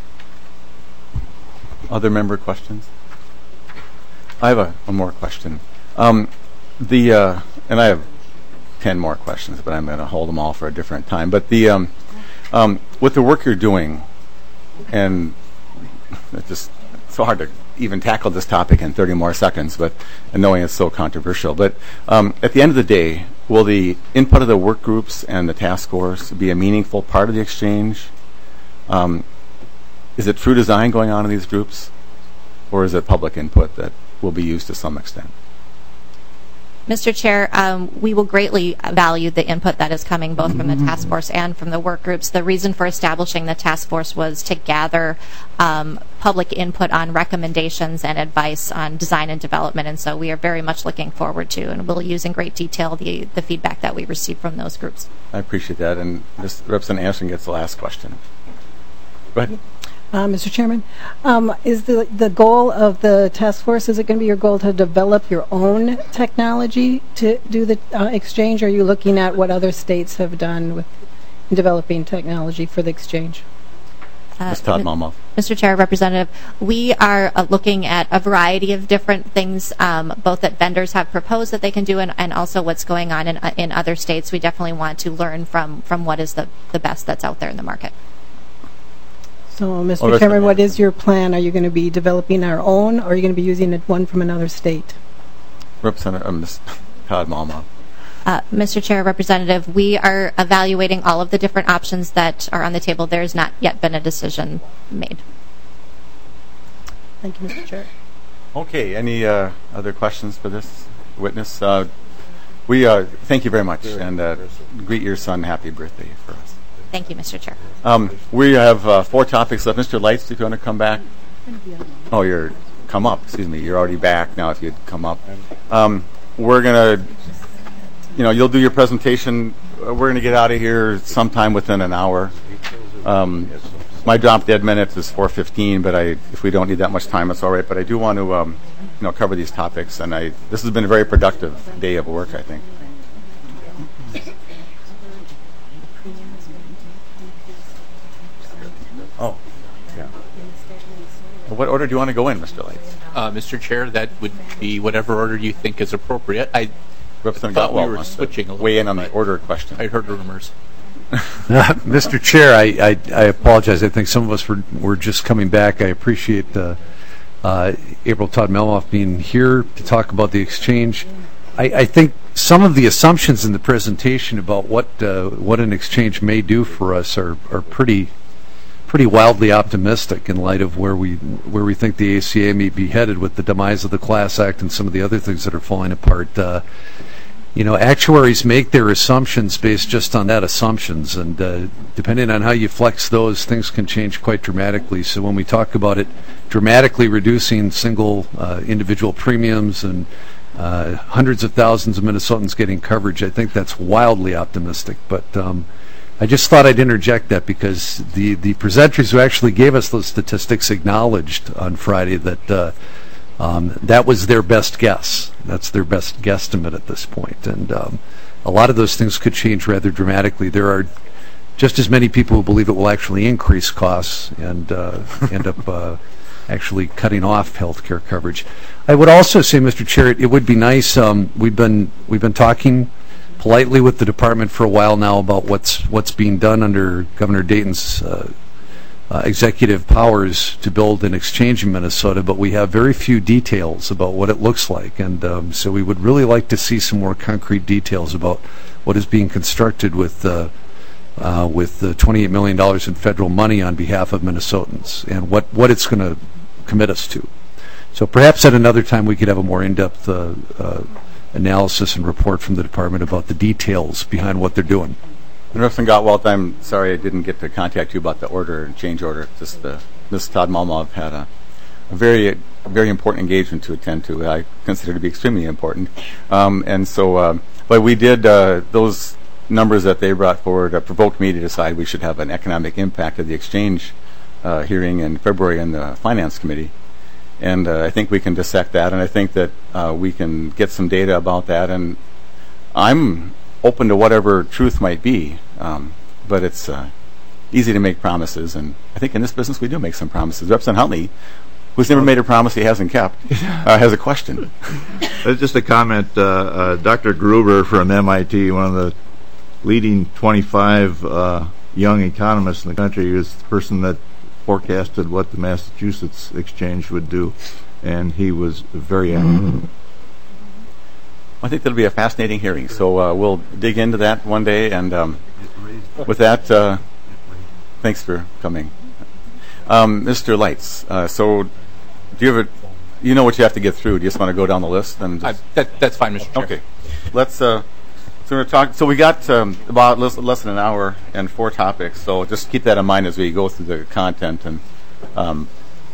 Other member questions? I have a, one more question. Um, the uh, and I have ten more questions, but I'm going to hold them all for a different time. But the um, um, with the work you're doing, and it just so hard to even tackle this topic in thirty more seconds, but and knowing it's so controversial. But um, at the end of the day, will the input of the work groups and the task force be a meaningful part of the exchange? Um, is it true design going on in these groups, or is it public input that will be used to some extent? Mister Chair, um, we will greatly value the input that is coming both from the task force and from the work groups. The reason for establishing the task force was to gather um, public input on recommendations and advice on design and development, and so we are very much looking forward to, and we'll use in great detail the, the feedback that we receive from those groups. I appreciate that, and this Representative Anderson gets the last question. Go ahead. Uh, Mister Chairman, um, is the the goal of the task force, is it going to be your goal to develop your own technology to do the uh, exchange, or are you looking at what other states have done with developing technology for the exchange? Uh, Miz Todd Malmoff. Mister Chair, Representative, we are uh, looking at a variety of different things, um, both that vendors have proposed that they can do and, and also what's going on in, uh, in other states. We definitely want to learn from, from what is the, the best that's out there in the market. So, Mister Oh, Chairman, what is your plan? Are you going to be developing our own, or are you going to be using one from another state? Representative uh, Miz Todd Malmoff. Uh, Mister Chair, Representative, we are evaluating all of the different options that are on the table. There has not yet been a decision made. Thank you, Mister Chair. Okay, any uh, other questions for this witness? Uh, we uh, thank you very much, and uh, greet your son happy birthday for us. Thank you, Mister Chair. Um, we have uh, four topics left. Mister Lights, if you want to come back. Oh, you're come up. Excuse me. You're already back now. If you'd come up, um, we're gonna, you know, you'll do your presentation. Uh, we're gonna get out of here sometime within an hour. Um, my drop dead minute is four fifteen, but I, if we don't need that much time, it's all right. But I do want to, um, you know, cover these topics, and I. This has been a very productive day of work, I think. Oh, yeah. What order do you want to go in, Mister Lights? Uh, Mister Chair, that would be whatever order you think is appropriate. I Representative thought Gottwald we were wants switching to a little weigh bit. in on the order question. I heard rumors. Mister Chair, I, I, I apologize. I think some of us were, were just coming back. I appreciate uh, uh, April Todd Malmoff being here to talk about the exchange. I, I think some of the assumptions in the presentation about what uh, what an exchange may do for us are, are pretty pretty wildly optimistic in light of where we where we think the A C A may be headed with the demise of the Class Act and some of the other things that are falling apart. Uh, you know, actuaries make their assumptions based just on that assumptions, and uh, depending on how you flex those, things can change quite dramatically. So when we talk about it dramatically reducing single uh, individual premiums and uh, hundreds of thousands of Minnesotans getting coverage, I think that's wildly optimistic. But um, I just thought I'd interject that because the, the presenters who actually gave us those statistics acknowledged on Friday that uh, um, that was their best guess. That's their best guesstimate at this point. And um, a lot of those things could change rather dramatically. There are just as many people who believe it will actually increase costs and uh, end up uh, actually cutting off health care coverage. I would also say, Mister Chair, it would be nice. Um, we've been we've been talking politely with the department for a while now about what's what's being done under Governor Dayton's uh, uh, executive powers to build an exchange in Minnesota, but we have very few details about what it looks like, and um, so we would really like to see some more concrete details about what is being constructed with uh, uh, with the twenty-eight million dollars in federal money on behalf of Minnesotans, and what, what it's going to commit us to. So perhaps at another time we could have a more in-depth uh, uh, analysis and report from the department about the details behind what they're doing. And Representative Gottwald, I'm sorry I didn't get to contact you about the order and change order. Just uh, Miz Todd Malmoff had a, a very very important engagement to attend to. I consider to be extremely important. Um, and so, uh, but we did uh, those numbers that they brought forward uh, provoked me to decide we should have an economic impact of the exchange uh, hearing in February in the Finance Committee. And uh, I think we can dissect that, and I think that uh, we can get some data about that. And I'm open to whatever truth might be, um, but it's uh, easy to make promises. And I think in this business we do make some promises. Representative Huntley, who's never made a promise he hasn't kept, uh, has a question. Just a comment. Uh, uh, Doctor Gruber from M I T, one of the leading twenty-five uh, young economists in the country, is the person that forecasted what the Massachusetts exchange would do, and he was very accurate. I think that'll be a fascinating hearing, so uh, we'll dig into that one day, and um, with that, uh, thanks for coming. Um, Mister Lights, uh, so do you have a, you know what you have to get through, do you just want to go down the list? And just... I, that, that's fine, Mister Chair. Okay, let's, uh, so we're talking, so we got um, about less, less than an hour and four topics, so just keep that in mind as we go through the content. And um,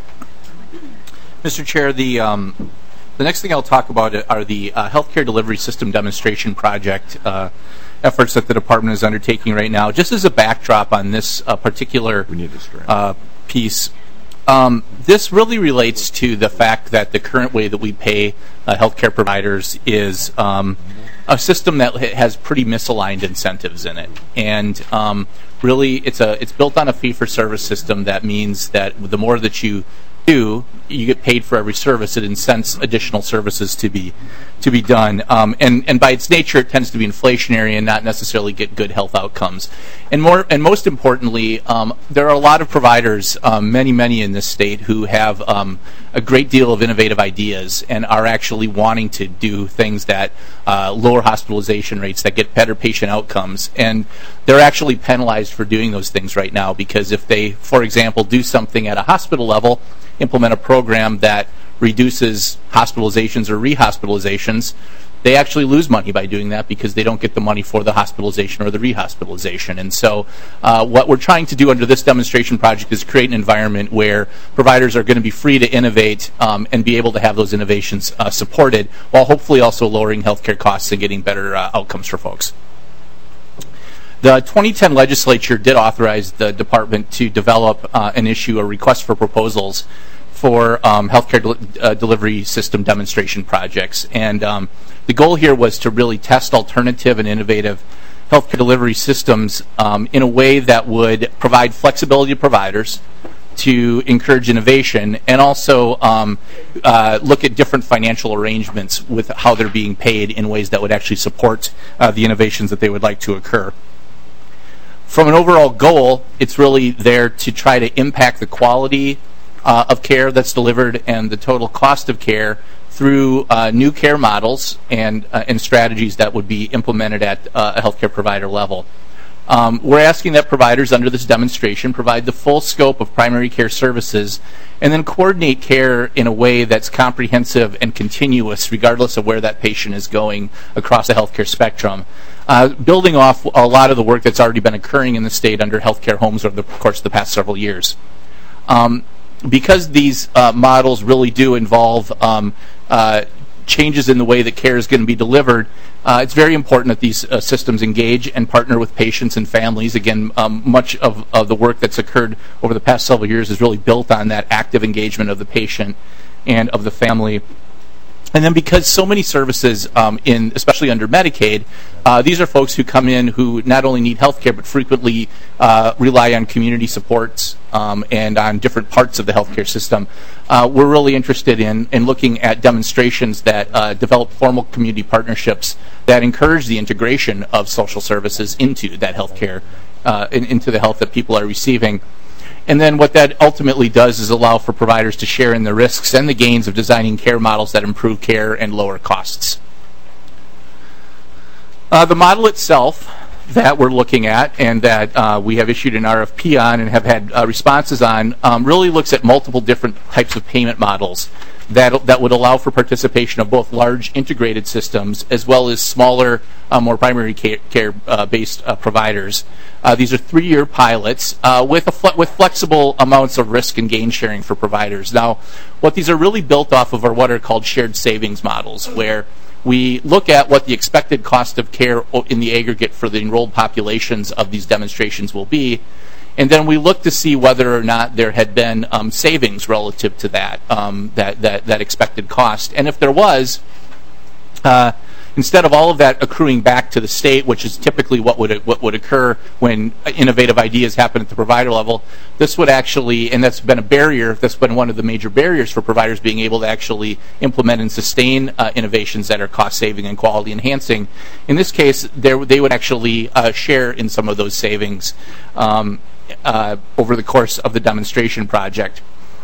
Mister Chair, the um, the next thing I'll talk about are the uh, healthcare delivery system demonstration project uh, efforts that the department is undertaking right now. Just as a backdrop on this uh, particular uh, piece, um, this really relates to the fact that the current way that we pay uh, healthcare providers is um, a system that has pretty misaligned incentives in it, and um, really it's a it's built on a fee-for-service system. That means that the more that you do, you get paid for every service. It incents additional services to be to be done, um, and and by its nature, it tends to be inflationary and not necessarily get good health outcomes. And more and most importantly, um, there are a lot of providers, um, many many in this state, who have um, a great deal of innovative ideas and are actually wanting to do things that uh, lower hospitalization rates, that get better patient outcomes, and they're actually penalized for doing those things right now, because if they, for example, do something at a hospital level, implement a program that reduces hospitalizations or rehospitalizations, they actually lose money by doing that because they don't get the money for the hospitalization or the rehospitalization. And so uh, what we're trying to do under this demonstration project is create an environment where providers are going to be free to innovate um, and be able to have those innovations uh, supported, while hopefully also lowering healthcare costs and getting better uh, outcomes for folks. The twenty ten legislature did authorize the department to develop uh, and issue a request for proposals for um, healthcare del- uh, delivery system demonstration projects. And um, the goal here was to really test alternative and innovative healthcare delivery systems um, in a way that would provide flexibility to providers, to encourage innovation, and also um, uh, look at different financial arrangements with how they're being paid in ways that would actually support uh, the innovations that they would like to occur. From an overall goal, it's really there to try to impact the quality uh, of care that's delivered and the total cost of care through uh, new care models and uh, and strategies that would be implemented at uh, a healthcare provider level. Um, we're asking that providers under this demonstration provide the full scope of primary care services and then coordinate care in a way that's comprehensive and continuous regardless of where that patient is going across the healthcare spectrum. Uh, building off a lot of the work that's already been occurring in the state under healthcare homes over the course of the past several years. Um, because these uh, models really do involve um, uh, changes in the way that care is going to be delivered, uh, it's very important that these uh, systems engage and partner with patients and families. Again, um, much of, of the work that's occurred over the past several years is really built on that active engagement of the patient and of the family. And then because so many services, um, in especially under Medicaid, uh, these are folks who come in who not only need health care but frequently uh, rely on community supports um, and on different parts of the healthcare system. Uh, we're really interested in, in looking at demonstrations that uh, develop formal community partnerships that encourage the integration of social services into that healthcare, uh, in, into the health that people are receiving. And then what that ultimately does is allow for providers to share in the risks and the gains of designing care models that improve care and lower costs. Uh, the model itself that we're looking at and that uh, we have issued an R F P on and have had uh, responses on um, really looks at multiple different types of payment models that that would allow for participation of both large integrated systems as well as smaller, uh, more primary care, care uh, based uh, providers. Uh, these are three-year pilots uh, with a fle- with flexible amounts of risk and gain sharing for providers. Now, what these are really built off of are what are called shared savings models, where we look at what the expected cost of care in the aggregate for the enrolled populations of these demonstrations will be, and then we look to see whether or not there had been um, savings relative to that, um, that that that expected cost. And if there was, uh, instead of all of that accruing back to the state, which is typically what would what would occur when innovative ideas happen at the provider level, this would actually, and that's been a barrier, that's been one of the major barriers for providers being able to actually implement and sustain uh, innovations that are cost-saving and quality-enhancing. In this case, there, they would actually uh, share in some of those savings. Um, uh, over the course of the demonstration project.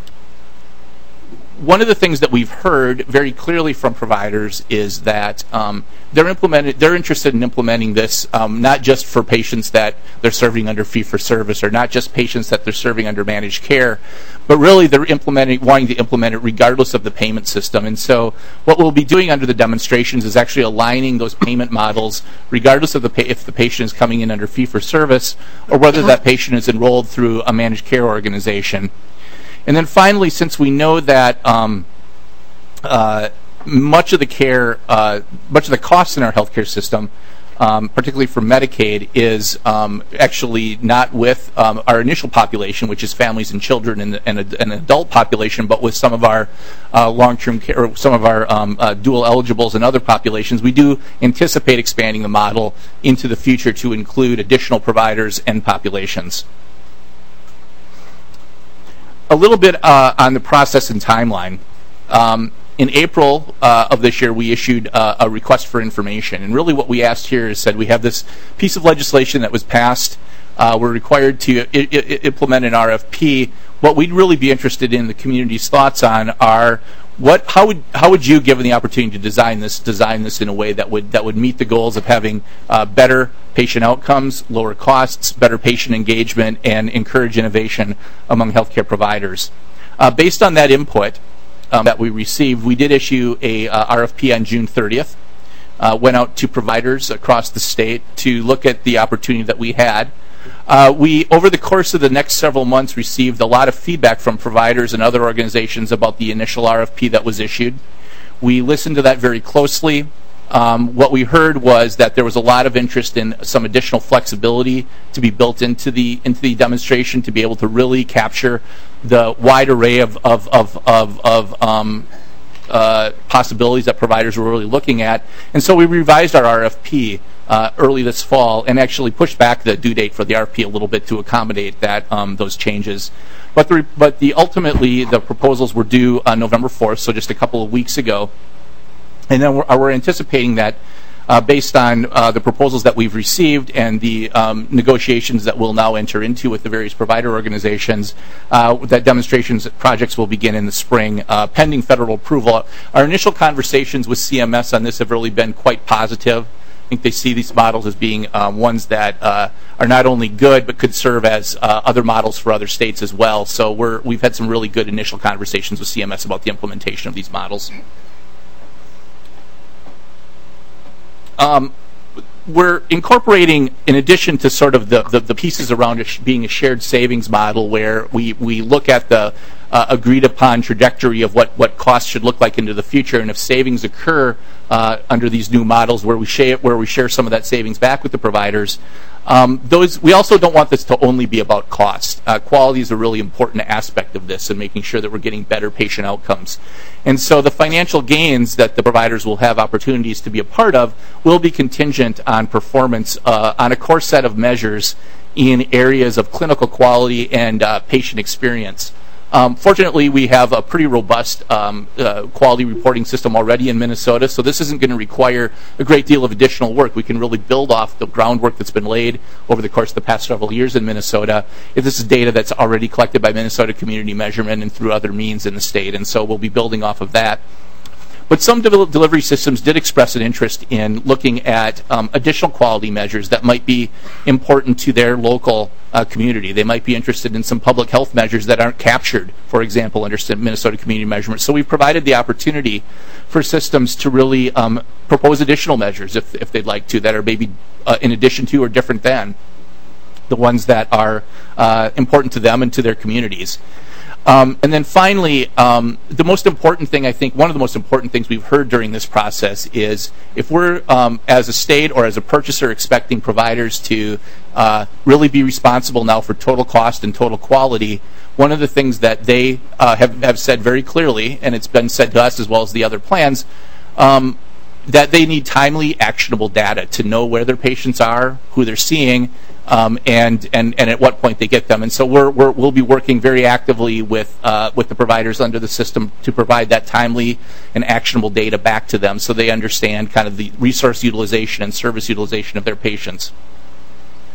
One of the things that we've heard very clearly from providers is that um, they're implemented, they're interested in implementing this um, not just for patients that they're serving under fee-for-service, or not just patients that they're serving under managed care, but really they're implementing, wanting to implement it regardless of the payment system. And so what we'll be doing under the demonstrations is actually aligning those payment models regardless of the pa- if the patient is coming in under fee-for-service or whether that patient is enrolled through a managed care organization. And then finally, since we know that um, uh, much of the care, uh, much of the costs in our healthcare system, um, particularly for Medicaid, is um, actually not with um, our initial population, which is families and children and, and a, an adult population, but with some of our uh, long-term care, or some of our um, uh, dual eligibles and other populations. We do anticipate expanding the model into the future to include additional providers and populations. A little bit uh, on the process and timeline. Um, in April uh, of this year, we issued uh, a request for information. And really what we asked here is said we have this piece of legislation that was passed. Uh, we're required to I- I- implement an R F P. What we'd really be interested in, the community's thoughts on, are what, how would how would you, given the opportunity to design this, design this in a way that would that would meet the goals of having uh, better patient outcomes, lower costs, better patient engagement, and encourage innovation among healthcare providers. Uh, based on that input um, that we received, we did issue a uh, R F P on June thirtieth. Uh, went out to providers across the state to look at the opportunity that we had. Uh, we, over the course of the next several months, received a lot of feedback from providers and other organizations about the initial R F P that was issued. We listened to that very closely. Um, what we heard was that there was a lot of interest in some additional flexibility to be built into the into the demonstration to be able to really capture the wide array of of of of, of um, uh, possibilities that providers were really looking at. And so we revised our R F P uh, early this fall and actually pushed back the due date for the R F P a little bit to accommodate that um, those changes. But the but the ultimately the proposals were due on November fourth, so just a couple of weeks ago. And then we're, we're anticipating that uh, based on uh, the proposals that we've received and the um, negotiations that we'll now enter into with the various provider organizations, uh, that demonstrations projects will begin in the spring, uh, pending federal approval. Our initial conversations with C M S on this have really been quite positive. I think they see these models as being um, ones that uh, are not only good but could serve as uh, other models for other states as well. So we're, we've had some really good initial conversations with C M S about the implementation of these models. Um, we're incorporating, in addition to sort of the, the, the pieces around it sh- being a shared savings model where we, we look at the uh, agreed upon trajectory of what, what costs should look like into the future, and if savings occur uh, under these new models where we share where we share some of that savings back with the providers. Um, those we also don't want this to only be about cost. Uh, quality is a really important aspect of this, and making sure that we're getting better patient outcomes. And so the financial gains that the providers will have opportunities to be a part of will be contingent on performance uh, on a core set of measures in areas of clinical quality and uh, patient experience. Um, fortunately, we have a pretty robust um, uh, quality reporting system already in Minnesota, so this isn't going to require a great deal of additional work. We can really build off the groundwork that's been laid over the course of the past several years in Minnesota. If this is data that's already collected by Minnesota Community Measurement and through other means in the state, and so we'll be building off of that. But some de- delivery systems did express an interest in looking at um, additional quality measures that might be important to their local uh, community. They might be interested in some public health measures that aren't captured, for example, under Minnesota Community Measurement. So we've provided the opportunity for systems to really um, propose additional measures, if, if they'd like to, that are maybe uh, in addition to or different than the ones that are uh, important to them and to their communities. Um, and then finally, um, the most important thing, I think, one of the most important things we've heard during this process is if we're, um, as a state or as a purchaser, expecting providers to uh, really be responsible now for total cost and total quality, one of the things that they uh, have, have said very clearly, and it's been said to us as well as the other plans, um, that they need timely, actionable data to know where their patients are, who they're seeing, Um, and, and, and at what point they get them. And so we're, we're, we'll be working very actively with, uh, with the providers under the system to provide that timely and actionable data back to them so they understand kind of the resource utilization and service utilization of their patients.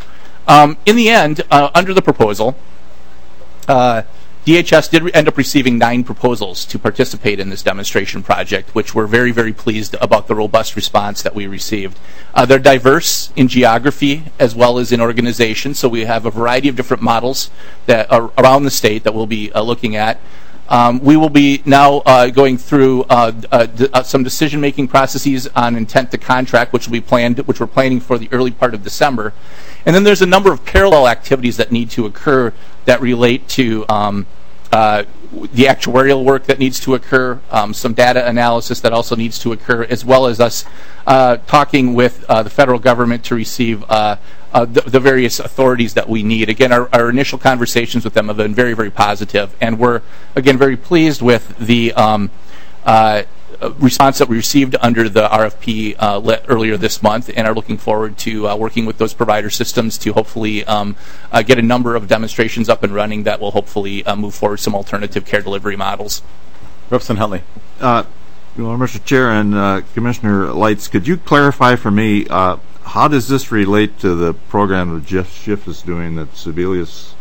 Um, in the end, uh, under the proposal, uh, D H S did end up receiving nine proposals to participate in this demonstration project, which we're very, very pleased about the robust response that we received. Uh, they're diverse in geography as well as in organization, so we have a variety of different models that are around the state that we'll be uh, looking at. Um, we will be now uh, going through uh, uh, d- uh, some decision-making processes on intent to contract, which will be planned, which we're planning for the early part of December. And then there's a number of parallel activities that need to occur that relate to um, uh, the actuarial work that needs to occur, um, some data analysis that also needs to occur, as well as us uh, talking with uh, the federal government to receive uh, uh, the, the various authorities that we need. Again, our, our initial conversations with them have been very, very positive, and we're, again, very pleased with the um, uh, response that we received under the R F P uh, le- earlier this month, and are looking forward to uh, working with those provider systems to hopefully um, uh, get a number of demonstrations up and running that will hopefully uh, move forward some alternative care delivery models. Representative Huntley. Uh, well, Mister Chair and uh, Commissioner Leitz, could you clarify for me, uh, how does this relate to the program that Jeff Schiff is doing that Sebelius,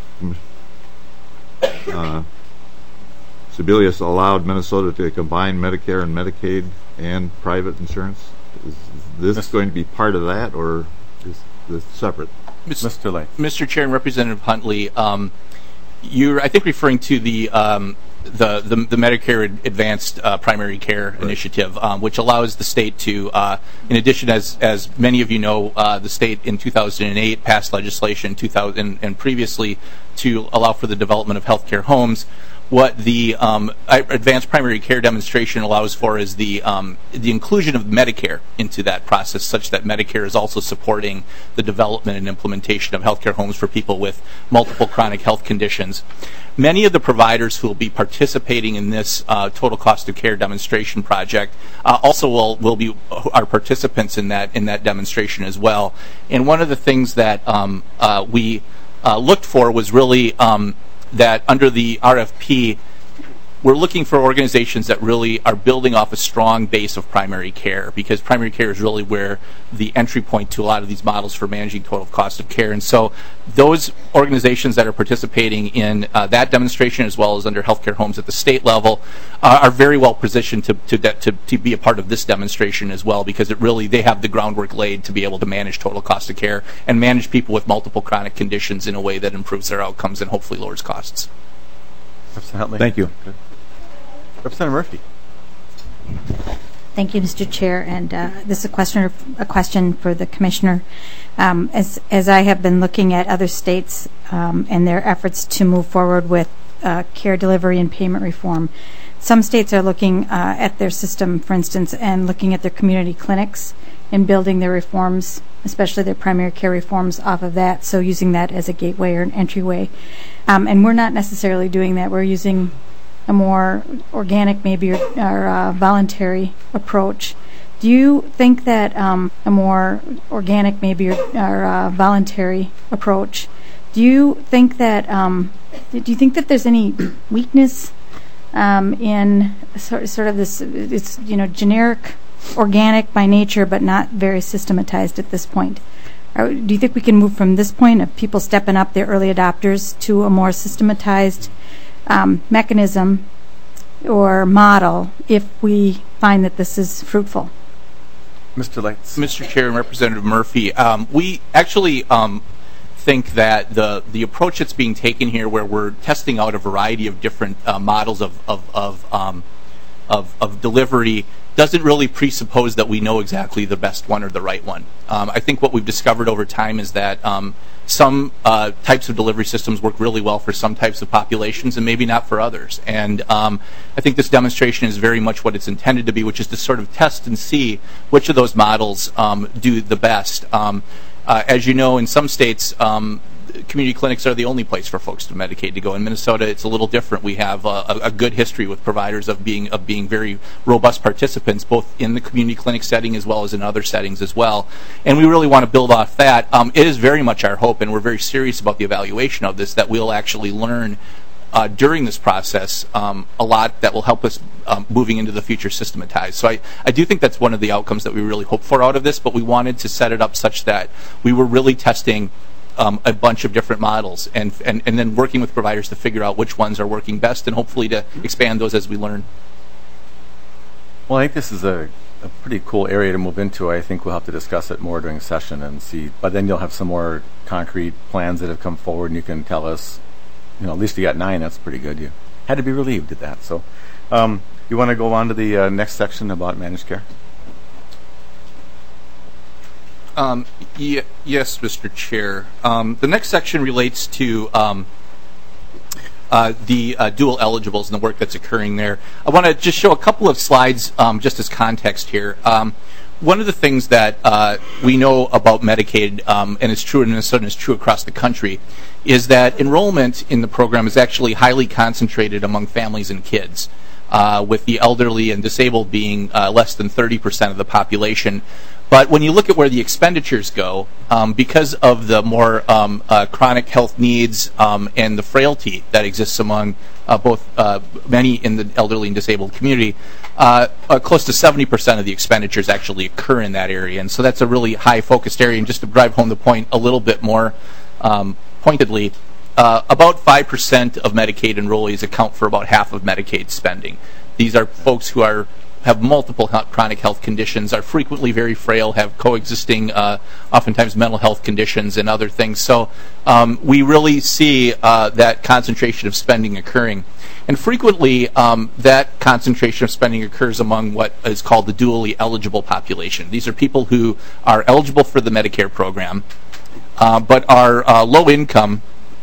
uh, Sebelius allowed Minnesota to combine Medicare and Medicaid and private insurance? Is this Mister going to be part of that, or is this separate? Mister Leitz. Mister Chair and Representative Huntley, um, you're, I think, referring to the um, the, the the Medicare Advanced uh, Primary Care right. Initiative, um, which allows the state to, uh, in addition, as as many of you know, uh, the state in two thousand eight passed legislation two thousand and previously to allow for the development of healthcare homes. What the um, advanced primary care demonstration allows for is the um, the inclusion of Medicare into that process, such that Medicare is also supporting the development and implementation of healthcare homes for people with multiple chronic health conditions. Many of the providers who will be participating in this uh, total cost of care demonstration project uh, also will will be are participants in that in that demonstration as well. And one of the things that um, uh, we uh, looked for was really um, that under the R F P, we're looking for organizations that really are building off a strong base of primary care, because primary care is really where the entry point to a lot of these models for managing total cost of care. And so those organizations that are participating in uh, that demonstration, as well as under healthcare homes at the state level, uh, are very well positioned to to, de- to to be a part of this demonstration as well, because it really, they have the groundwork laid to be able to manage total cost of care and manage people with multiple chronic conditions in a way that improves their outcomes and hopefully lowers costs. Thank you. Good. Representative Murphy. Thank you, Mister Chair. And uh, this is a question, a question for the Commissioner. Um, as, as I have been looking at other states um, and their efforts to move forward with uh, care delivery and payment reform, some states are looking uh, at their system, for instance, and looking at their community clinics and building their reforms, especially their primary care reforms, off of that, so using that as a gateway or an entryway. Um, and we're not necessarily doing that. We're using a more organic, maybe, or, or uh, voluntary approach. Do you think that um, a more organic, maybe, or, or uh, voluntary approach? Do you think that um, do you think that there's any weakness um, in sort, sort of this? It's you know generic, organic by nature, but not very systematized at this point. Or do you think we can move from this point of people stepping up, their early adopters, to a more systematized Um, mechanism or model if we find that this is fruitful? Mister Leitz. Mister Chair and Representative Murphy, um, we actually um, think that the the approach that's being taken here, where we're testing out a variety of different uh, models of of of, um, of of delivery, doesn't really presuppose that we know exactly the best one or the right one. Um, I think what we've discovered over time is that um, some uh, types of delivery systems work really well for some types of populations and maybe not for others. And um, I think this demonstration is very much what it's intended to be, which is to sort of test and see which of those models um, do the best. Um, uh, as you know, in some states, um, community clinics are the only place for folks to Medicaid to go. In Minnesota, it's a little different. We have uh, a, a good history with providers of being of being very robust participants, both in the community clinic setting as well as in other settings as well. And we really want to build off that. Um, it is very much our hope, and we're very serious about the evaluation of this, that we'll actually learn Uh, during this process um, a lot that will help us um, moving into the future systematized. So I, I do think that's one of the outcomes that we really hope for out of this, but we wanted to set it up such that we were really testing um, a bunch of different models, and, and and then working with providers to figure out which ones are working best, and hopefully to expand those as we learn. Well, I think this is a, a pretty cool area to move into. I think we'll have to discuss it more during session and see. But then you'll have some more concrete plans that have come forward, and you can tell us, you know, at least you got nine. That's pretty good. You had to be relieved at that. So um, you want to go on to the uh, next section about managed care? Um, y- yes, Mister Chair. Um, the next section relates to um, uh, the uh, dual eligibles and the work that's occurring there. I want to just show a couple of slides um, just as context here. Um, one of the things that uh, we know about Medicaid, um, and it's true in Minnesota and it's true across the country, is that enrollment in the program is actually highly concentrated among families and kids, uh, with the elderly and disabled being uh, less than thirty percent of the population. But when you look at where the expenditures go, um, because of the more um, uh, chronic health needs um, and the frailty that exists among uh, both uh, many in the elderly and disabled community, uh, uh, close to seventy percent of the expenditures actually occur in that area. And so that's a really high focused area. And just to drive home the point a little bit more um, pointedly, uh, about five percent of Medicaid enrollees account for about half of Medicaid spending. These are folks who are have multiple chronic health conditions, are frequently very frail, have coexisting, uh, oftentimes mental health conditions and other things. So um, we really see uh, that concentration of spending occurring. And frequently, um, that concentration of spending occurs among what is called the dually eligible population. These are people who are eligible for the Medicare program, uh, but are uh, low income,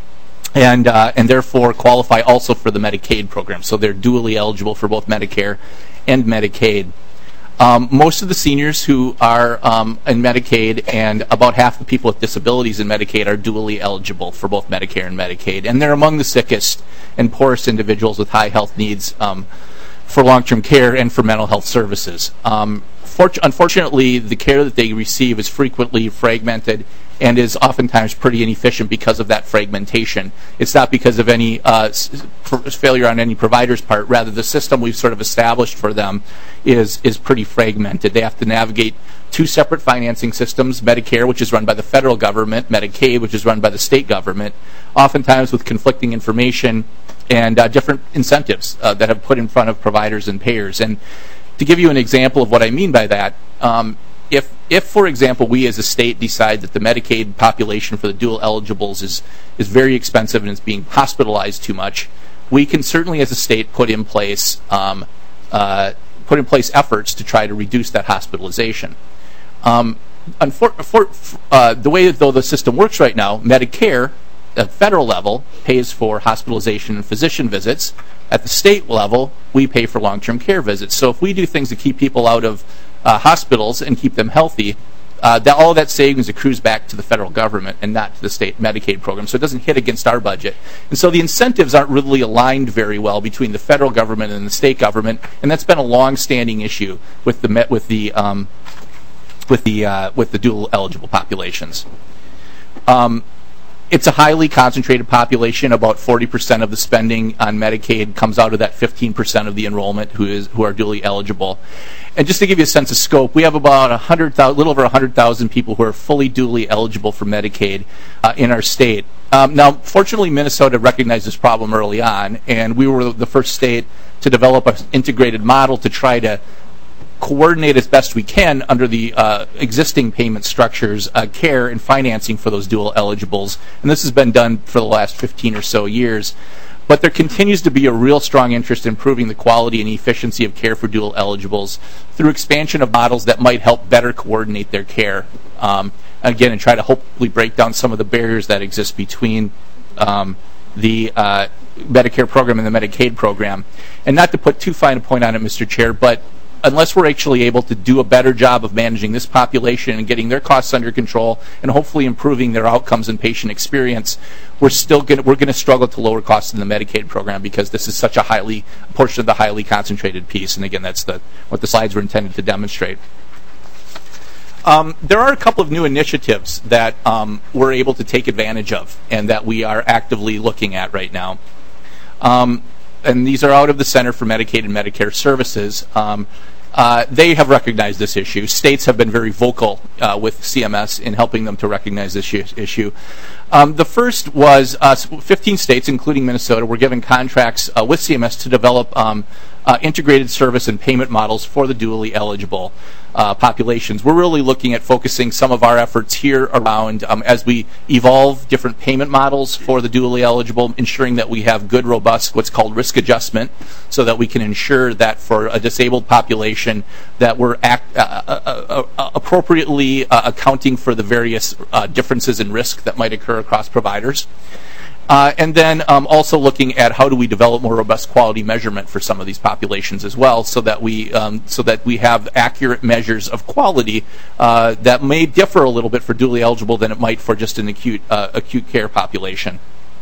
and uh, and therefore qualify also for the Medicaid program. So they're dually eligible for both Medicare and Medicaid. Um, most of the seniors who are um, in Medicaid, and about half the people with disabilities in Medicaid, are dually eligible for both Medicare and Medicaid. And they're among the sickest and poorest individuals with high health needs um, for long-term care and for mental health services. Um, fort- unfortunately, the care that they receive is frequently fragmented and is oftentimes pretty inefficient because of that fragmentation. It's not because of any uh, s- failure on any provider's part. Rather, the system we've sort of established for them is is pretty fragmented. They have to navigate two separate financing systems, Medicare, which is run by the federal government, Medicaid, which is run by the state government, oftentimes with conflicting information and uh, different incentives uh, that have put in front of providers and payers. And to give you an example of what I mean by that, um, If, if, for example, we as a state decide that the Medicaid population for the dual eligibles is, is very expensive and is being hospitalized too much, we can certainly as a state put in place um, uh, put in place efforts to try to reduce that hospitalization. Um, unfor- for, uh, the way that though the system works right now, Medicare at the federal level pays for hospitalization and physician visits. At the state level, we pay for long-term care visits. So if we do things to keep people out of Uh, hospitals and keep them healthy, uh, that all of that savings accrues back to the federal government and not to the state Medicaid program, so it doesn't hit against our budget. And so the incentives aren't really aligned very well between the federal government and the state government, and that's been a long-standing issue with the met with the um, with the uh, with the dual eligible populations. Um, It's a highly concentrated population. About forty percent of the spending on Medicaid comes out of that fifteen percent of the enrollment who is who are dually eligible. And just to give you a sense of scope, we have about a hundred thousand, little over a hundred thousand people who are fully dually eligible for Medicaid uh, in our state. Um, now, fortunately, Minnesota recognized this problem early on, and we were the first state to develop an integrated model to try to coordinate as best we can under the uh, existing payment structures, uh, care and financing for those dual eligibles. And this has been done for the last fifteen or so years. But there continues to be a real strong interest in improving the quality and efficiency of care for dual eligibles through expansion of models that might help better coordinate their care. Um, again, and try to hopefully break down some of the barriers that exist between um, the uh, Medicare program and the Medicaid program. And not to put too fine a point on it, Mister Chair, but unless we're actually able to do a better job of managing this population and getting their costs under control and hopefully improving their outcomes and patient experience, we're still going we're going to struggle to lower costs in the Medicaid program because this is such a highly portion of the highly concentrated piece. And again, that's the what the slides were intended to demonstrate. Um, there are a couple of new initiatives that um, we're able to take advantage of and that we are actively looking at right now. Um, and these are out of the Center for Medicaid and Medicare Services. Um, Uh, they have recognized this issue. States have been very vocal uh, with C M S in helping them to recognize this issue. Um, the first was uh, fifteen states, including Minnesota, were given contracts uh, with C M S to develop um, uh, integrated service and payment models for the dually eligible uh, populations. We're really looking at focusing some of our efforts here around, um, as we evolve different payment models for the dually eligible, ensuring that we have good, robust, what's called risk adjustment, so that we can ensure that for a disabled population that we're act, uh, uh, uh, appropriately uh, accounting for the various uh, differences in risk that might occur across providers. Uh, and then um, also looking at how do we develop more robust quality measurement for some of these populations as well, so that we um, so that we have accurate measures of quality uh, that may differ a little bit for dually eligible than it might for just an acute uh, acute care population.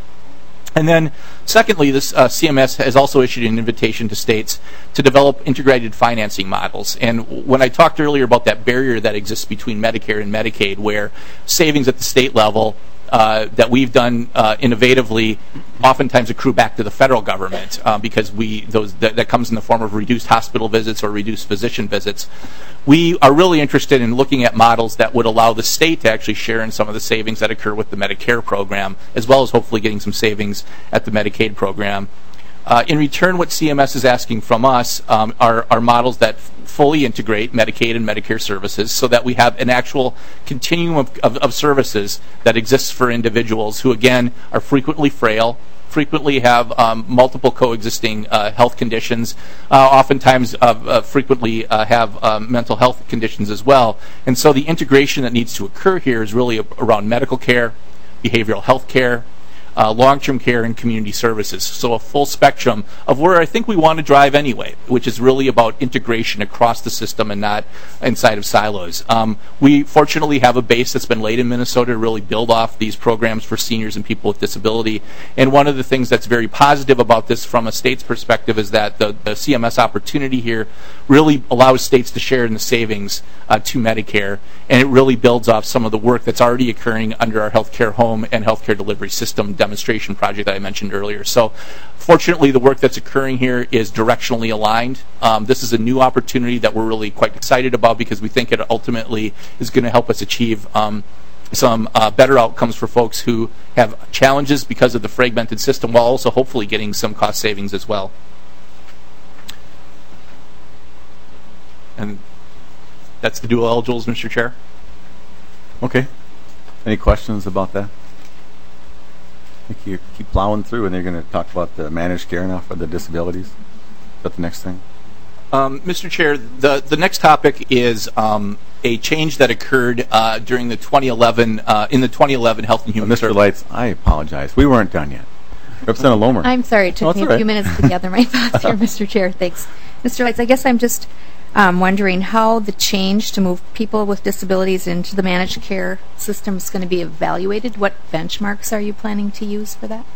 And then, secondly, this uh, C M S has also issued an invitation to states to develop integrated financing models. And when I talked earlier about that barrier that exists between Medicare and Medicaid, where savings at the state level uh, that we've done uh, innovatively oftentimes accrue back to the federal government uh, because we those that, that comes in the form of reduced hospital visits or reduced physician visits. We are really interested in looking at models that would allow the state to actually share in some of the savings that occur with the Medicare program, as well as hopefully getting some savings at the Medicaid program. Uh, in return, what C M S is asking from us um, are, are models that f- fully integrate Medicaid and Medicare services, so that we have an actual continuum of, of, of services that exists for individuals who, again, are frequently frail, frequently have um, multiple coexisting uh, health conditions, uh, oftentimes uh, uh, frequently uh, have um, mental health conditions as well. And so the integration that needs to occur here is really around medical care, behavioral health care, Uh, long-term care, and community services. So a full spectrum of where I think we want to drive anyway, which is really about integration across the system and not inside of silos. Um, we fortunately have a base that's been laid in Minnesota to really build off these programs for seniors and people with disability. And one of the things that's very positive about this from a state's perspective is that the, the C M S opportunity here really allows states to share in the savings uh, to Medicare, and it really builds off some of the work that's already occurring under our healthcare home and healthcare delivery system demonstration project that I mentioned earlier. So fortunately, the work that's occurring here is directionally aligned. Um, this is a new opportunity that we're really quite excited about, because we think it ultimately is going to help us achieve um, some uh, better outcomes for folks who have challenges because of the fragmented system, while also hopefully getting some cost savings as well. And that's the dual eligibles, Mister Chair. Okay. Any questions about that? I think you keep plowing through, and they're going to talk about the managed care now for the disabilities. Is that the next thing? Um, Mister Chair, the, the next topic is um, a change that occurred uh, during the twenty eleven uh, in the twenty eleven Health and Human Mister Services. Lights, I apologize. We weren't done yet. Representative Lomer. I'm sorry. It took Oh, me a it's all few right. minutes to gather my thoughts here, Mister Chair. Thanks. Mister Lights, I guess I'm just um, wondering how the change to move people with disabilities into the managed care system is going to be evaluated. What benchmarks are you planning to use for that?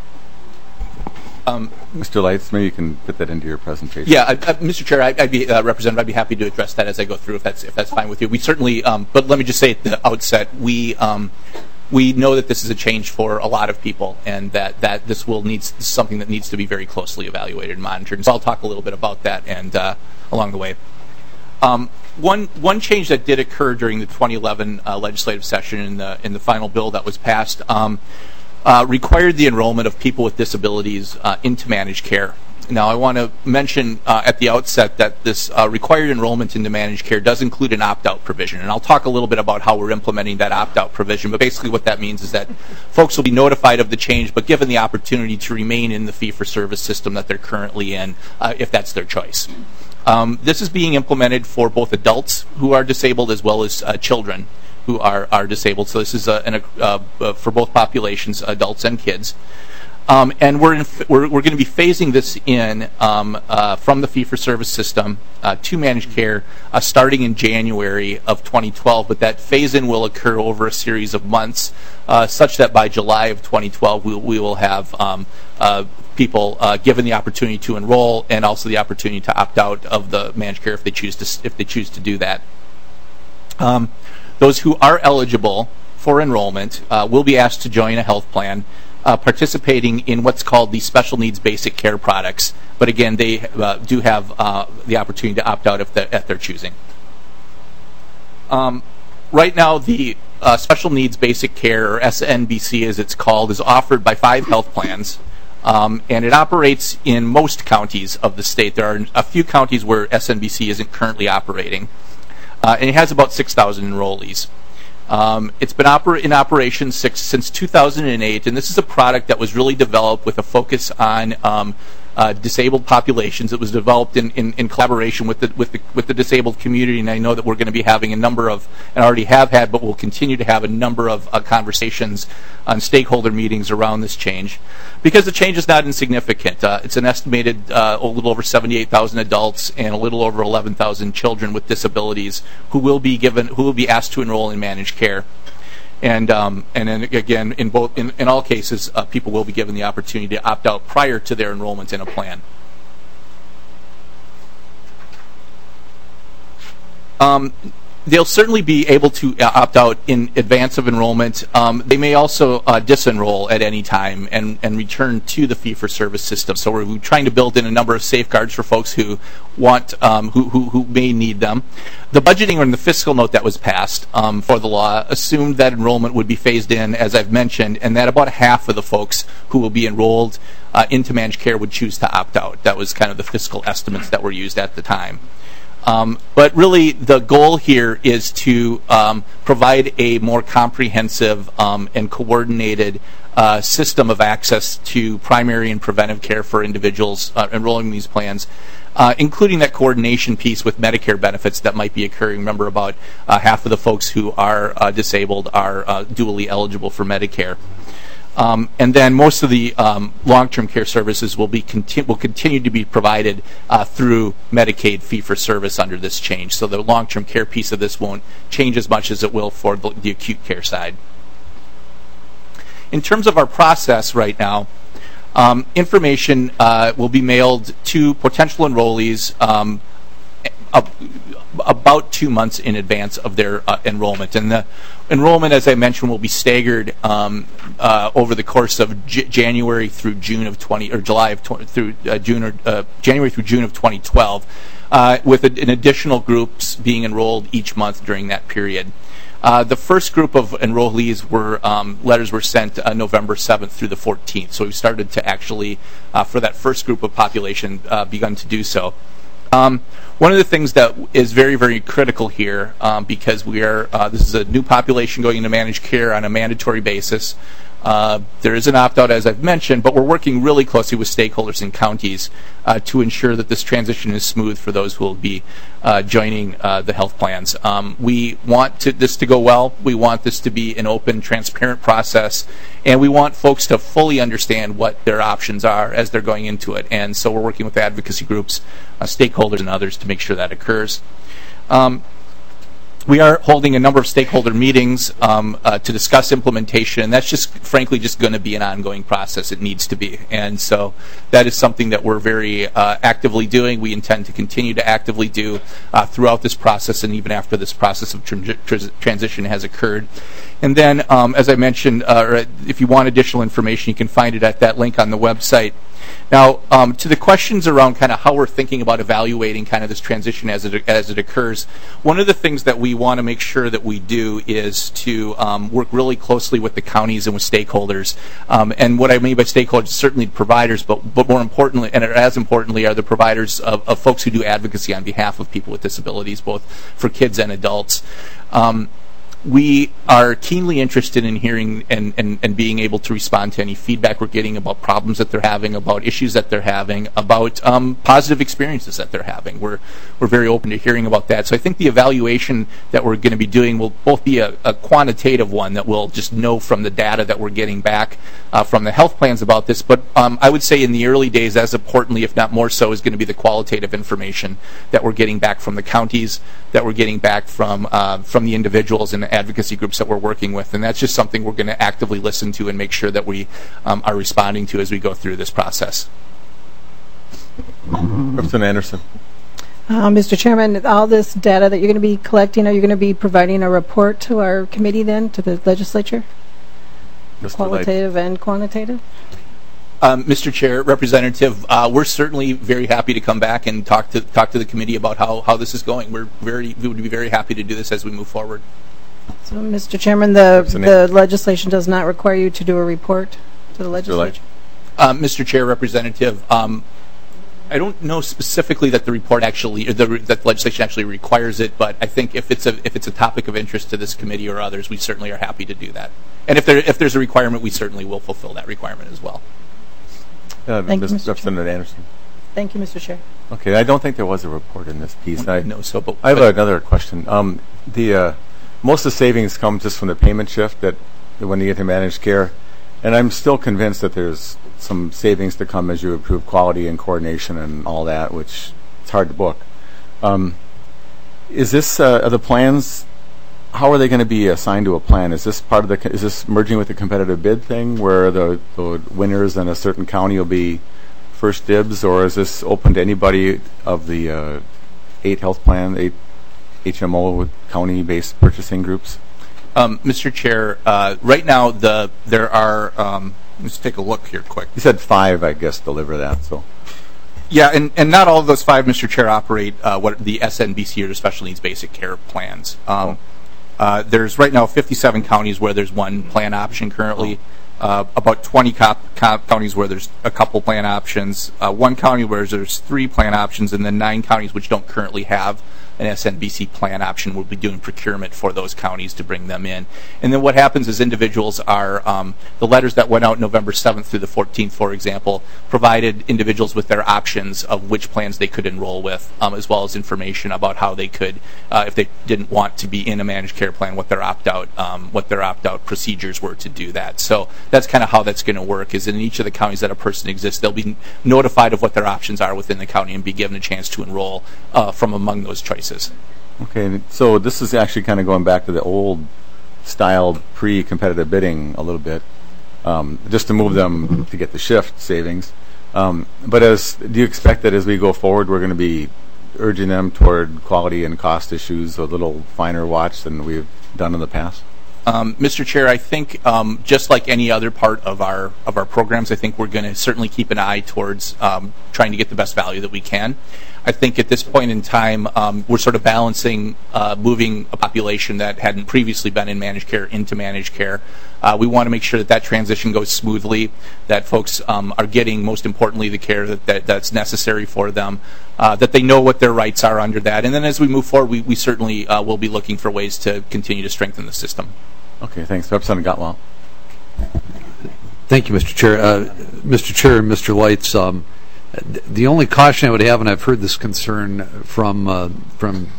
Um, Mister Lights, maybe you can put that into your presentation. Yeah, uh, uh, Mister Chair, I, I'd be uh, Representative. I'd be happy to address that as I go through, if that's if that's fine with you. We certainly, um, but let me just say at the outset, we um, we know that this is a change for a lot of people, and that, that this will needs this is something that needs to be very closely evaluated and monitored. And so I'll talk a little bit about that and uh, along the way. Um, one one change that did occur during the twenty eleven uh, legislative session in the in the final bill that was passed um, uh, required the enrollment of people with disabilities uh, into managed care. Now, I want to mention uh, at the outset that this uh, required enrollment into managed care does include an opt-out provision, and I'll talk a little bit about how we're implementing that opt-out provision. But basically, what that means is that folks will be notified of the change, but given the opportunity to remain in the fee-for-service system that they're currently in, uh, if that's their choice. Um, this is being implemented for both adults who are disabled as well as uh, children who are, are disabled. So this is uh, an, uh, uh, for both populations, adults and kids. Um, and we're, in, we're, we're going to be phasing this in um, uh, from the fee-for-service system uh, to managed care uh, starting in January of twenty twelve. But that phase-in will occur over a series of months, uh, such that by July of twenty twelve we, we will have um, uh, people uh, given the opportunity to enroll, and also the opportunity to opt out of the managed care if they choose to if they choose to do that. Um, those who are eligible for enrollment uh, will be asked to join a health plan. uh, participating in what's called the special needs basic care products. But again, they uh, do have uh, the opportunity to opt out if, if they're choosing. Um, right now, the uh, special needs basic care, or S N B C as it's called, is offered by five health plans. Um, and it operates in most counties of the state. There are a few counties where S N B C isn't currently operating. Uh, and it has about six thousand enrollees. Um, it's been oper- in operation six, since two thousand eight, and this is a product that was really developed with a focus on um, uh, disabled populations. It was developed in, in, in collaboration with the, with, the, with the disabled community, and I know that we're going to be having a number of, and already have had, but we'll continue to have a number of uh, conversations on stakeholder meetings around this change. Because the change is not insignificant. Uh, it's an estimated uh, a little over seventy-eight thousand adults and a little over eleven thousand children with disabilities who will be given, who will be asked to enroll in managed care. And um, and then again, in both in, in all cases, uh, people will be given the opportunity to opt out prior to their enrollment in a plan. Um, they'll certainly be able to uh, opt out in advance of enrollment. Um, they may also uh, disenroll at any time and, and return to the fee-for-service system. So we're trying to build in a number of safeguards for folks who want, um, who, who, who may need them. The budgeting or the fiscal note that was passed um, for the law assumed that enrollment would be phased in, as I've mentioned, and that about half of the folks who will be enrolled uh, into managed care would choose to opt out. That was kind of the fiscal estimates that were used at the time. Um, but really, the goal here is to um, provide a more comprehensive um, and coordinated uh, system of access to primary and preventive care for individuals uh, enrolling in these plans, uh, including that coordination piece with Medicare benefits that might be occurring. Remember, about uh, half of the folks who are uh, disabled are uh, dually eligible for Medicare. Um, and then most of the um, long-term care services will be conti- will continue to be provided uh, through Medicaid fee-for-service under this change. So the long-term care piece of this won't change as much as it will for the, the acute care side. In terms of our process right now, um, information uh, will be mailed to potential enrollees um, about two months in advance of their uh, enrollment. And the enrollment, as I mentioned, will be staggered um, uh, over the course of J- January through June of twenty or July of twenty through uh, June or uh, January through June of twenty twelve, uh, with a, an additional groups being enrolled each month during that period. Uh, the first group of enrollees were um, letters were sent uh, November seventh through the fourteenth. So we've started to actually, uh, for that first group of population, uh, begun to do so. Um, one of the things that is very, very critical here, um, because we are uh, this is a new population going into managed care on a mandatory basis. Uh, there is an opt-out, as I've mentioned, but we're working really closely with stakeholders in counties uh, to ensure that this transition is smooth for those who will be uh, joining uh, the health plans. Um, we want to, this to go well. We want this to be an open, transparent process, and we want folks to fully understand what their options are as they're going into it. And so we're working with advocacy groups, uh, stakeholders, and others to make sure that occurs. Um, We are holding a number of stakeholder meetings um, uh, to discuss implementation, and that's just, frankly, just going to be an ongoing process. It needs to be. And so that is something that we're very uh, actively doing. We intend to continue to actively do uh, throughout this process and even after this process of tran- tr- transition has occurred. And then, um, as I mentioned, uh, if you want additional information, you can find it at that link on the website. Now, um, to the questions around kind of how we're thinking about evaluating kind of this transition as it as it occurs, one of the things that we want to make sure that we do is to um, work really closely with the counties and with stakeholders. Um, and what I mean by stakeholders is certainly providers, but but more importantly, and as importantly, are the providers of, of folks who do advocacy on behalf of people with disabilities, both for kids and adults. Um, We are keenly interested in hearing and, and, and being able to respond to any feedback we're getting about problems that they're having, about issues that they're having, about um, positive experiences that they're having. We're we're very open to hearing about that. So I think the evaluation that we're going to be doing will both be a, a quantitative one that we'll just know from the data that we're getting back uh, from the health plans about this. But um, I would say in the early days, as importantly, if not more so, is going to be the qualitative information that we're getting back from the counties, that we're getting back from uh, from the individuals and advocacy groups that we're working with, and that's just something we're going to actively listen to and make sure that we um, are responding to as we go through this process. Representative Anderson. Uh, Mister Chairman, all this data that you're going to be collecting, are you going to be providing a report to our committee then, to the legislature? Mister Qualitative Light. and quantitative? Um, Mister Chair, Representative, uh, we're certainly very happy to come back and talk to talk to the committee about how, how this is going. We're very we would be very happy to do this as we move forward. So, Mister Chairman, the the legislation does not require you to do a report to the legislature. Um, Mister Chair, Representative, um, I don't know specifically that the report actually, or the, that the legislation actually requires it, but I think if it's a if it's a topic of interest to this committee or others, we certainly are happy to do that. And if there if there's a requirement, we certainly will fulfill that requirement as well. Uh, Thank Miz you, Mister Representative Anderson. Thank you, Mister Chair. Okay, I don't think there was a report in this piece. I, no, so but, I have but, another question. Um, the uh, most of the savings come just from the payment shift that when you get to managed care, and I'm still convinced that there's some savings to come as you improve quality and coordination and all that, which it's hard to book. Um, is this uh, are the plans? How are they going to be assigned to a plan? Is this part of the? Is this merging with the competitive bid thing, where the, the winners in a certain county will be first dibs, or is this open to anybody of the uh, eight health plan, eight H M O with county-based purchasing groups? Um, Mister Chair, uh, right now the there are. Um, let's take a look here, quick. You said five, I guess, deliver that. So. Yeah, and, and not all of those five, Mister Chair, operate uh, what the S N B C or the Special Needs Basic Care plans. Um, uh, there's right now fifty-seven counties where there's one plan option currently. Uh, about twenty cop, cop counties where there's a couple plan options, uh, one county where there's three plan options, and then nine counties which don't currently have an S N B C plan option. We'll be doing procurement for those counties to bring them in. And then what happens is individuals are, um, the letters that went out November seventh through the fourteenth, for example, provided individuals with their options of which plans they could enroll with, um, as well as information about how they could, uh, if they didn't want to be in a managed care plan, what their opt-out, um, what their opt-out procedures were to do that. So that's kind of how that's going to work, is in each of the counties that a person exists, they'll be notified of what their options are within the county and be given a chance to enroll uh, from among those choices. Okay, so this is actually kind of going back to the old style pre-competitive bidding a little bit, um, just to move them to get the shift savings. Um, but as do you expect that as we go forward, we're going to be urging them toward quality and cost issues a little finer watch than we've done in the past? Um, Mister Chair, I think um, just like any other part of our of our programs, I think we're going to certainly keep an eye towards um, trying to get the best value that we can. I think at this point in time, um, we're sort of balancing uh, moving a population that hadn't previously been in managed care into managed care. Uh, we want to make sure that that transition goes smoothly, that folks um, are getting, most importantly, the care that, that that's necessary for them, uh, that they know what their rights are under that. And then as we move forward, we, we certainly uh, will be looking for ways to continue to strengthen the system. Okay, thanks. Representative Gottwald. Thank you, Mister Chair. Uh, Mister Chair and Mister Lights, um, the only caution I would have, and I've heard this concern from uh, from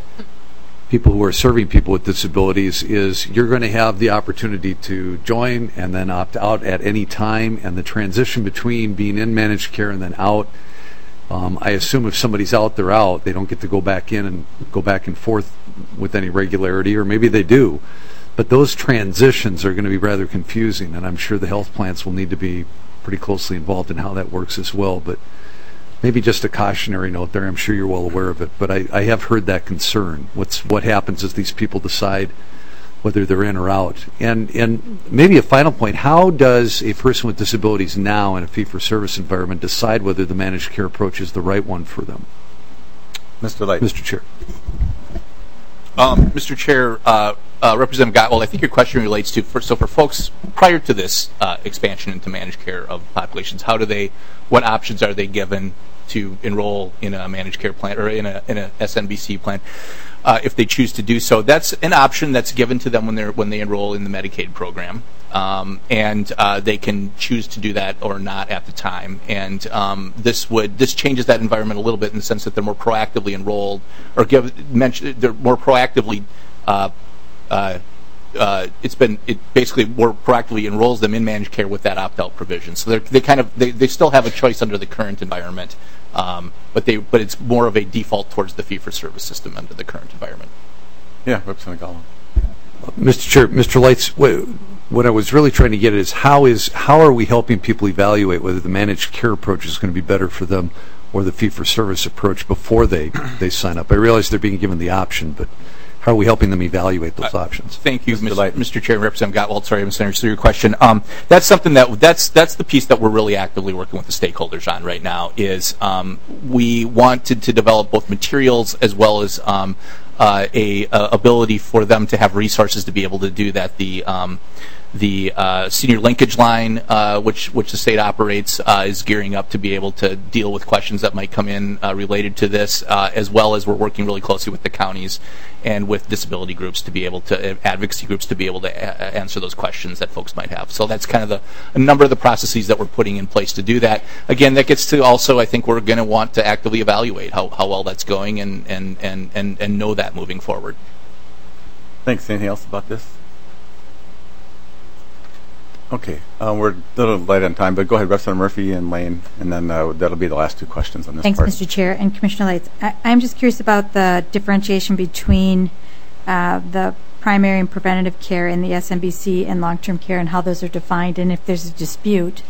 people who are serving people with disabilities, is you're going to have the opportunity to join and then opt out at any time, and the transition between being in managed care and then out. Um, I assume if somebody's out, they're out. They don't get to go back in and go back and forth with any regularity, or maybe they do. But those transitions are going to be rather confusing, and I'm sure the health plans will need to be pretty closely involved in how that works as well. But maybe just a cautionary note there. I'm sure you're well aware of it, but I, I have heard that concern. What's what happens is these people decide whether they're in or out. And and maybe a final point: how does a person with disabilities now in a fee-for-service environment decide whether the managed care approach is the right one for them? Mister Light. Mister Chair. Um, Mister Chair, uh, uh, Representative Gottwald, I think your question relates to, for, so for folks prior to this uh, expansion into managed care of populations, how do they, what options are they given to enroll in a managed care plan or in a in a S N B C plan uh, if they choose to do so? That's an option that's given to them when they're when they enroll in the Medicaid program, um, and uh, they can choose to do that or not at the time. And um, this would this changes that environment a little bit in the sense that they're more proactively enrolled, or give mention they're more proactively. Uh, uh, Uh, it's been it basically more proactively enrolls them in managed care with that opt-out provision. So they they kind of they, they still have a choice under the current environment, um, but they but it's more of a default towards the fee-for-service system under the current environment. Yeah, Representative Gottwald. Mister Chair, Mister Lights, what, what I was really trying to get at is how is how are we helping people evaluate whether the managed care approach is going to be better for them or the fee-for-service approach before they they sign up? I realize they're being given the option, but how are we helping them evaluate those uh, options? Thank you, Mister Mister Chair, Representative Gottwald. Sorry, I misunderstood your question. Um, that's something that that's that's the piece that we're really actively working with the stakeholders on right now. Is um, we wanted to develop both materials as well as um, uh, a, a ability for them to have resources to be able to do that. The um, The uh, senior linkage line, uh, which which the state operates, uh, is gearing up to be able to deal with questions that might come in uh, related to this, uh, as well as we're working really closely with the counties and with disability groups to be able to, advocacy groups to be able to a- answer those questions that folks might have. So that's kind of the a number of the processes that we're putting in place to do that. Again, that gets to also, I think we're going to want to actively evaluate how, how well that's going and, and, and, and, and know that moving forward. Thanks. Anything else about this? Okay, uh, we're a little light on time, but go ahead, Representative Murphy and Lane, and then uh, that'll be the last two questions on this Thanks, part. Mister Chair and Commissioner Lights. I, I'm just curious about the differentiation between uh, the primary and preventative care in the S M B C and long-term care and how those are defined, and if there's a dispute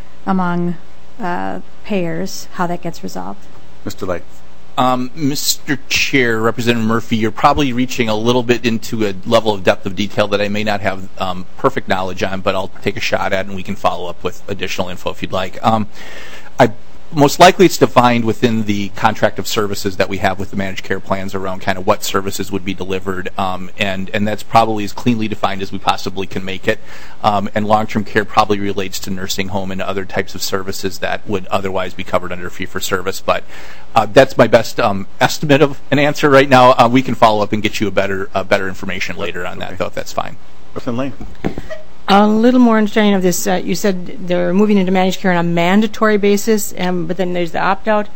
among uh, payers, how that gets resolved. Mister Lights. Um, Mister Chair, Representative Murphy, you're probably reaching a little bit into a level of depth of detail that I may not have um, perfect knowledge on, but I'll take a shot at it and we can follow up with additional info if you'd like. Um, I Most likely it's defined within the contract of services that we have with the managed care plans around kind of what services would be delivered, um, and, and that's probably as cleanly defined as we possibly can make it. Um, and long-term care probably relates to nursing home and other types of services that would otherwise be covered under fee-for-service. But uh, that's my best um, estimate of an answer right now. Uh, we can follow up and get you a better uh, better information later on that, though, if that's fine. Representative Lane. A little more understanding of this. Uh, you said they're moving into managed care on a mandatory basis, um, but then there's the opt-out.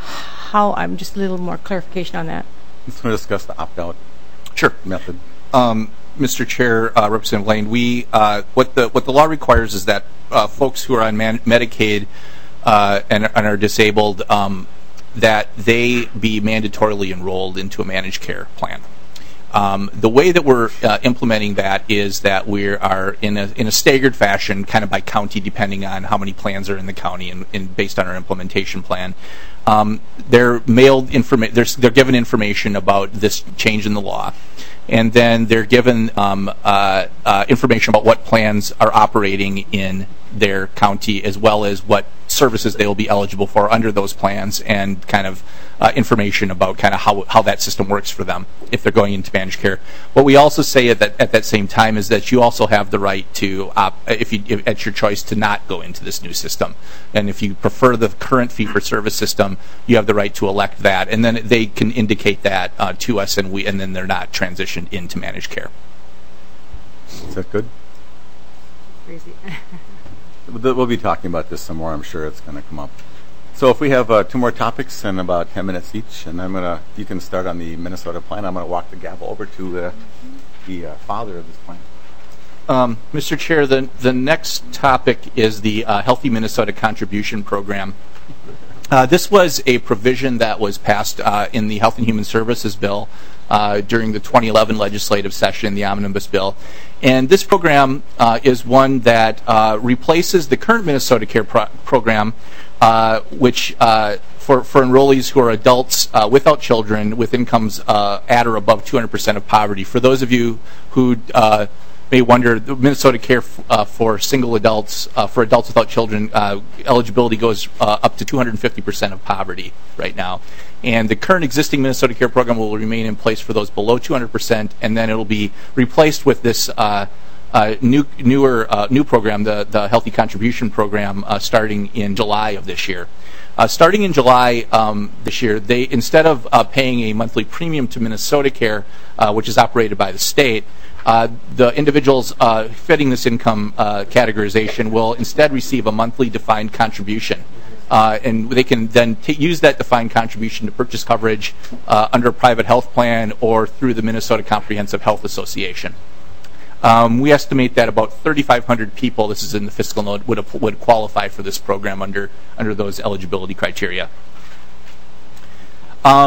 How? I'm just a little more clarification on that. Let's discuss the opt-out sure. method. Um, Mister Chair, uh, Representative Lane, we uh, what the what the law requires is that uh, folks who are on man- Medicaid uh, and, and are disabled, um, that they be mandatorily enrolled into a managed care plan. Um, the way that we're uh, implementing that is that we are in a in a staggered fashion, kind of by county, depending on how many plans are in the county, and, and based on our implementation plan. Um, they're mailed informa- they're, they're given information about this change in the law, and then they're given um, uh, uh, information about what plans are operating in their county, as well as what services they will be eligible for under those plans, and kind of uh, information about kind of how how that system works for them if they're going into managed care. What we also say at that at that same time is that you also have the right to, op- if you if, at your choice, to not go into this new system, and if you prefer the current fee-for-service system, you have the right to elect that, and then they can indicate that uh, to us, and we and then they're not transitioned into managed care. Is that good? Crazy. We'll be talking about this some more. I'm sure it's going to come up. So if we have uh, two more topics and about ten minutes each, and I'm going to, you can start on the Minnesota plan. I'm going to walk the gavel over to uh, the uh, father of this plan. Um, Mister Chair, the the next topic is the uh, Healthy Minnesota Contribution Program. Uh, this was a provision that was passed uh, in the Health and Human Services Bill uh, during the twenty eleven legislative session, the Omnibus Bill. And this program uh, is one that uh, replaces the current Minnesota Care pro- program, uh, which uh, for, for enrollees who are adults uh, without children with incomes uh, at or above two hundred percent of poverty. For those of you who uh, may wonder, the Minnesota Care f- uh, for single adults, uh, for adults without children, uh, eligibility goes uh, up to two hundred fifty percent of poverty right now. And the current existing Minnesota Care program will remain in place for those below two hundred percent, and then it'll be replaced with this uh, uh, new newer uh, new program, the, the Healthy Contribution Program, uh, starting in July of this year. Uh, starting in July um, this year, they instead of uh, paying a monthly premium to Minnesota Care, uh, which is operated by the state, Uh, the individuals uh, fitting this income uh, categorization will instead receive a monthly defined contribution. Uh, and they can then t- use that defined contribution to purchase coverage uh, under a private health plan or through the Minnesota Comprehensive Health Association. Um, we estimate that about thirty-five hundred people, this is in the fiscal note, would, would qualify for this program under, under those eligibility criteria. Um,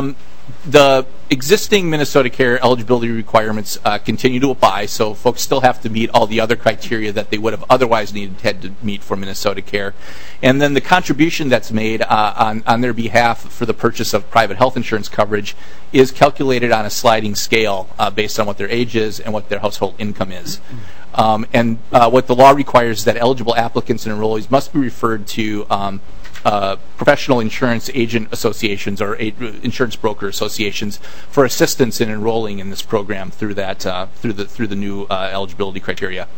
the existing Minnesota Care eligibility requirements uh, continue to apply, so folks still have to meet all the other criteria that they would have otherwise needed had to meet for Minnesota Care. And then the contribution that's made uh, on, on their behalf for the purchase of private health insurance coverage is calculated on a sliding scale uh, based on what their age is and what their household income is. Um, and uh, what the law requires is that eligible applicants and enrollees must be referred to um, Uh, professional insurance agent associations or a, insurance broker associations for assistance in enrolling in this program through that uh, through the through the new uh, eligibility criteria.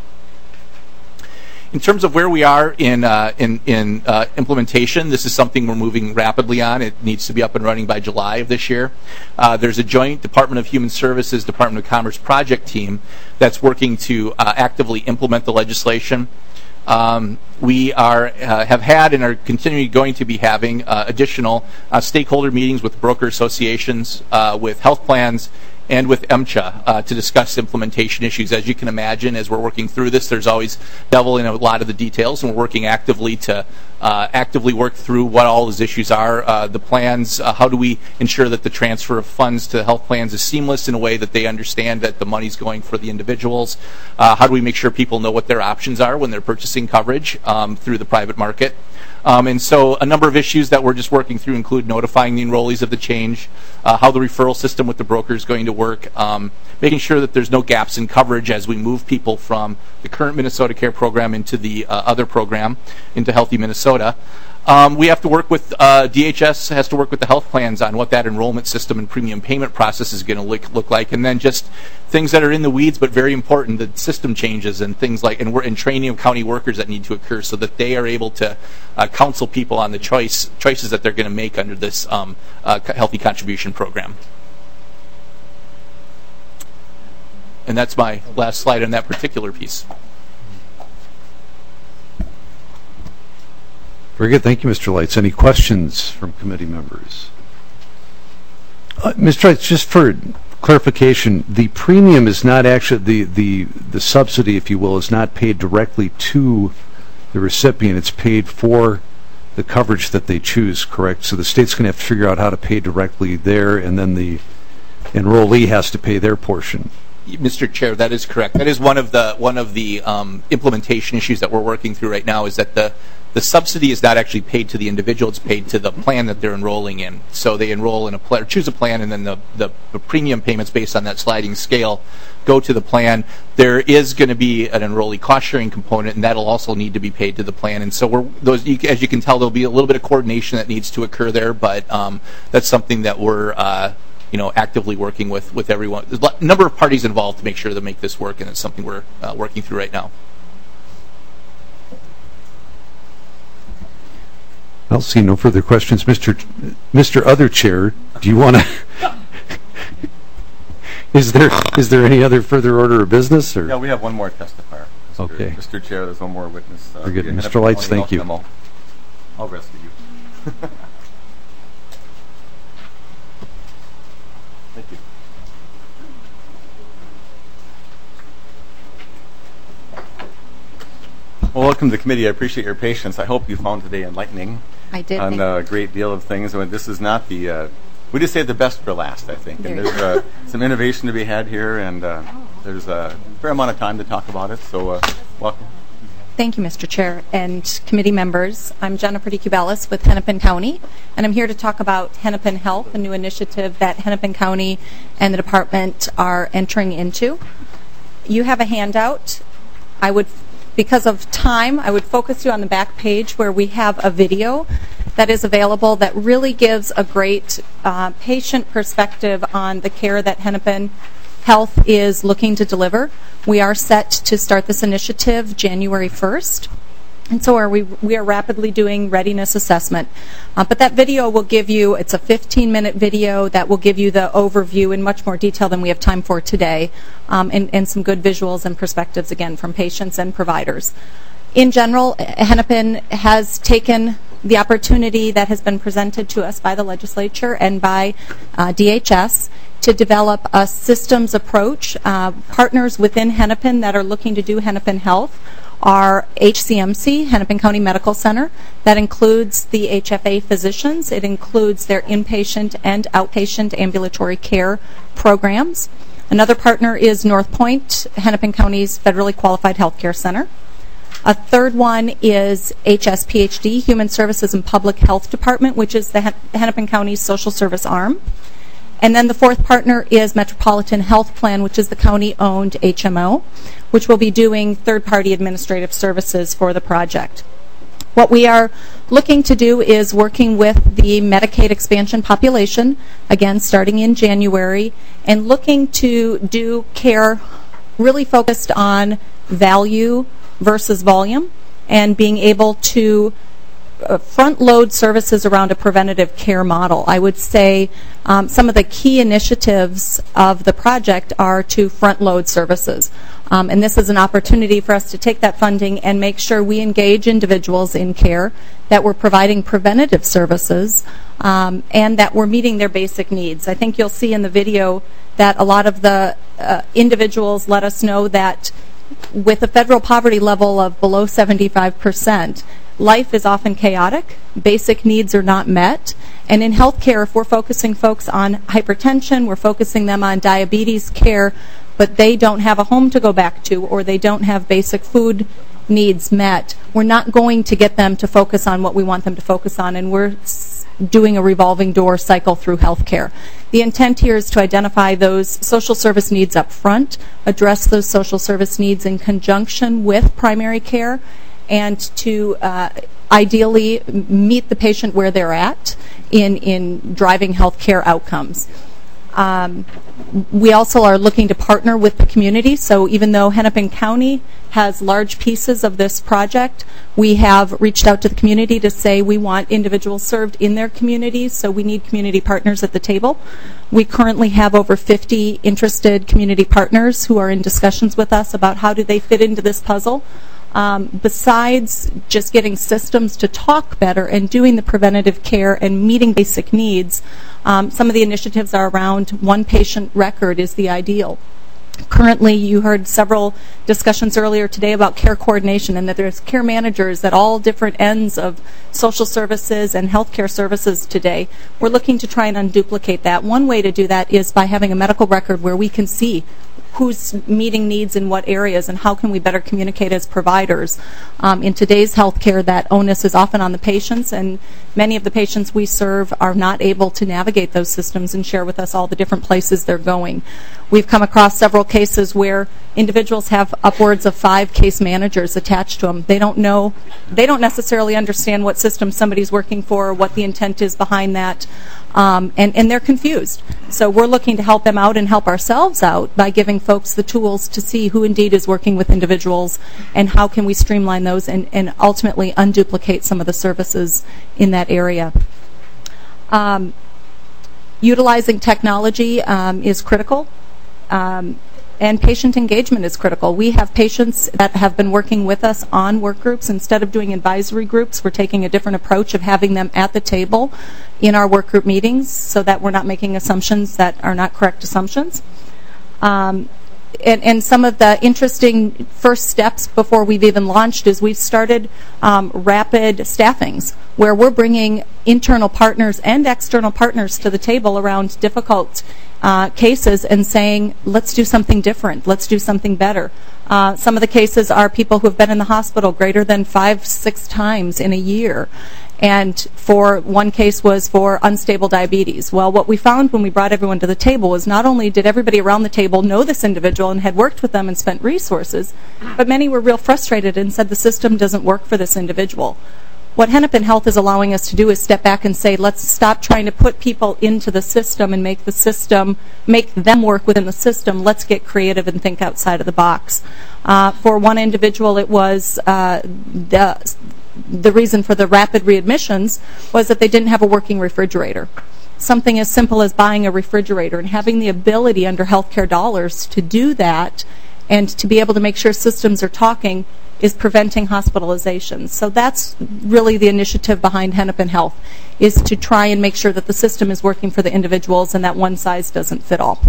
In terms of where we are in uh, in, in uh, implementation, this is something we're moving rapidly on. It needs to be up and running by July of this year. Uh, there's a joint Department of Human Services, Department of Commerce project team that's working to uh, actively implement the legislation. Um, we are uh, have had and are continuing going to be having uh, additional uh, stakeholder meetings with broker associations, uh, with health plans, and with M C H A uh, to discuss implementation issues. As you can imagine, as we're working through this, there's always devil in a lot of the details, and we're working actively to uh, actively work through what all those issues are. Uh, the plans, uh, how do we ensure that the transfer of funds to health plans is seamless in a way that they understand that the money's going for the individuals? Uh, how do we make sure people know what their options are when they're purchasing coverage um, through the private market? Um, and so a number of issues that we're just working through include notifying the enrollees of the change, uh, how the referral system with the broker is going to work, um, making sure that there's no gaps in coverage as we move people from the current Minnesota Care program into the uh, other program, into Healthy Minnesota. Um, we have to work with, uh, D H S has to work with the health plans on what that enrollment system and premium payment process is going to look, look like, and then just things that are in the weeds but very important, the system changes and things like, and, we're, and training of county workers that need to occur so that they are able to uh, counsel people on the choice choices that they're going to make under this um, uh, healthy contribution program. And that's my last slide on that particular piece. Very good. Thank you, Mister Leitz. Any questions from committee members? Uh, Mister Leitz, just for clarification, the premium is not actually, the, the, the subsidy, if you will, is not paid directly to the recipient. It's paid for the coverage that they choose, correct? So the state's going to have to figure out how to pay directly there, and then the enrollee has to pay their portion. Mister Chair, that is correct. That is one of the one of the um, implementation issues that we're working through right now. Is that the the subsidy is not actually paid to the individual; it's paid to the plan that they're enrolling in. So they enroll in a plan, or choose a plan, and then the, the the premium payments based on that sliding scale go to the plan. There is going to be an enrollee cost sharing component, and that'll also need to be paid to the plan. And so we're those, as you can tell, there'll be a little bit of coordination that needs to occur there, but um, that's something that we're. Uh, you know, actively working with, with everyone. There's a number of parties involved to make sure to make this work, and it's something we're uh, working through right now. I'll see no further questions. Mister Ch- Mister Other Chair, do you want to... is there is there any other further order of business? Or? Yeah, we have one more testifier. Mister Okay. Mister Chair, there's one more witness. Uh, Very good. via Mister Hennepin Leitz, County thank you. Health Memo. I'll rescue you. Thank you. Well, welcome to the committee. I appreciate your patience. I hope you found today enlightening. I did. On a great deal of things. I mean, this is not the. Uh, we just saved the best for last, I think. And there's uh, some innovation to be had here, and uh, there's a fair amount of time to talk about it. So, uh, welcome. Thank you, Mister Chair and committee members. I'm Jennifer DeCubelis with Hennepin County, and I'm here to talk about Hennepin Health, a new initiative that Hennepin County and the department are entering into. You have a handout. I would, because of time, I would focus you on the back page where we have a video that is available that really gives a great uh, patient perspective on the care that Hennepin Health is looking to deliver. We are set to start this initiative January first, and so are we, we are rapidly doing readiness assessment. Uh, but that video will give you, it's a fifteen minute video that will give you the overview in much more detail than we have time for today, um, and, and some good visuals and perspectives, again, from patients and providers. In general, Hennepin has taken the opportunity that has been presented to us by the legislature and by uh, D H S to develop a systems approach. Uh, partners within Hennepin that are looking to do Hennepin Health are H C M C, Hennepin County Medical Center. That includes the H F A physicians. It includes their inpatient and outpatient ambulatory care programs. Another partner is North Point, Hennepin County's federally qualified healthcare center. A third one is H S P H D, Human Services and Public Health Department, which is the Hennepin County's social service arm. And then the fourth partner is Metropolitan Health Plan, which is the county-owned H M O, which will be doing third-party administrative services for the project. What we are looking to do is working with the Medicaid expansion population, again starting in January, and looking to do care really focused on value versus volume, and being able to Uh, front load services around a preventative care model. I would say um, some of the key initiatives of the project are to front load services. Um, and this is an opportunity for us to take that funding and make sure we engage individuals in care, that we're providing preventative services, um, and that we're meeting their basic needs. I think you'll see in the video that a lot of the uh, individuals let us know that with a federal poverty level of below seventy-five percent, life is often chaotic, basic needs are not met, and in healthcare, if we're focusing folks on hypertension, we're focusing them on diabetes care, but they don't have a home to go back to, or they don't have basic food needs met, we're not going to get them to focus on what we want them to focus on, and we're doing a revolving door cycle through healthcare. The intent here is to identify those social service needs up front, address those social service needs in conjunction with primary care, and to uh, ideally meet the patient where they're at in, in driving healthcare outcomes. Um, we also are looking to partner with the community, so even though Hennepin County has large pieces of this project, we have reached out to the community to say we want individuals served in their communities, so we need community partners at the table. We currently have over fifty interested community partners who are in discussions with us about how do they fit into this puzzle. Um, besides just getting systems to talk better and doing the preventative care and meeting basic needs, um, some of the initiatives are around one patient record is the ideal. Currently, you heard several discussions earlier today about care coordination, and that there's care managers at all different ends of social services and healthcare services today. We're looking to try and unduplicate that. One way to do that is by having a medical record where we can see who's meeting needs in what areas and how can we better communicate as providers. Um, in today's healthcare, that onus is often on the patients, and many of the patients we serve are not able to navigate those systems and share with us all the different places they're going. We've come across several cases where individuals have upwards of five case managers attached to them. They don't know, they don't necessarily understand what system somebody's working for or what the intent is behind that, um, and, and they're confused. So we're looking to help them out and help ourselves out by giving folks the tools to see who indeed is working with individuals and how can we streamline those and, and ultimately unduplicate some of the services in that area. Um, utilizing technology um, is critical. Um, and patient engagement is critical. We have patients that have been working with us on work groups. Instead of doing advisory groups, we're taking a different approach of having them at the table in our work group meetings so that we're not making assumptions that are not correct assumptions. Um, and, and some of the interesting first steps before we've even launched is we've started um, rapid staffings where we're bringing internal partners and external partners to the table around difficult uh, cases and saying, let's do something different, let's do something better. Uh, some of the cases are people who have been in the hospital greater than five, six times in a year. And for one case was for unstable diabetes. Well, what we found when we brought everyone to the table was not only did everybody around the table know this individual and had worked with them and spent resources, but many were real frustrated and said the system doesn't work for this individual. What Hennepin Health is allowing us to do is step back and say, let's stop trying to put people into the system and make the system, make them work within the system. Let's get creative and think outside of the box. Uh, for one individual, it was uh, the the reason for the rapid readmissions was that they didn't have a working refrigerator. Something as simple as buying a refrigerator and having the ability under healthcare dollars to do that and to be able to make sure systems are talking is preventing hospitalizations. So that's really the initiative behind Hennepin Health, is to try and make sure that the system is working for the individuals and that one size doesn't fit all.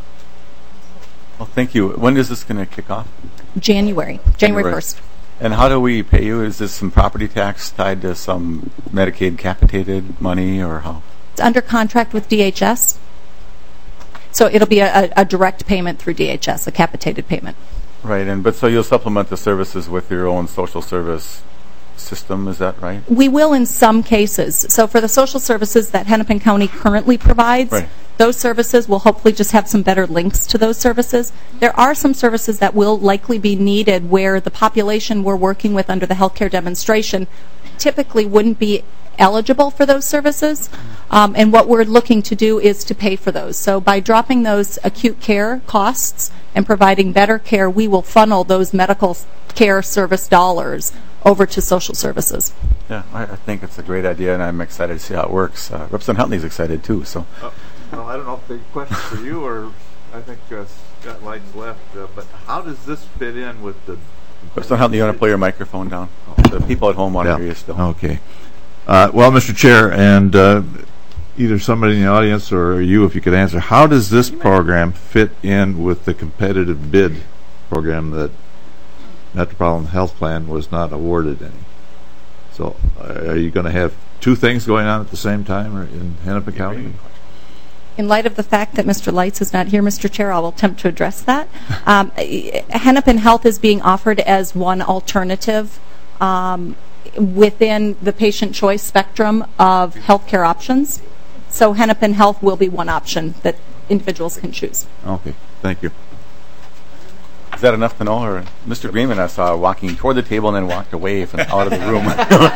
Well, thank you. When is this going to kick off? January, January first. And how do we pay you? Is this some property tax tied to some Medicaid capitated money, or how? It's under contract with D H S. So it'll be a, a direct payment through D H S, a capitated payment. Right, and but so you'll supplement the services with your own social service system, is that right? We will in some cases. So for the social services that Hennepin County currently provides, right. those services will hopefully just have some better links to those services. There are some services that will likely be needed where the population we're working with under the healthcare demonstration typically wouldn't be eligible for those services. Um, and what we're looking to do is to pay for those. So by dropping those acute care costs and providing better care, we will funnel those medical care service dollars over to social services. Yeah, I, I think it's a great idea, and I'm excited to see how it works. Uh, Representative Huntley's excited too. So, uh, well, I don't know if the question for you or I think uh, Scott Lights left, uh, but how does this fit in with the? Representative Huntley, you want to pull your microphone down? The people at home want to yeah. hear you still. Okay. Uh, well, Mister Chair, and uh, either somebody in the audience or you, if you could answer, how does this program fit in with the competitive bid program that Metropolitan Health Plan was not awarded any? So uh, are you going to have two things going on at the same time or in Hennepin County? In light of the fact that Mister Lights is not here, Mister Chair, I will attempt to address that. Um, Hennepin Health is being offered as one alternative um, within the patient choice spectrum of healthcare options. So Hennepin Health will be one option that individuals can choose. Okay, thank you. Is that enough to know? Or Mister Greenman I saw walking toward the table and then walked away from out of the room.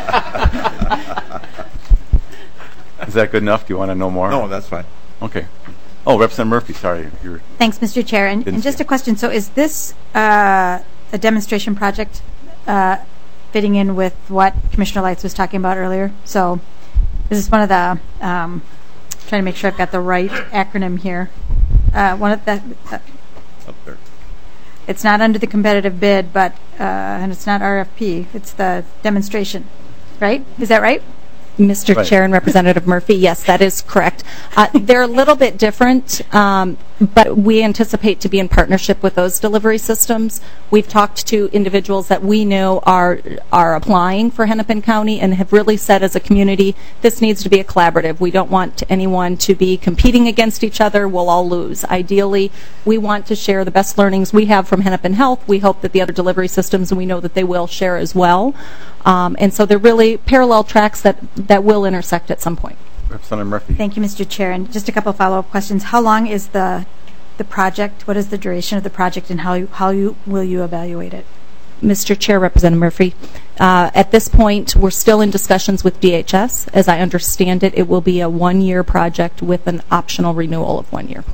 Is that good enough? Do you want to know more? No, that's fine. Okay. Oh, Representative Murphy, sorry. You're Thanks, Mister Chair. And, and just a question. So is this uh, a demonstration project uh, fitting in with what Commissioner Lights was talking about earlier? So this is one of the, um, trying to make sure I've got the right acronym here. Uh, one of the, uh, up there. It's not under the competitive bid, but, uh, and it's not R F P. It's the demonstration, right? Is that right? Mister Right. Chair and Representative Murphy, yes, that is correct. Uh, they're a little bit different, um, but we anticipate to be in partnership with those delivery systems. We've talked to individuals that we know are are applying for Hennepin County and have really said as a community, this needs to be a collaborative. We don't want anyone to be competing against each other. We'll all lose. Ideally, we want to share the best learnings we have from Hennepin Health. We hope that the other delivery systems, and we know that they will share as well. Um, and so they're really parallel tracks that, that will intersect at some point. Representative Murphy. Thank you, Mister Chair. And just a couple follow-up questions. How long is the the project? What is the duration of the project, and how you, how you, will you evaluate it? Mister Chair, Representative Murphy, uh, at this point, we're still in discussions with D H S. As I understand it, it will be a one-year project with an optional renewal of one year.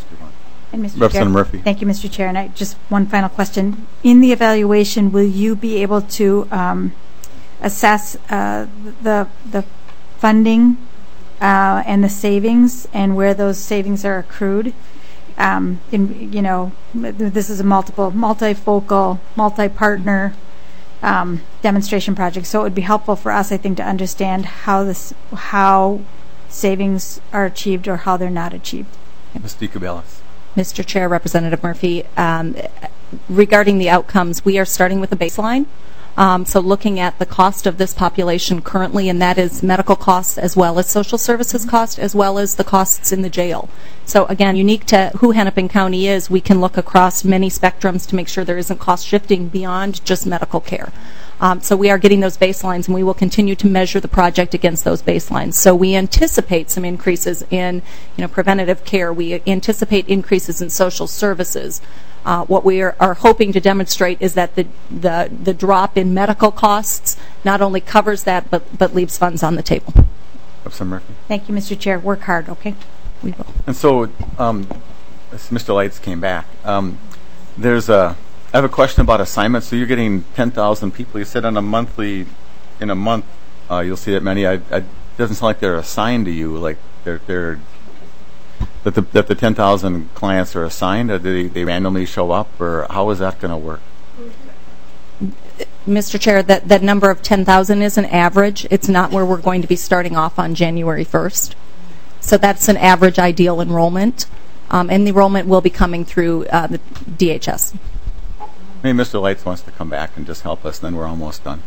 And Mister Representative Chair, Murphy. Thank you, Mister Chair. And I, just one final question. In the evaluation, will you be able to um, assess uh, the the funding uh, and the savings and where those savings are accrued? Um, in, you know, this is a multiple, multifocal, multi-partner um, demonstration project, so it would be helpful for us, I think, to understand how this, how savings are achieved or how they're not achieved. Miz DeCabelis. Mister Chair, Representative Murphy, um, regarding the outcomes, we are starting with a baseline. Um, so looking at the cost of this population currently, and that is medical costs as well as social services costs, as well as the costs in the jail. So again, unique to who Hennepin County is, we can look across many spectrums to make sure there isn't cost shifting beyond just medical care. Um, so we are getting those baselines, and we will continue to measure the project against those baselines. So we anticipate some increases in, you know, preventative care. We anticipate increases in social services. Uh, what we are, are hoping to demonstrate is that the, the the drop in medical costs not only covers that, but but leaves funds on the table. Representative Murphy. Thank you, Mister Chair. Work hard, okay? We will. And so, um, as Mister Lights came back, um, there's a. I have a question about assignments. So you're getting ten thousand people. You said on a monthly, in a month, uh, you'll see that many. I, I doesn't sound like they're assigned to you. Like they're they're that the that the ten thousand clients are assigned. Or do they, they randomly show up, or how is that going to work? Mister Chair, that, that number of ten thousand is an average. It's not where we're going to be starting off on January first. So that's an average ideal enrollment. Um, and the enrollment will be coming through uh, the D H S. Maybe Mister Lights wants to come back and just help us, then we're almost done.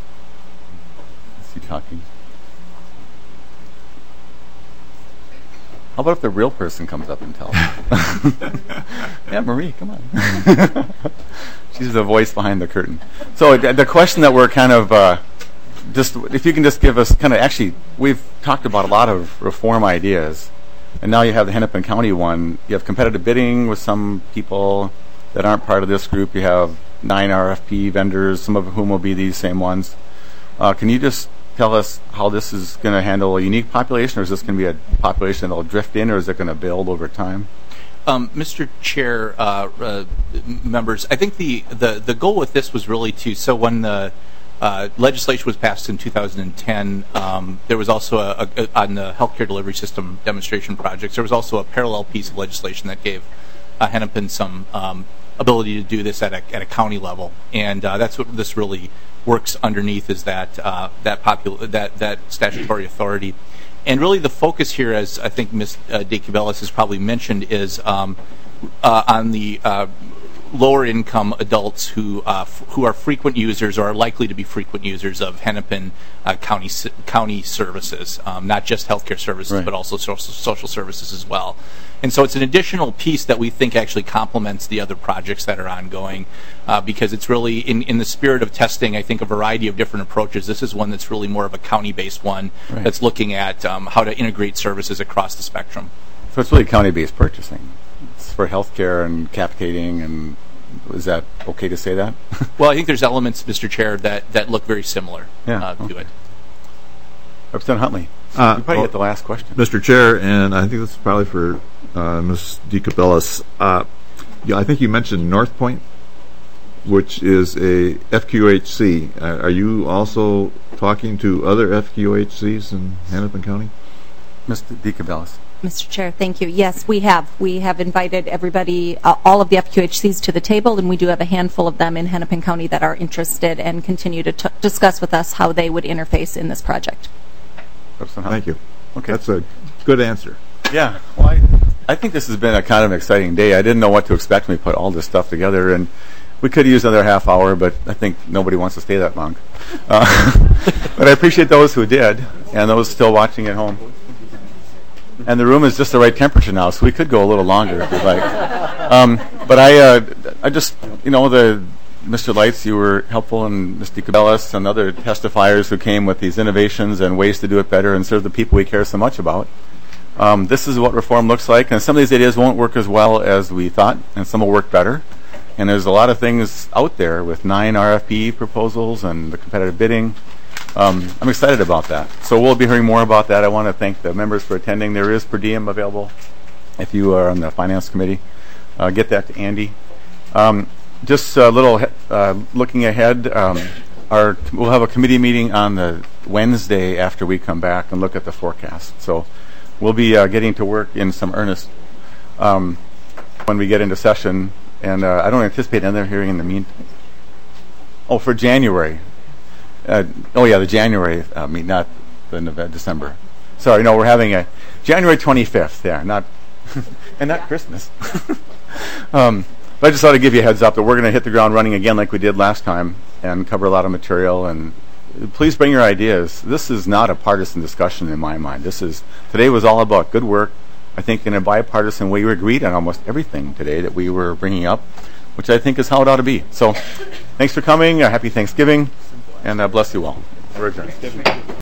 Is he talking? How about if the real person comes up and tells us? Yeah, Marie, come on. She's the voice behind the curtain. So the question that we're kind of, uh, just if you can just give us kind of, actually, we've talked about a lot of reform ideas, and now you have the Hennepin County one. You have competitive bidding with some people that aren't part of this group. You have nine R F P vendors, some of whom will be these same ones. Uh, can you just tell us how this is going to handle a unique population, or is this going to be a population that will drift in, or is it going to build over time? Um, Mister Chair, uh, uh, members, I think the, the, the goal with this was really to, so when the uh, legislation was passed in two thousand ten, um, there was also, a, a, on the healthcare delivery system demonstration projects, there was also a parallel piece of legislation that gave uh, Hennepin some um, ability to do this at a, at a county level. And uh, that's what this really works underneath, is that uh, that, popul- that that statutory authority. And really the focus here, as I think Miz Uh, DeCubelis has probably mentioned, is um, uh, on the uh, lower income adults who uh, f- who are frequent users or are likely to be frequent users of Hennepin uh, County s- county services, um, not just healthcare services, Right. but also social, social services as well. And so it's an additional piece that we think actually complements the other projects that are ongoing, uh, because it's really, in, in the spirit of testing, I think, a variety of different approaches. This is one that's really more of a county-based one, Right. that's looking at um, how to integrate services across the spectrum. So it's really county-based purchasing. It's for healthcare and capitating, and is that okay to say that? Well, I think there's elements, Mister Chair, that, that look very similar Yeah, uh, to okay. it. Representative Huntley, Uh, you probably well, get the last question. Mister Chair, and I think this is probably for uh, Miz DeCubelis. Uh, yeah, I think you mentioned North Point, which is a F Q H C. Uh, are you also talking to other F Q H Cs in Hennepin County? Mister DeCubelis. Mister Chair, thank you. Yes, we have. We have invited everybody, uh, all of the F Q H Cs to the table, and we do have a handful of them in Hennepin County that are interested and continue to t- discuss with us how they would interface in this project. Thank you. Okay. That's a good answer. Yeah. Well, I, I think this has been a kind of exciting day. I didn't know what to expect when we put all this stuff together, and we could use another half hour, but I think nobody wants to stay that long. Uh, but I appreciate those who did, and those still watching at home. And the room is just the right temperature now, so we could go a little longer if you'd like. Um, but I, uh, I just, you know, the Mister Lights, you were helpful, and Miz DeCubelis and other testifiers who came with these innovations and ways to do it better and serve the people we care so much about. Um, this is what reform looks like, and some of these ideas won't work as well as we thought, and some will work better. And there's a lot of things out there with nine R F P proposals and the competitive bidding. Um, I'm excited about that. So we'll be hearing more about that. I want to thank the members for attending. There is per diem available if you are on the Finance Committee. Uh, get that to Andy. Um, just a little uh, looking ahead, um, our we'll have a committee meeting on the Wednesday after we come back and look at the forecast. So we'll be uh, getting to work in some earnest um, when we get into session. And uh, I don't anticipate another hearing in the meantime. Oh, for January. Uh, oh, yeah, the January uh, meet, not the November, December. Sorry, no, we're having a January twenty-fifth there, not and not Christmas. um, but I just thought I'd give you a heads up that we're going to hit the ground running again like we did last time and cover a lot of material. And please bring your ideas. This is not a partisan discussion in my mind. This is today was all about good work. I think in a bipartisan way, we agreed on almost everything today that we were bringing up, which I think is how it ought to be. So thanks for coming. Uh, happy Thanksgiving, and uh, bless you all. We're adjourned.